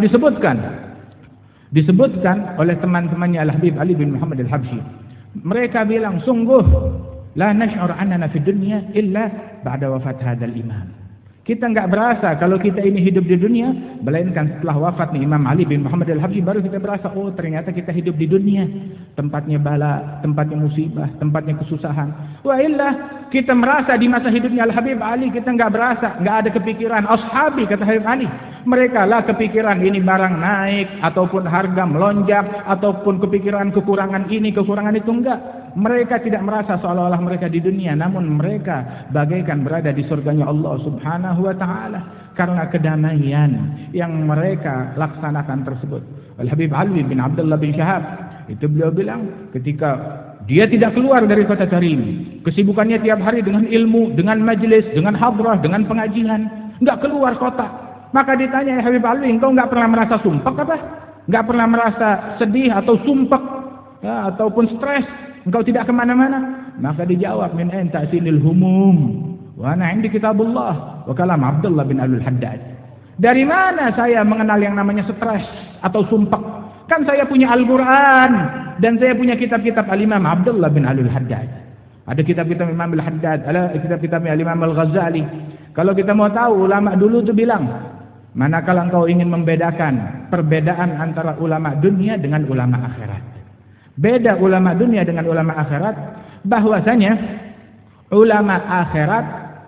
disebutkan oleh teman-temannya Al-Habib Ali bin Muhammad Al-Habsyi. Mereka bilang, sungguh la nash'ur annana fid dunya illa ba'da wafat hadzal imam. Kita enggak berasa kalau kita ini hidup di dunia, melainkan setelah wafatnya Imam Ali bin Muhammad Al-Habsyi baru kita berasa, oh ternyata kita hidup di dunia. Tempatnya bala, tempatnya musibah, tempatnya kesusahan. Wa illa kita merasa di masa hidupnya Al-Habib Ali, kita enggak berasa, enggak ada kepikiran. Ashabi, kata Habib Ali, mereka lah kepikiran ini barang naik, ataupun harga melonjak, ataupun kepikiran kekurangan ini, kekurangan itu, enggak. Mereka tidak merasa seolah-olah mereka di dunia, namun mereka bagaikan berada di surganya Allah Subhanahu wa taala karena kedamaian yang mereka laksanakan tersebut. Al-Habib Ali bin Abdullah bin Syahab, itu beliau bilang ketika dia tidak keluar dari kota Tarim, kesibukannya tiap hari dengan ilmu, dengan majlis, dengan hadrah, dengan pengajian, enggak keluar kota. Maka ditanya, ya Habib Ali, engkau enggak pernah merasa sumpek apa? Enggak pernah merasa sedih atau sumpek, ya, ataupun stres? Engkau tidak kemana-mana? Maka dijawab, min ain ta'sinil humum wa ana 'indi kitabullah wa kalam Abdullah bin Abdul Haddad. Dari mana saya mengenal yang namanya stres atau sumpek? Kan saya punya Al-Quran dan saya punya kitab-kitab Al-Imam Abdullah bin Abdul Haddad. Ada kitab-kitab Imam Al-Haddad, ada kitab-kitab Al-Imam Al-Ghazali. Kalau kita mau tahu, ulama dulu itu bilang, manakala engkau ingin membedakan perbedaan antara ulama dunia dengan ulama akhirat. Beda ulama dunia dengan ulama akhirat, bahwasanya ulama akhirat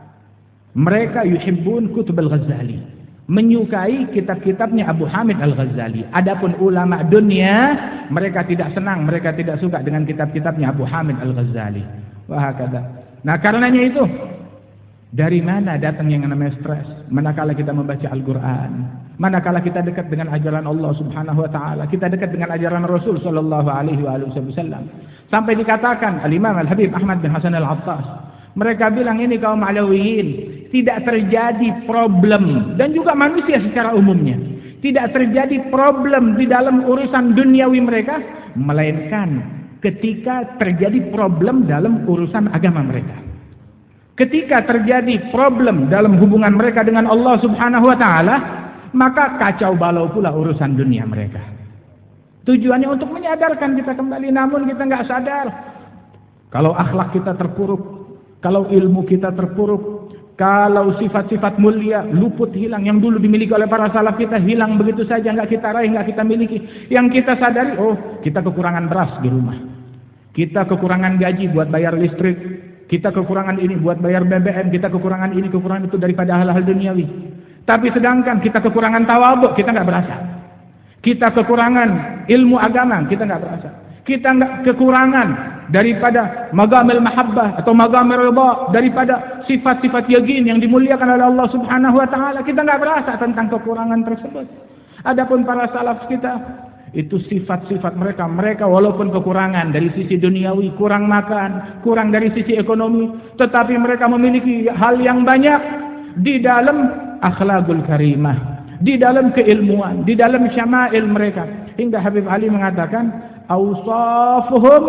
mereka yuhibbun kutub Al-Ghazali, menyukai kitab-kitabnya Abu Hamid Al-Ghazali. Adapun ulama dunia, mereka tidak senang, mereka tidak suka dengan kitab-kitabnya Abu Hamid Al-Ghazali. Wahakadha. Nah, karenanya itu, dari mana datang yang namanya stres? Manakala kita membaca Al-Quran, manakala kita dekat dengan ajaran Allah Subhanahu wa taala, kita dekat dengan ajaran Rasul sallallahu alaihi wasallam. Sampai dikatakan Al-Imam Al-Habib Ahmad bin Hasan Al-Attas, mereka bilang ini kaum Alawiyin, tidak terjadi problem, dan juga manusia secara umumnya, tidak terjadi problem di dalam urusan duniawi mereka, melainkan ketika terjadi problem dalam urusan agama mereka. Ketika terjadi problem dalam hubungan mereka dengan Allah Subhanahu wa taala, maka kacau balau pula urusan dunia mereka. Tujuannya untuk menyadarkan kita kembali, namun kita nggak sadar. Kalau akhlak kita terpuruk, kalau ilmu kita terpuruk, kalau sifat-sifat mulia luput, hilang, yang dulu dimiliki oleh para salaf kita hilang begitu saja, nggak kita raih, nggak kita miliki. Yang kita sadari, oh kita kekurangan beras di rumah, kita kekurangan gaji buat bayar listrik, kita kekurangan ini buat bayar BBM, kita kekurangan ini, kekurangan itu daripada hal-hal duniawi. Tapi sedangkan kita kekurangan tawadhu, kita nggak berasa. Kita kekurangan ilmu agama, kita nggak berasa. Kita nggak kekurangan daripada magamil mahabbah atau magamil ridha, daripada sifat-sifat yakin yang dimuliakan oleh Allah Subhanahu wa taala, kita nggak berasa tentang kekurangan tersebut. Adapun para salaf kita, itu sifat-sifat mereka walaupun kekurangan dari sisi duniawi, kurang makan, kurang dari sisi ekonomi, tetapi mereka memiliki hal yang banyak di dalam akhlakul karimah, di dalam keilmuan, di dalam syama'il mereka. Hingga Habib Ali mengatakan, awsafuhum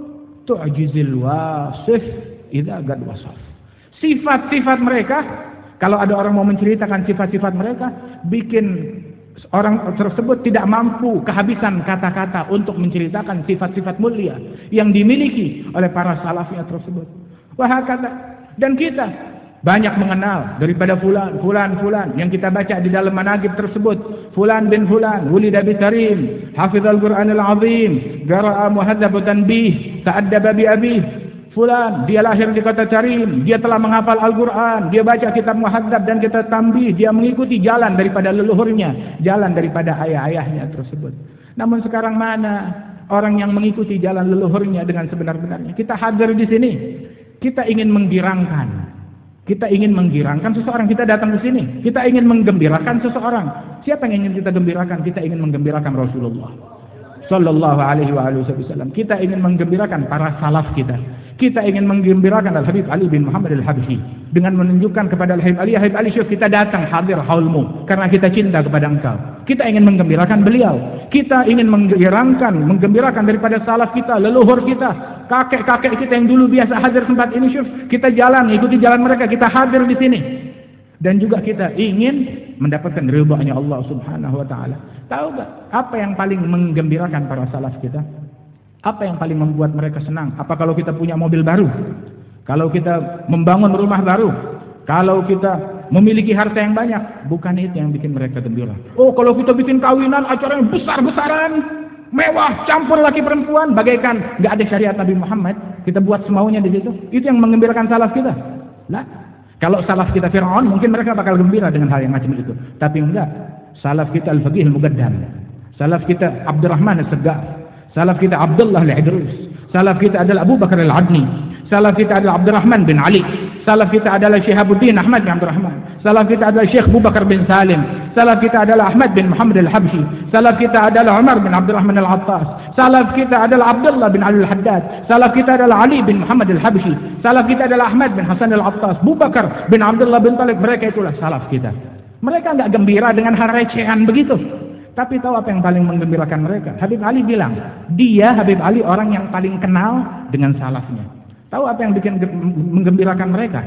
tu'jizil wasif idza qad wasaf. Sifat-sifat mereka, kalau ada orang mau menceritakan sifat-sifat mereka, bikin orang tersebut tidak mampu kehabisan kata-kata untuk menceritakan sifat-sifat mulia yang dimiliki oleh para salafnya tersebut. Wahakata. Dan kita banyak mengenal daripada fulan yang kita baca di dalam manaqib tersebut. Fulan bin fulan wulida bi tarim, hafizal Qur'anil azim, qara'a muhadzab tanbih, ta'addaba bi abih. Fulan dia lahir di kota Tarim, dia telah menghafal Al-Qur'an, dia baca kitab muhadzab dan kitab tanbih, dia mengikuti jalan daripada leluhurnya, jalan daripada ayah-ayahnya tersebut. Namun sekarang mana orang yang mengikuti jalan leluhurnya dengan sebenar-benarnya? Kita hadir di sini, kita ingin menggirangkan. Kita ingin menggirangkan seseorang, kita datang ke sini. Kita ingin menggembirakan seseorang. Siapa yang ingin kita gembirakan? Kita ingin menggembirakan Rasulullah sallallahu alaihi wasallam. Kita ingin menggembirakan para salaf kita. Kita ingin menggembirakan Al-Habib Ali bin Muhammad Al-Habsyi dengan menunjukkan kepada Al-Habib Ali, syuf, kita datang hadir haulmu karena kita cinta kepada engkau. Kita ingin menggembirakan beliau. Kita ingin menggembirakan daripada salaf kita, leluhur kita, kakek-kakek kita yang dulu biasa hadir tempat ini, syuf. Kita jalan, ikuti jalan mereka, kita hadir di sini. Dan juga kita ingin mendapatkan ridha-Nya Allah Subhanahu wa taala. Tahu enggak apa yang paling menggembirakan para salaf kita? Apa yang paling membuat mereka senang? Apa kalau kita punya mobil baru? Kalau kita membangun rumah baru? Kalau kita memiliki harta yang banyak? Bukan itu yang bikin mereka gembira. Oh, kalau kita bikin kawinan, acara yang besar-besaran, mewah, campur laki perempuan, bagaikan nggak ada syariat Nabi Muhammad, kita buat semaunya di situ. Itu yang menggembirakan salaf kita. Nah, kalau salaf kita Fir'aun, mungkin mereka bakal gembira dengan hal yang macam itu. Tapi enggak. Salaf kita Al-Faqih Al-Muqaddam. Salaf kita Abdurrahman As-Saggaf. Salaf kita Abdullah Al-Idrus. Salaf kita adalah Abu Bakar Al-Adni. Salaf kita adalah Abdurrahman bin Ali. Salaf kita adalah Syihabuddin Ahmad bin Abdurrahman. Salaf kita adalah Syekh Abu Bakar bin Salim. Salaf kita adalah Ahmad bin Muhammad Al-Habsyi. Salaf kita adalah Umar bin Abdurrahman Al-Attas. Salaf kita adalah Abdullah bin Ali Al-Haddad. Salaf kita adalah Ali bin Muhammad Al-Habsyi. Salaf kita adalah Ahmad bin Hasan Al-Attas. Abu Bakar bin Abdullah bin Talib. Mereka itulah salaf kita. Mereka enggak gembira dengan hal recehan begitu. Tapi tahu apa yang paling menggembirakan mereka? Habib Ali bilang, dia Habib Ali orang yang paling kenal dengan salafnya. Tahu apa yang bikin menggembirakan mereka?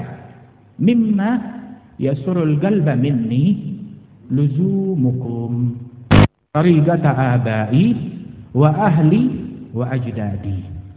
Mimma yasurul qalba minni luzumukum tariqata abai wa ahli wa ajdadi.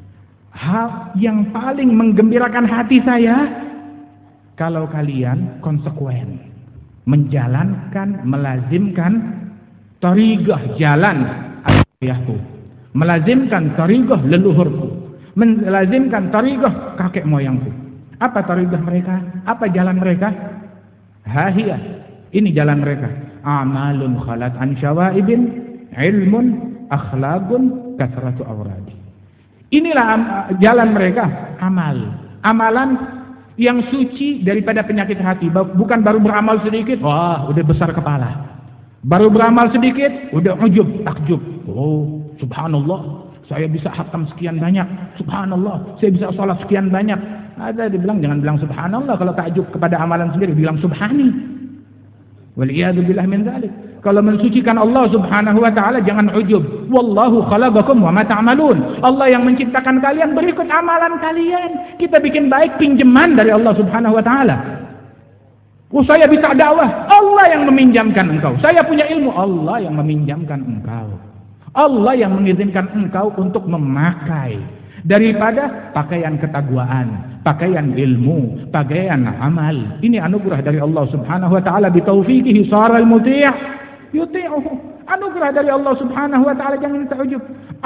Hal yang paling menggembirakan hati saya kalau kalian konsekuen menjalankan, melazimkan tariqah jalan ayahku, melazimkan tariqah leluhurku, melazimkan tariqah kakek moyangku. Apa tariqah mereka? Apa jalan mereka? Hahiyah, ini jalan mereka. Amalun khalat an syawaibin, ilmun akhlaqun kathratu awradi. Inilah jalan mereka, amalan yang suci daripada penyakit hati. Bukan baru beramal sedikit, wah udah besar kepala. Baru beramal sedikit, udah ujub, takjub. Oh, subhanallah, saya bisa khatam sekian banyak. Subhanallah, saya bisa sholat sekian banyak. Ada dibilang jangan bilang subhanallah, kalau takjub kepada amalan sendiri bilang subhani. Waliyadzubillah min dzalik. Kalau mensucikan Allah Subhanahu wa taala jangan ujub. Wallahu khalaqakum wa ma ta'malun. Allah yang menciptakan kalian, berikut amalan kalian. Kita bikin baik pinjaman dari Allah Subhanahu wa taala. Oh, saya bisa dakwah, Allah yang meminjamkan engkau. Saya punya ilmu, Allah yang meminjamkan engkau. Allah yang mengizinkan engkau untuk memakai daripada pakaian ketakwaan, pakaian ilmu, pakaian amal. Ini anugerah dari Allah Subhanahu wa taala, bi taufiqihi saral muti' yuti'uhu. Anugerah dari Allah Subhanahu wa taala, jangan ta'ujub.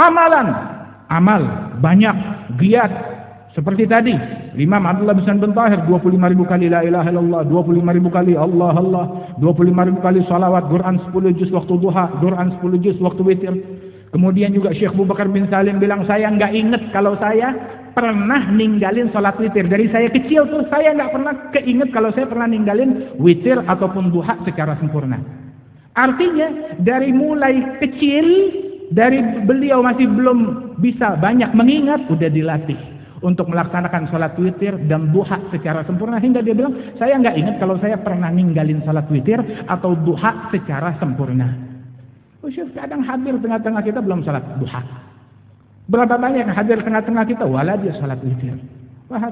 Amal banyak, giat seperti tadi Imam Abdullah bin Tahir 25.000 kali la ilaha illallah, 25.000 kali Allah Allah, 25.000 kali salawat, Quran 10 juz waktu duha, Quran 10 juz waktu witir. Kemudian juga Syekh Abu Bakar bin Salim bilang, saya enggak ingat kalau saya pernah ninggalin salat witir. Dari saya kecil tuh saya enggak pernah keinget kalau saya pernah ninggalin witir ataupun duha secara sempurna. Artinya dari mulai kecil, dari beliau masih belum bisa banyak mengingat, udah dilatih untuk melaksanakan salat witir dan duha secara sempurna, hingga dia bilang, saya enggak ingat kalau saya pernah ninggalin salat witir atau duha secara sempurna. Syekh kadang hadir tengah-tengah kita belum salat duha. Berapa banyak yang hadir tengah-tengah kita wala dia salat witir. Wah,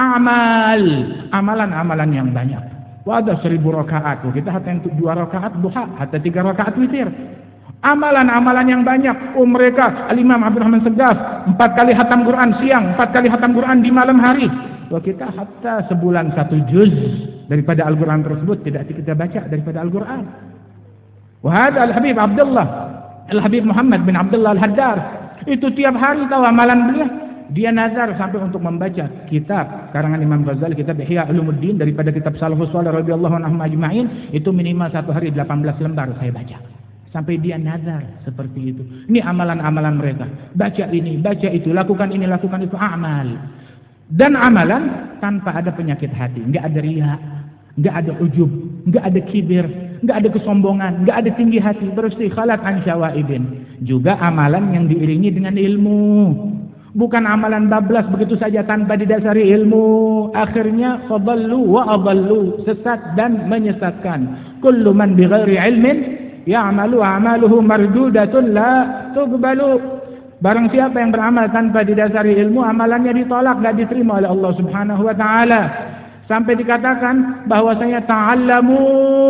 amalan-amalan yang banyak. Wah, ada 1000 rakaat. Kita hatta 2 rakaat duha, hatta 3 rakaat witir. Amalan-amalan yang banyak. Mereka Al-Imam Abdurrahman Segaf 4 kali khatam Quran siang, 4 kali khatam Quran di malam hari. Wah, kita hatta sebulan 1 juz daripada Al-Quran tersebut tidak kita baca daripada Al-Quran. Wahada Al-Habib Abdullah Al-Habib Muhammad bin Abdullah Al-Haddar, itu tiap hari tahu amalan beliau. Dia nazar sampai untuk membaca kitab karangan Imam Ghazali, kitab Ihya Ulumuddin, daripada kitab Salafus Shalih radhiyallahu anhum ajma'in, itu minimal 1 hari 18 lembar saya baca. Sampai dia nazar seperti itu. Ini amalan-amalan mereka. Baca ini, baca itu, lakukan ini, lakukan itu, amal. Dan amalan tanpa ada penyakit hati, enggak ada riya, enggak ada ujub, enggak ada kibir, enggak ada kesombongan, enggak ada tinggi hati, beristikhalat an syawaibin. Juga amalan yang diiringi dengan ilmu. Bukan amalan bablas begitu saja tanpa didasari ilmu. Akhirnya fadallu wa adallu, sesat dan menyesatkan. Kullu man bighairi ilmin ya'malu a'maluhu mardudatun la tuqbalu. Barang siapa yang beramal tanpa didasari ilmu, amalannya ditolak, enggak diterima oleh Allah Subhanahu wa taala. Sampai dikatakan bahwasanya ta'allamu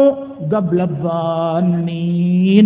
gablabbanin.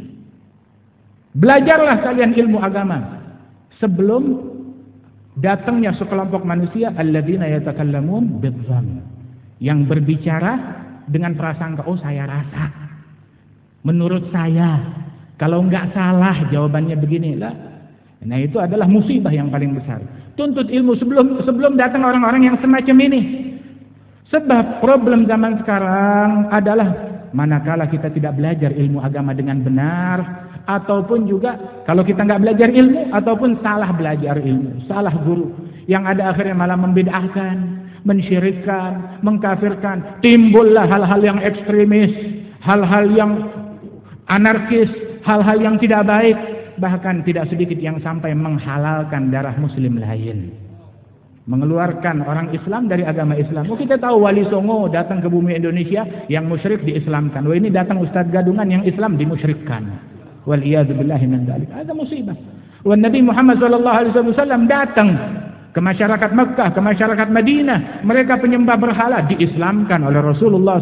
Belajarlah kalian ilmu agama sebelum datangnya sekelompok manusia alladzina yatakallamun bidzann, yang berbicara dengan prasangka, oh saya rasa, menurut saya, kalau enggak salah jawabannya beginilah. Nah, itu adalah musibah yang paling besar. Tuntut ilmu sebelum datang orang-orang yang semacam ini. Sebab problem zaman sekarang adalah manakala kita tidak belajar ilmu agama dengan benar, ataupun juga kalau kita nggak belajar ilmu, ataupun salah belajar ilmu, salah guru, yang ada akhirnya malah membid'ahkan, mensyirikkan, mengkafirkan. Timbullah hal-hal yang ekstremis, hal-hal yang anarkis, hal-hal yang tidak baik, bahkan tidak sedikit yang sampai menghalalkan darah muslim lain, mengeluarkan orang Islam dari agama Islam. Oh, kita tahu Wali Songo datang ke bumi Indonesia, yang musyrik diislamkan. Wah, ini datang Ustadz Gadungan yang Islam dimusyrikkan. Waliyadzubillahi min dzalik. Ada musibah. Wah, Nabi Muhammad SAW datang ke masyarakat Makkah, ke masyarakat Madinah, mereka penyembah berhala, diislamkan oleh Rasulullah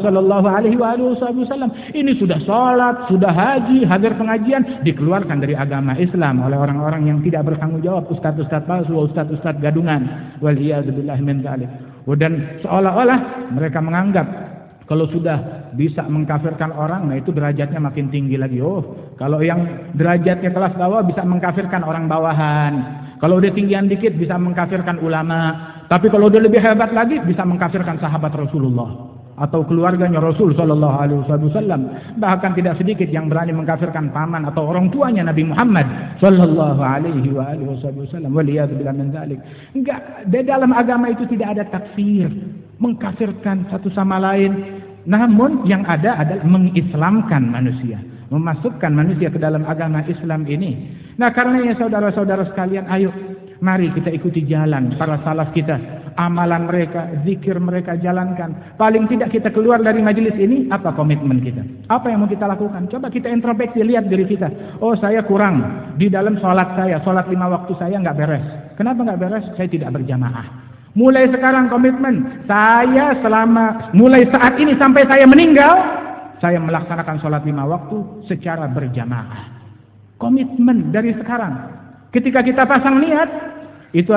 SAW. Ini sudah salat, sudah haji, hadir pengajian, dikeluarkan dari agama Islam oleh orang-orang yang tidak bertanggung jawab, ustaz-ustaz palsu, ustaz-ustaz gadungan. Waliyadzubillahi min dzalik. Dan seolah-olah mereka menganggap kalau sudah bisa mengkafirkan orang, nah itu derajatnya makin tinggi lagi. Oh, kalau yang derajatnya kelas bawah bisa mengkafirkan orang bawahan. Kalau udah tinggian dikit bisa mengkafirkan ulama. Tapi kalau udah lebih hebat lagi bisa mengkafirkan sahabat Rasulullah atau keluarganya Rasul sallallahu alaihi wasallam. Bahkan tidak sedikit yang berani mengkafirkan paman atau orang tuanya Nabi Muhammad sallallahu alaihi wasallam. Waliyadzubillah min dzalik. Enggak, di dalam agama itu tidak ada takfir, mengkafirkan satu sama lain. Namun yang ada adalah mengislamkan manusia, memasukkan manusia ke dalam agama Islam ini. Nah, karenanya saudara-saudara sekalian, ayo mari kita ikuti jalan para salaf kita. amalan mereka, zikir mereka jalankan. Paling tidak kita keluar dari majelis ini, apa komitmen kita? Apa yang mau kita lakukan? Coba kita introspeksi, lihat diri kita. Oh, saya kurang di dalam sholat saya, sholat 5 waktu saya nggak beres. Kenapa nggak beres? Saya tidak berjamaah. Mulai sekarang komitmen, saya mulai saat ini sampai saya meninggal, saya melaksanakan sholat 5 waktu secara berjamaah. Komitmen dari sekarang. Ketika kita pasang niat, itu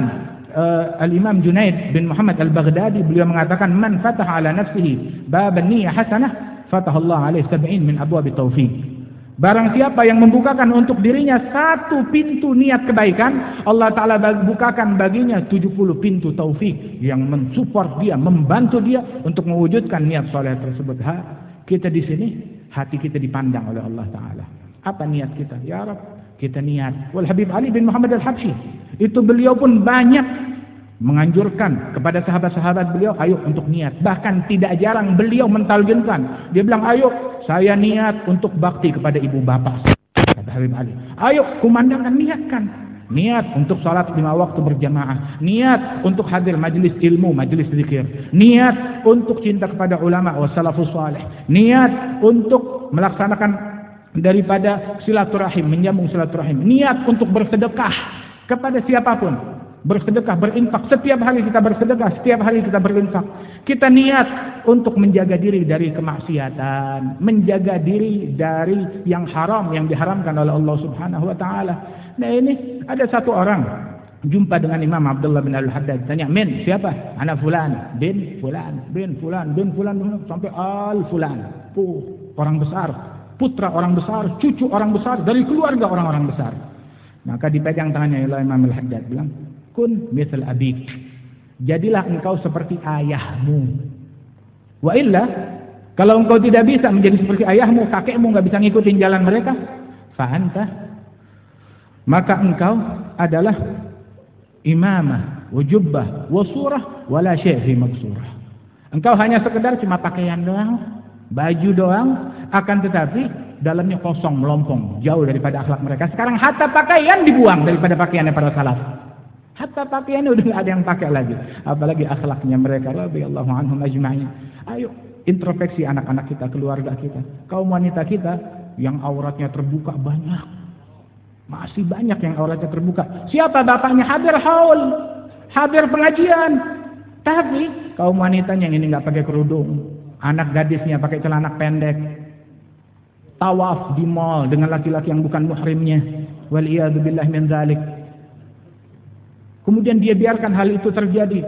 Al-Imam Junaid bin Muhammad Al-Baghdadi, beliau mengatakan, man fataha ala nafsihi baban niyyah hasanah fatahallahu alaihi 70 min abwab taufiq. Barang siapa yang membukakan untuk dirinya satu pintu niat kebaikan, Allah Ta'ala bukakan baginya 70 pintu taufik yang mensupport dia, membantu dia untuk mewujudkan niat soleh tersebut. Kita di sini, hati kita dipandang oleh Allah Ta'ala. Apa niat kita? Ya Rabb, kita niat. Wal Habib Ali bin Muhammad Al-Habsyi, itu beliau pun banyak menganjurkan kepada sahabat-sahabat beliau, ayo untuk niat. Bahkan tidak jarang beliau mentalkinkan. Dia bilang, ayo saya niat untuk bakti kepada ibu bapak, kata Habib Ali. Ayo kumandangkan, niatkan. Niat untuk salat 5 waktu berjamaah. Niat untuk hadir majelis ilmu, majelis zikir. Niat untuk cinta kepada ulama wa salafus salih. Niat untuk melaksanakan daripada silaturahim, menyambung silaturahim. Niat untuk bersedekah kepada siapapun. Bersedekah, berinfak. Setiap hari kita bersedekah, setiap hari kita berinfak. Kita niat untuk menjaga diri dari kemaksiatan, menjaga diri dari yang haram, yang diharamkan oleh Allah Subhanahu wa Ta'ala. Nah, ini ada satu orang jumpa dengan Imam Abdullah bin Al-Haddad, tanya, "Men, siapa?" "Ana fulan bin fulan bin fulan bin fulan sampai al fulan." Orang besar, putra orang besar, cucu orang besar, dari keluarga orang-orang besar. Maka dipegang tangannya oleh Imam Al-Haddad, bilang, "Kun misal abik." Jadilah engkau seperti ayahmu. Wa illa, kalau engkau tidak bisa menjadi seperti ayahmu, kakekmu nggak bisa ngikutin jalan mereka, fa anta, maka engkau adalah imamah, wujubbah, wasurah, wala syai' fi maksurah. Engkau hanya sekedar cuma pakaian doang, baju doang, akan tetapi dalamnya kosong, melompong, jauh daripada akhlak mereka. Sekarang hatta pakaian dibuang daripada pakaiannya para salaf. Hatta pakaiannya udah nggak ada yang pakai lagi, apalagi akhlaknya mereka. Radhiyallahu anhum ajma'in. Ayo introspeksi anak-anak kita, keluarga kita, kaum wanita kita yang auratnya terbuka banyak. Masih banyak yang auratnya terbuka. Siapa bapaknya hadir haul, hadir pengajian, tapi kaum wanitanya yang ini nggak pakai kerudung, anak gadisnya pakai celana pendek, tawaf di mall dengan laki-laki yang bukan muhrimnya. Waliyadu billah min dzalik. Kemudian dia biarkan hal itu terjadi.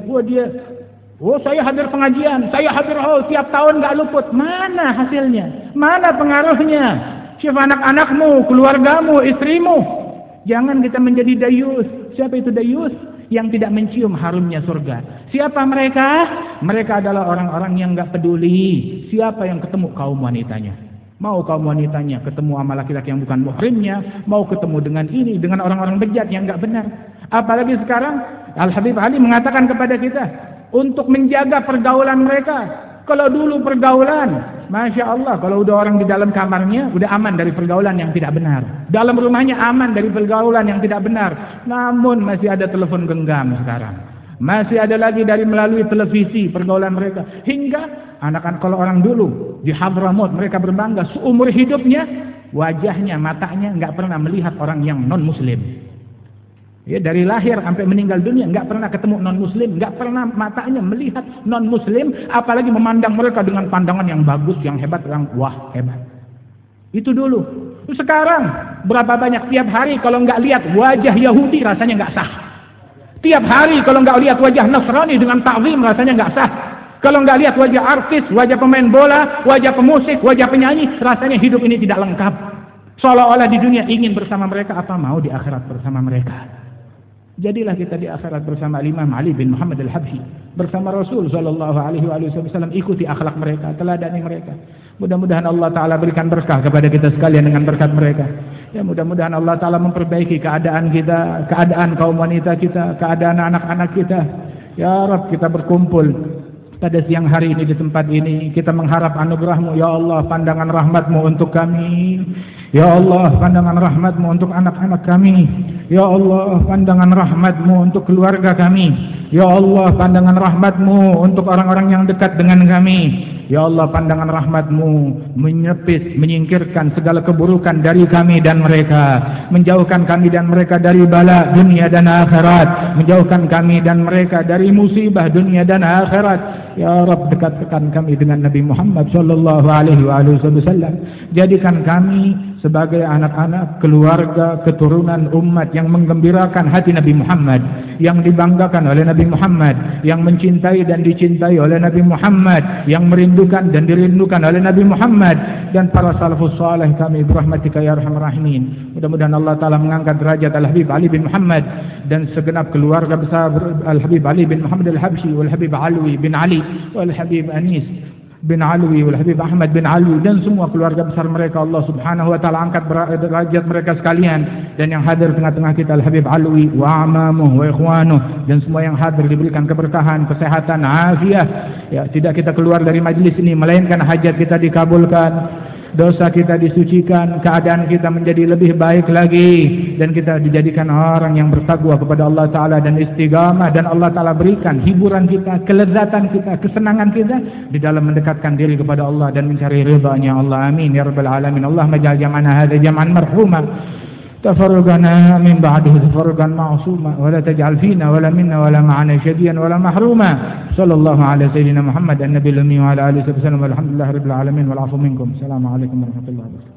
Saya hadir pengajian, saya hadir tiap tahun nggak luput. Mana hasilnya? Mana pengaruhnya? Siapa anak-anakmu, keluargamu, istrimu? Jangan kita menjadi dayus. Siapa itu dayus? Yang tidak mencium harumnya surga. Siapa mereka? Mereka adalah orang-orang yang nggak peduli siapa yang ketemu kaum wanitanya. Mau kaum wanitanya ketemu sama laki-laki yang bukan muhrimnya, mau ketemu dengan ini, dengan orang-orang bejat yang nggak benar. Apalagi sekarang Al-Habib Ali mengatakan kepada kita untuk menjaga pergaulan mereka. Kalau dulu pergaulan, Masya Allah, kalau udah orang di dalam kamarnya udah aman dari pergaulan yang tidak benar, dalam rumahnya aman dari pergaulan yang tidak benar. Namun masih ada telepon genggam sekarang, masih ada lagi dari melalui televisi pergaulan mereka. Hingga anak-anak, kalau orang dulu di Hadramaut mereka berbangga seumur hidupnya wajahnya, matanya nggak pernah melihat orang yang non muslim. Ya, dari lahir sampai meninggal dunia nggak pernah ketemu non muslim, nggak pernah matanya melihat non muslim, apalagi memandang mereka dengan pandangan yang bagus, yang hebat, yang wah hebat. Itu dulu. Sekarang berapa banyak tiap hari kalau nggak lihat wajah Yahudi rasanya nggak sah. Tiap hari kalau nggak lihat wajah Nasrani dengan ta'zim rasanya nggak sah. Kalau nggak lihat wajah artis, wajah pemain bola, wajah pemusik, wajah penyanyi, rasanya hidup ini tidak lengkap. Seolah-olah di dunia ingin bersama mereka, apa mau di akhirat bersama mereka. Jadilah kita di akhirat bersama Imam Ali bin Muhammad Al-Habsyi, bersama Rasul sallallahu alaihi wasallam. Ikuti akhlak mereka, teladani mereka. Mudah-mudahan Allah Ta'ala berikan berkah kepada kita sekalian dengan berkat mereka. Ya, mudah-mudahan Allah Ta'ala memperbaiki keadaan kita, keadaan kaum wanita kita, keadaan anak-anak kita. Ya Rabb, kita berkumpul pada siang hari ini di tempat ini, kita mengharap anugerah-Mu. Ya Allah, pandangan rahmat-Mu untuk kami. Ya Allah, pandangan rahmat-Mu untuk anak-anak kami. Ya Allah, pandangan rahmat-Mu untuk keluarga kami. Ya Allah, pandangan rahmat-Mu untuk orang-orang yang dekat dengan kami. Ya Allah, pandangan rahmat-Mu menyepit, menyingkirkan segala keburukan dari kami dan mereka, menjauhkan kami dan mereka dari bala dunia dan akhirat, menjauhkan kami dan mereka dari musibah dunia dan akhirat. Ya Rabb, dekatkan kami dengan Nabi Muhammad sallallahu alaihi wasallam. Jadikan kami sebagai anak-anak, keluarga, keturunan umat yang menggembirakan hati Nabi Muhammad, yang dibanggakan oleh Nabi Muhammad, yang mencintai dan dicintai oleh Nabi Muhammad, yang merindukan dan dirindukan oleh Nabi Muhammad, dan para salafus saleh kami birahmatika ya arhamar rahimin. Mudah-mudahan Allah Ta'ala mengangkat derajat Al-Habib Ali bin Muhammad dan segenap keluarga besar Al-Habib Ali bin Muhammad Al-Habsyi, Wal-Habib Alwi bin Ali, Wal-Habib Anis bin Alwi, Wal-Habib Ahmad bin Alwi, dan semua keluarga besar mereka. Allah Subhanahu wa Ta'ala angkat derajat mereka sekalian. Dan yang hadir tengah-tengah kita Al-Habib Alwi wa amamuh wa ikhwanuh, dan semua yang hadir diberikan keberkahan, kesehatan, afiah. Ya, tidak kita keluar dari majlis ini melainkan hajat kita dikabulkan, dosa kita disucikan, keadaan kita menjadi lebih baik lagi, dan kita dijadikan orang yang bertakwa kepada Allah Ta'ala dan istiqamah, dan Allah Ta'ala berikan hiburan kita, kelezatan kita, kesenangan kita di dalam mendekatkan diri kepada Allah dan mencari ridha-Nya Allah. Amin ya rabbal alamin. Allahumma ja'al jam'ana hadza jam'an marhuma, تفرقنا من بعده تفرقا معصوما، ولا تجعل فينا ولا منا ولا معنا شقيا ولا محروما. صلى الله على سيدنا محمد النبي الأمي وعلى آله وسلم، والحمد لله رب العالمين، والعفو منكم. السلام عليكم ورحمة الله وبركاته.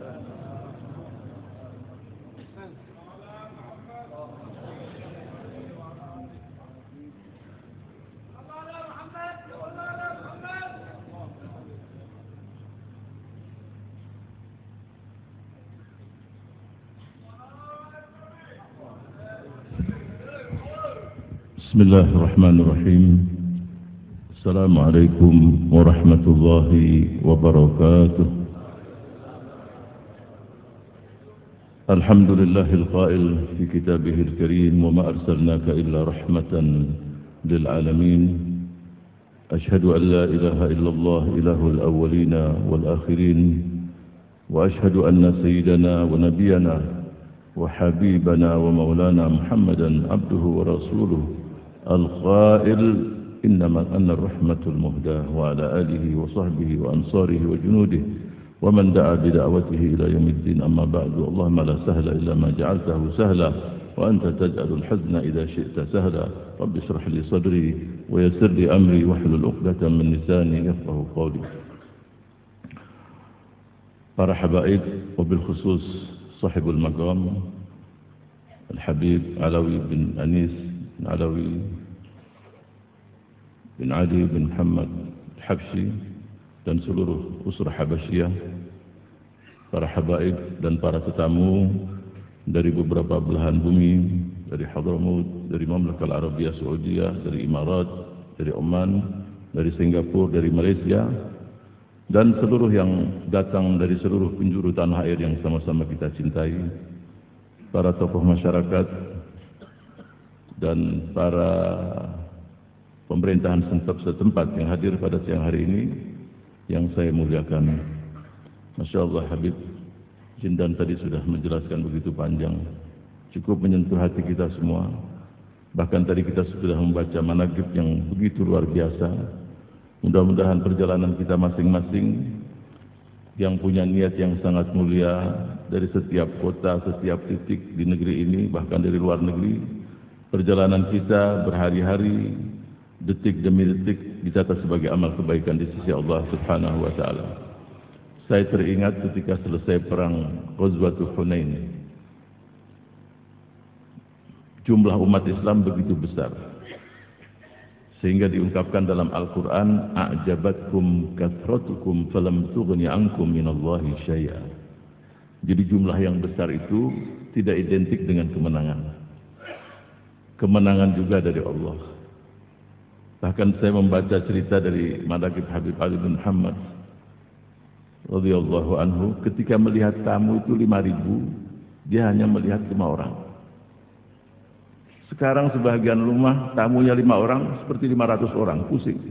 بسم الله الرحمن الرحيم. السلام عليكم ورحمة الله وبركاته. الحمد لله القائل في كتابه الكريم: وما أرسلناك إلا رحمة للعالمين. أشهد أن لا إله إلا الله إله الأولين والآخرين، وأشهد أن سيدنا ونبينا وحبيبنا ومولانا محمدا عبده ورسوله القائل: إنما أنا الرحمة المهداة، وعلى آله وصحبه وأنصاره وجنوده ومن دعا بدعوته إلى يوم الدين. أما بعد، اللهم لا سهل إلا ما جعلته سهلا، وأنت تجعل الحزن إذا شئت سهلا. رب اشرح لي صدري ويسر لي أمري واحلل عقدة من لساني يفقه قولي. Para habaib, wabil khusus sahibul maqam Al-Habib Alawi bin Anis bin Alawi bin Ali bin Muhammad Al-Habsyi, dan seluruh usrah Habasyiyah, para habaib dan para tetamu dari beberapa belahan bumi, dari Hadramaut, dari Mamlakah Al-Arabiyah Saudiyah, dari Imarat, dari Oman, dari Singapura, dari Malaysia, dan seluruh yang datang dari seluruh penjuru tanah air yang sama-sama kita cintai, para tokoh masyarakat dan para pemerintahan setempat yang hadir pada siang hari ini yang saya muliakan. Masya Allah, Habib Jindan tadi sudah menjelaskan begitu panjang, cukup menyentuh hati kita semua. Bahkan tadi kita sudah membaca manaqib yang begitu luar biasa. Mudah-mudahan perjalanan kita masing-masing yang punya niat yang sangat mulia dari setiap kota, setiap titik di negeri ini, bahkan dari luar negeri, perjalanan kita berhari-hari, detik demi detik dicatat sebagai amal kebaikan di sisi Allah Subhanahu wa Ta'ala. Saya teringat ketika selesai perang Ghazwatul Hunain, jumlah umat Islam begitu besar sehingga diungkapkan dalam Al-Quran: a'jabatkum kathratukum falam tughni ankum minallahi syai'a. Jadi jumlah yang besar itu tidak identik dengan kemenangan. Kemenangan juga dari Allah. Bahkan saya membaca cerita dari manaqib Habib Ali bin Muhammad radhiyallahu anhu, ketika melihat tamu itu 5.000, dia hanya melihat 5 orang. Sekarang sebagian rumah tamunya 5 orang seperti 500 orang, pusing.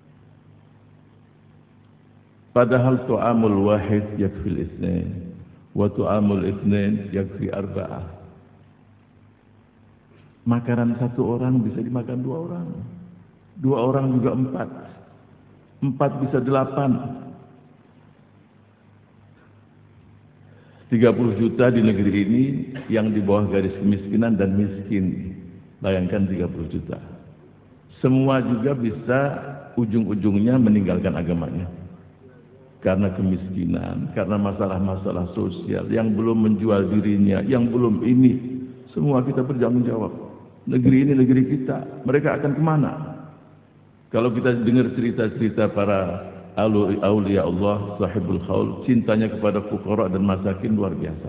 Padahal tu'amul wahid yakfil isnain, Wa tu'amul itsnain yakfi arba'ah. Makanan satu orang bisa dimakan dua orang. Dua orang juga empat. Empat bisa 8. 30 juta di negeri ini yang di bawah garis kemiskinan dan miskin. Bayangkan 30 juta. Semua juga bisa ujung-ujungnya meninggalkan agamanya. Karena kemiskinan, karena masalah-masalah sosial, yang belum menjual dirinya, yang belum ini. Semua kita bertanggung jawab. Negeri ini negeri kita, mereka akan kemana? Kalau kita dengar cerita-cerita para aulia Allah, sahibul haul, cintanya kepada fuqara dan masakin luar biasa.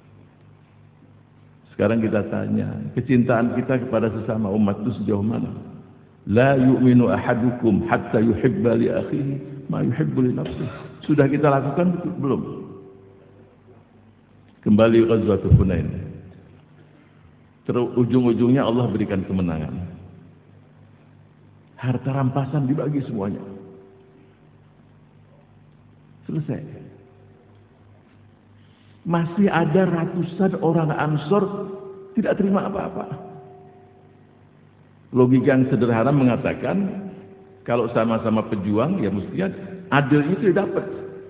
Sekarang kita tanya, kecintaan kita kepada sesama umat itu sejauh mana? La yu'minu ahadukum hatta yuhibba li akhihi ma yuhibbu li nafsihi. Sudah kita lakukan betul belum? Kembali Ghazwatul Hunain. Ujung-ujungnya Allah berikan kemenangan. Harta rampasan dibagi semuanya. Selesai. Masih ada ratusan orang Ansor tidak terima apa-apa. Logika yang sederhana mengatakan kalau sama-sama pejuang ya mestinya adilnya itu dapat.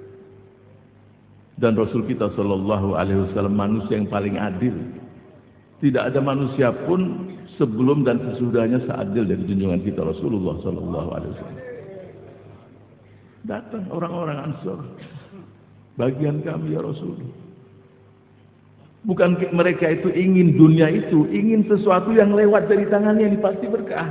Dan Rasul kita sallallahu alaihi wasallam manusia yang paling adil. Tidak ada manusia pun sebelum dan sesudahnya seadil dari junjungan kita Rasulullah sallallahu alaihi wasallam. Datang orang-orang Ansor. Bagian kami ya Rasul. Bukan mereka itu ingin dunia itu, ingin sesuatu yang lewat dari tangannya yang pasti berkah.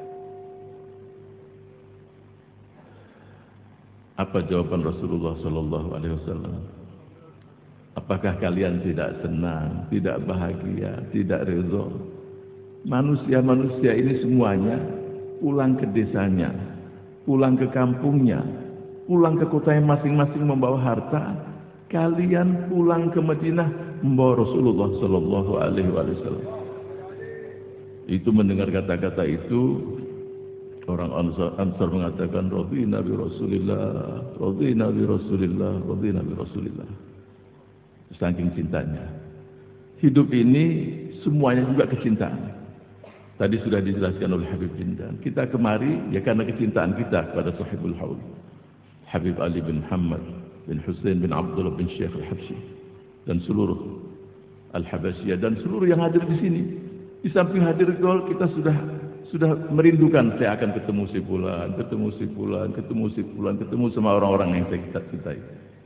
Apa jawaban Rasulullah sallallahu alaihi wasallam? Apakah kalian tidak senang, tidak bahagia, tidak ridha? Manusia-manusia ini semuanya pulang ke desanya, pulang ke kampungnya, pulang ke kotanya masing-masing membawa harta. Kalian pulang ke Madinah membawa Rasulullah sallallahu alaihi wasallam. Itu mendengar kata-kata itu, orang Ansar mengatakan radina bi Rasulillah, radina bi Rasulillah, radina bi Rasulillah. Saking cintanya. Hidup ini semuanya juga kecintaan. Tadi sudah dijelaskan oleh Habib Jindan. Kita kemari ya karena kecintaan kita kepada Sahibul Haul. Habib Ali bin Muhammad bin Hussein bin Abdullah bin Syekh Al-Habsyi dan seluruh Al-Habasyiyah dan seluruh yang hadir di sini. Di samping hadir kita sudah merindukan saya akan ketemu si fulan, ketemu sama orang-orang yang saya cintai.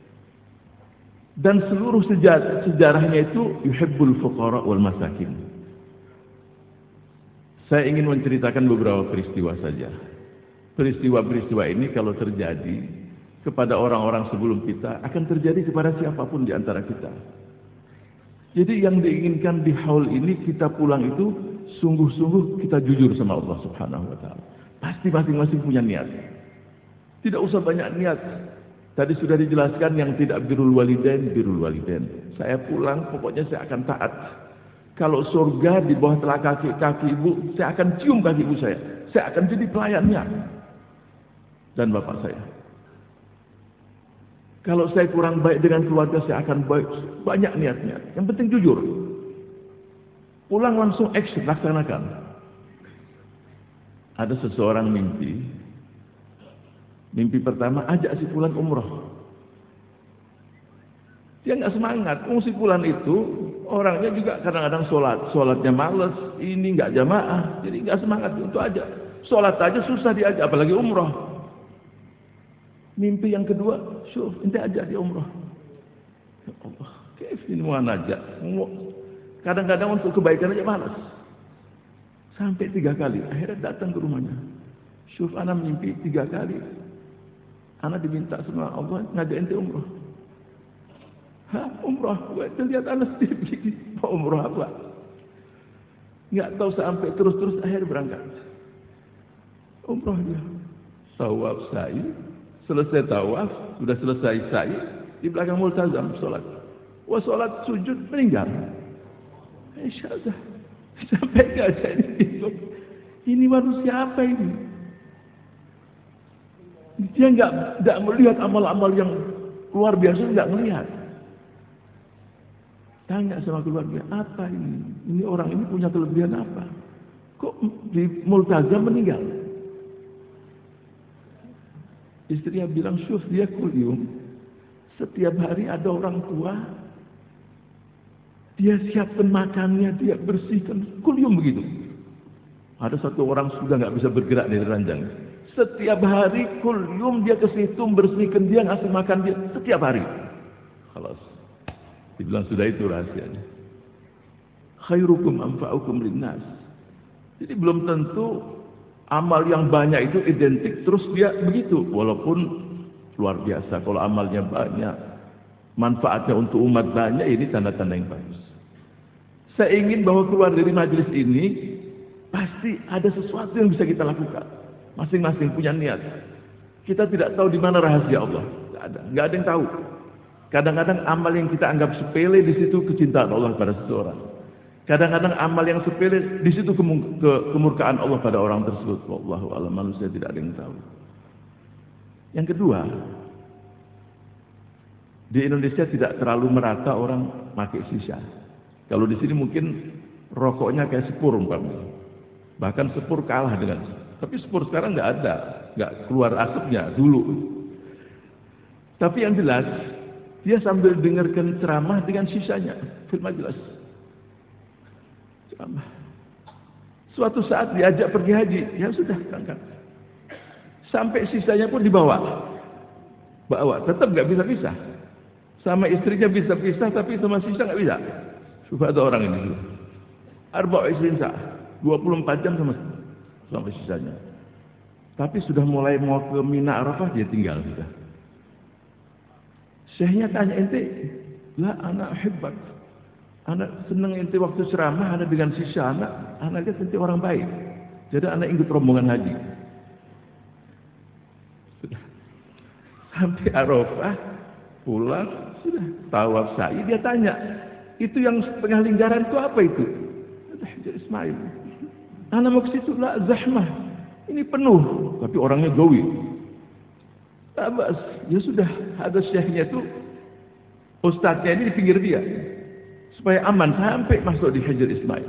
Dan seluruh sejarahnya itu yuhibbul fuqara wal masakin. Saya ingin menceritakan beberapa peristiwa saja. Peristiwa-peristiwa ini kalau terjadi kepada orang-orang sebelum kita akan terjadi kepada siapapun di antara kita. Jadi yang diinginkan di haul ini kita pulang itu sungguh-sungguh kita jujur sama Allah Subhanahu wa taala. Pasti masing-masing punya niat. Tidak usah banyak niat. Tadi sudah dijelaskan yang tidak birrul walidain. Saya pulang pokoknya saya akan taat. Kalau surga di bawah telapak kaki ibu, saya akan cium kaki ibu saya. Saya akan jadi pelayannya. Dan bapak saya. Kalau saya kurang baik dengan keluarga, saya akan baik. Banyak niatnya. Yang penting jujur. Pulang langsung action, laksanakan. Ada seseorang mimpi. Mimpi pertama, ajak si fulan umroh. Dia nggak semangat. Si fulan itu orangnya juga kadang-kadang sholatnya malas, ini nggak jamaah, jadi nggak semangat untuk ajak. Sholat aja susah diajak, apalagi umroh. Mimpi yang kedua, syuf, ente ajak dia umroh. Ya Allah, kayak ini mau ngajak. Kadang-kadang untuk kebaikan aja malas. Sampai 3 kali, akhirnya datang ke rumahnya. Syuf, anak mimpi 3 kali. Anak diminta sama Allah ngajak ente umroh. Hah, umroh? Gue lihat anak sendiri. Mau umroh apa? Nggak tahu sampai terus akhir berangkat. Umroh dia. Tawaf sa'i. Selesai tawaf, sudah selesai sa'i. Di belakang multazam sholat. Wah, sholat sujud meninggal. Syahadah. Sampai gak saya dihitung. Ini manusia apa ini? Dia nggak melihat amal-amal yang luar biasa, nggak melihat. Tanya sama keluarga, apa ini? Ini orang ini punya kelebihan apa? Kok di multazam meninggal? Istrinya bilang, syuf, dia kulium. Setiap hari ada orang tua, dia siapkan makannya, dia bersihkan, kulium begitu. Ada satu orang sudah nggak bisa bergerak dari ranjang. Setiap hari kulium, dia ke situ bersihkan, dia ngasih makan dia setiap hari. Khalas. Dibilang sudah itu rahasianya. Khairukum anfa'ukum linnas. Jadi belum tentu amal yang banyak itu identik terus dia begitu. Walaupun luar biasa kalau amalnya banyak, manfaatnya untuk umat banyak, ini tanda-tanda yang bagus. Saya ingin bahwa keluar dari majelis ini pasti ada sesuatu yang bisa kita lakukan. Masing-masing punya niat. Kita tidak tahu di mana rahasia Allah. Nggak ada yang tahu. Kadang-kadang amal yang kita anggap sepele, di situ kecintaan Allah pada seseorang. Kadang-kadang amal yang sepele, di situ kemurkaan Allah pada orang tersebut. Wallahu a'lam, manusia tidak ada yang tahu. Yang kedua, di Indonesia tidak terlalu merata orang pakai shisha. Kalau di sini mungkin rokoknya kayak sepur umpamanya. Bahkan sepur kalah dengan. Tapi sepur sekarang nggak ada, nggak keluar asapnya dulu. Tapi yang jelas, dia sambil dengarkan ceramah dengan sisanya, film jelas. Ceramah. Suatu saat diajak pergi haji, ya sudah berangkat. Sampai sisanya pun dibawa, tetap nggak bisa pisah. Sama istrinya bisa pisah, tapi sama sisa nggak bisa. Coba ada orang ini dulu. Arba' isrin sa', 24 jam sama sisanya. Tapi sudah mulai mau ke Mina Arafah, dia tinggal sudah. Syekhnya tanya, ente, lah anak hebat, anak senang ente waktu ceramah, anak dengan sisa anak lihat ente orang baik. Jadi anak ikut rombongan haji. Sudah. Sampai Arafah, pulang, sudah tawaf sa'i, dia tanya, itu yang setengah lingkaran itu apa itu? Ada Hajar Ismail. Anak mau ke situ, lah zahmah, ini penuh, tapi orangnya gawi. Tabas, ya sudah, ada syekhnya itu, ustadznya ini di pinggir dia, supaya aman sampai masuk di Hajar Ismail.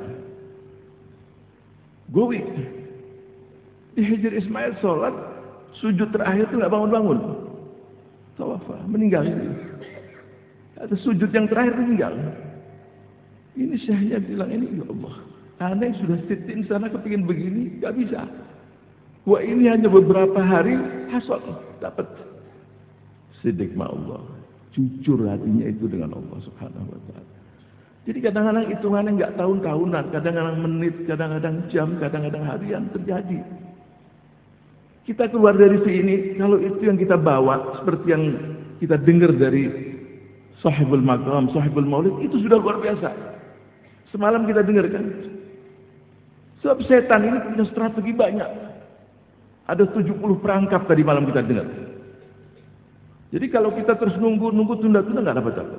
Gawi. Di Hajar Ismail sholat, sujud terakhir itu nggak bangun-bangun. Tawafah, meninggal ini. Ada sujud yang terakhir meninggal. Ini syekhnya bilang, ini ya Allah, anak yang sudah sitin sana kepingin begini, nggak bisa. Wah ini hanya beberapa hari hasol dapat siddiq ma'allah, jujur hatinya itu dengan Allah subhanahu wa ta'ala. Jadi kadang-kadang hitungannya nggak tahun-tahunan, kadang-kadang menit, kadang-kadang jam, kadang-kadang harian terjadi. Kita keluar dari sini, kalau itu yang kita bawa, seperti yang kita dengar dari sahibul maqam, sahibul maulid, itu sudah luar biasa. Semalam kita dengarkan, sebab setan ini punya strategi banyak. Ada 70 perangkap tadi malam kita dengar. Jadi kalau kita terus nunggu, tunda-tunda nggak dapat.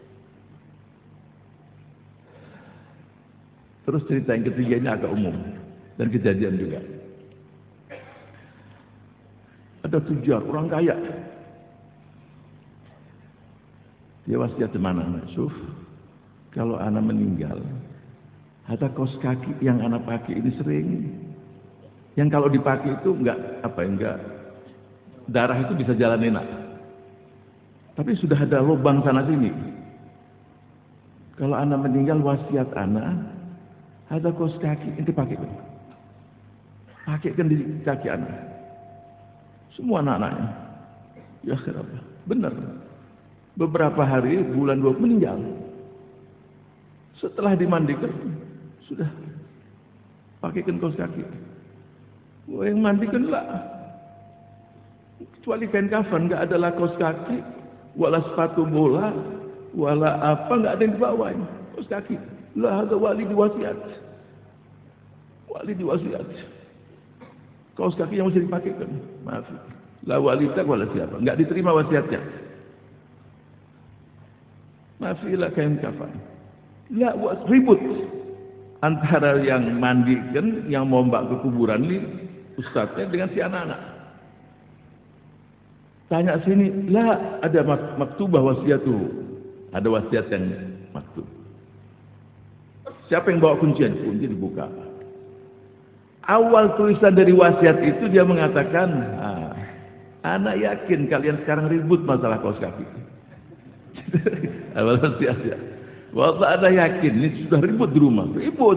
Terus cerita yang ketiga ini agak umum dan kejadian juga. Ada tujuan orang kaya. Dia wasiat kemana anak? Suf, kalau anak meninggal, ada kaos kaki yang anak pakai ini sering. Yang kalau dipakai itu enggak darah itu bisa jalan enak. Tapi sudah ada lubang sana sini. Kalau anak meninggal wasiat anak, ada kaos kaki itu pakai. Pakaikan di kaki anak. Semua anak-anaknya. Ya kenapa? Benar. Beberapa hari, bulan 2 meninggal. Setelah dimandikan, sudah pakaikan kaos kaki. Wah, yang mandikan lah. Kecuali kain kafan, nggak ada lah kaos kaki, wala sepatu bola, wala apa, nggak ada yang dibawa. Kaos kaki. Lah ada wali diwasiat. Wali diwasiat. Kaos kaki yang mesti dipakaikan. Maaf. La wali tak wala siapa, nggak diterima wasiatnya. Maaf, ilah kain kafan. La ribut antara yang mandikan, yang mau mbak ke kuburan ini, ustadznya dengan si anak-anak. Tanya sini, lah ada maktubah wasiat tuh. Ada wasiat yang maktub. Siapa yang bawa kuncian? Kunci dibuka. Awal tulisan dari wasiat itu dia mengatakan, anak yakin kalian sekarang ribut masalah kaos kaki. Awal wasiatnya. Waktu Anda yakin ini sudah ribut di rumah, ribut.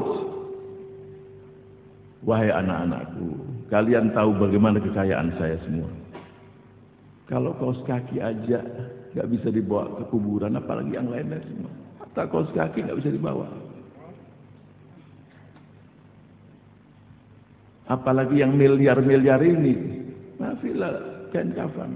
Wahai anak-anakku, kalian tahu bagaimana kekayaan saya semua. Kalau kaos kaki aja nggak bisa dibawa ke kuburan, apalagi yang lainnya semua. Hatta kaos kaki nggak bisa dibawa. Apalagi yang miliar-miliar ini, mafilah kain kafan.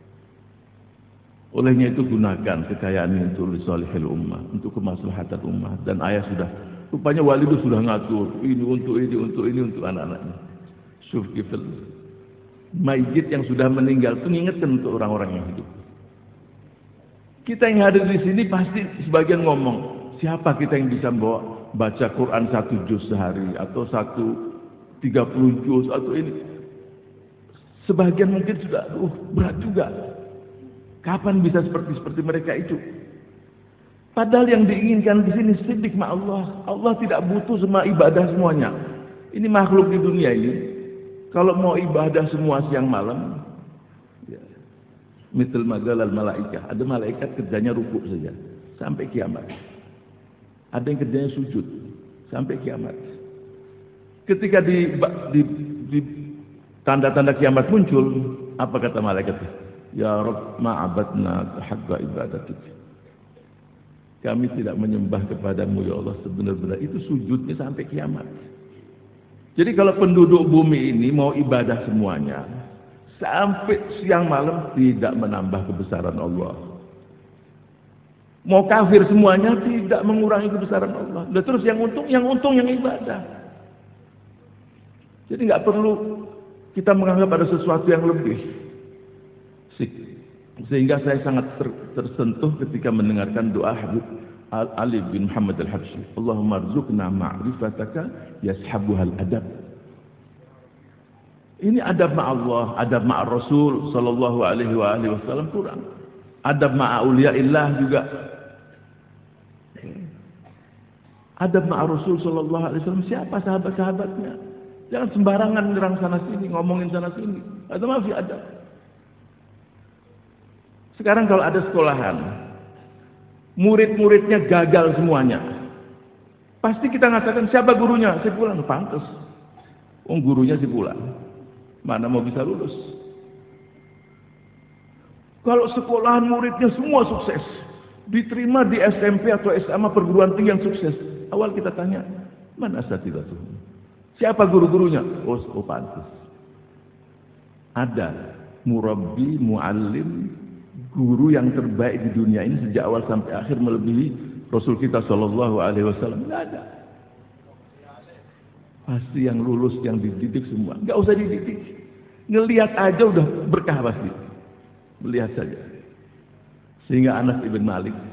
Olehnya itu gunakan kekayaan ini untuk lisolihil ummah, untuk kemaslahatan ummah. Dan ayah sudah, rupanya wali itu sudah ngatur, ini untuk anak-anaknya. Syufkifil. Mayit yang sudah meninggal itu mengingatkan untuk orang-orang yang hidup. Kita yang hadir di sini pasti sebagian ngomong, siapa kita yang bisa baca Quran 1 juz sehari atau 30 juz atau ini. Sebagian mungkin sudah berat juga. Kapan bisa seperti mereka itu? Padahal yang diinginkan di sini siddiq ma Allah. Allah tidak butuh semua ibadah semuanya. Ini makhluk di dunia ini. Kalau mau ibadah semua siang malam, ya, misal madalal malaikah. Ada malaikat kerjanya rukuk saja sampai kiamat. Ada yang kerjanya sujud sampai kiamat. Ketika di tanda-tanda kiamat muncul, apa kata malaikat? Ya Rabb, ma'abadna haqqa ibadatik. Kami tidak menyembah kepadamu ya Allah sebenar-benar. Itu sujudnya sampai kiamat. Jadi kalau penduduk bumi ini mau ibadah semuanya, sampai siang malam tidak menambah kebesaran Allah. Mau kafir semuanya tidak mengurangi kebesaran Allah. Dan terus yang untung yang ibadah. Jadi nggak perlu kita menganggap ada sesuatu yang lebih. Sehingga saya sangat tersentuh ketika mendengarkan doa Habib Ali bin Muhammad al-Habsyi. Allahumma rzuqna ma'rifataka yashabuhal adab. Ini adab ma'allah, adab ma'a Rasul sallallahu alaihi wasallam kurang. Adab ma'a awliyaillah juga. Adab ma'a Rasul sallallahu alaihi wasallam, siapa sahabat-sahabatnya? Jangan sembarangan nyerang sana sini, ngomongin sana sini. Ada mafi adab. Sekarang kalau ada sekolahan, murid-muridnya gagal semuanya, pasti kita mengatakan siapa gurunya? Si fulan. Pantes. Gurunya si fulan. Mana mau bisa lulus? Kalau sekolahan muridnya semua sukses, diterima di SMP atau SMA perguruan tinggi yang sukses, awal kita tanya, mana asatidatuh? Siapa guru-gurunya? Oh pantes. Ada murabbi, muallim, guru yang terbaik di dunia ini sejak awal sampai akhir melebihi Rasul kita sallallahu alaihi wasallam. Enggak ada. Pasti yang lulus, yang dididik semua. Enggak usah dididik. Ngelihat aja udah berkah pasti. Melihat saja. Sehingga Anas ibn Malik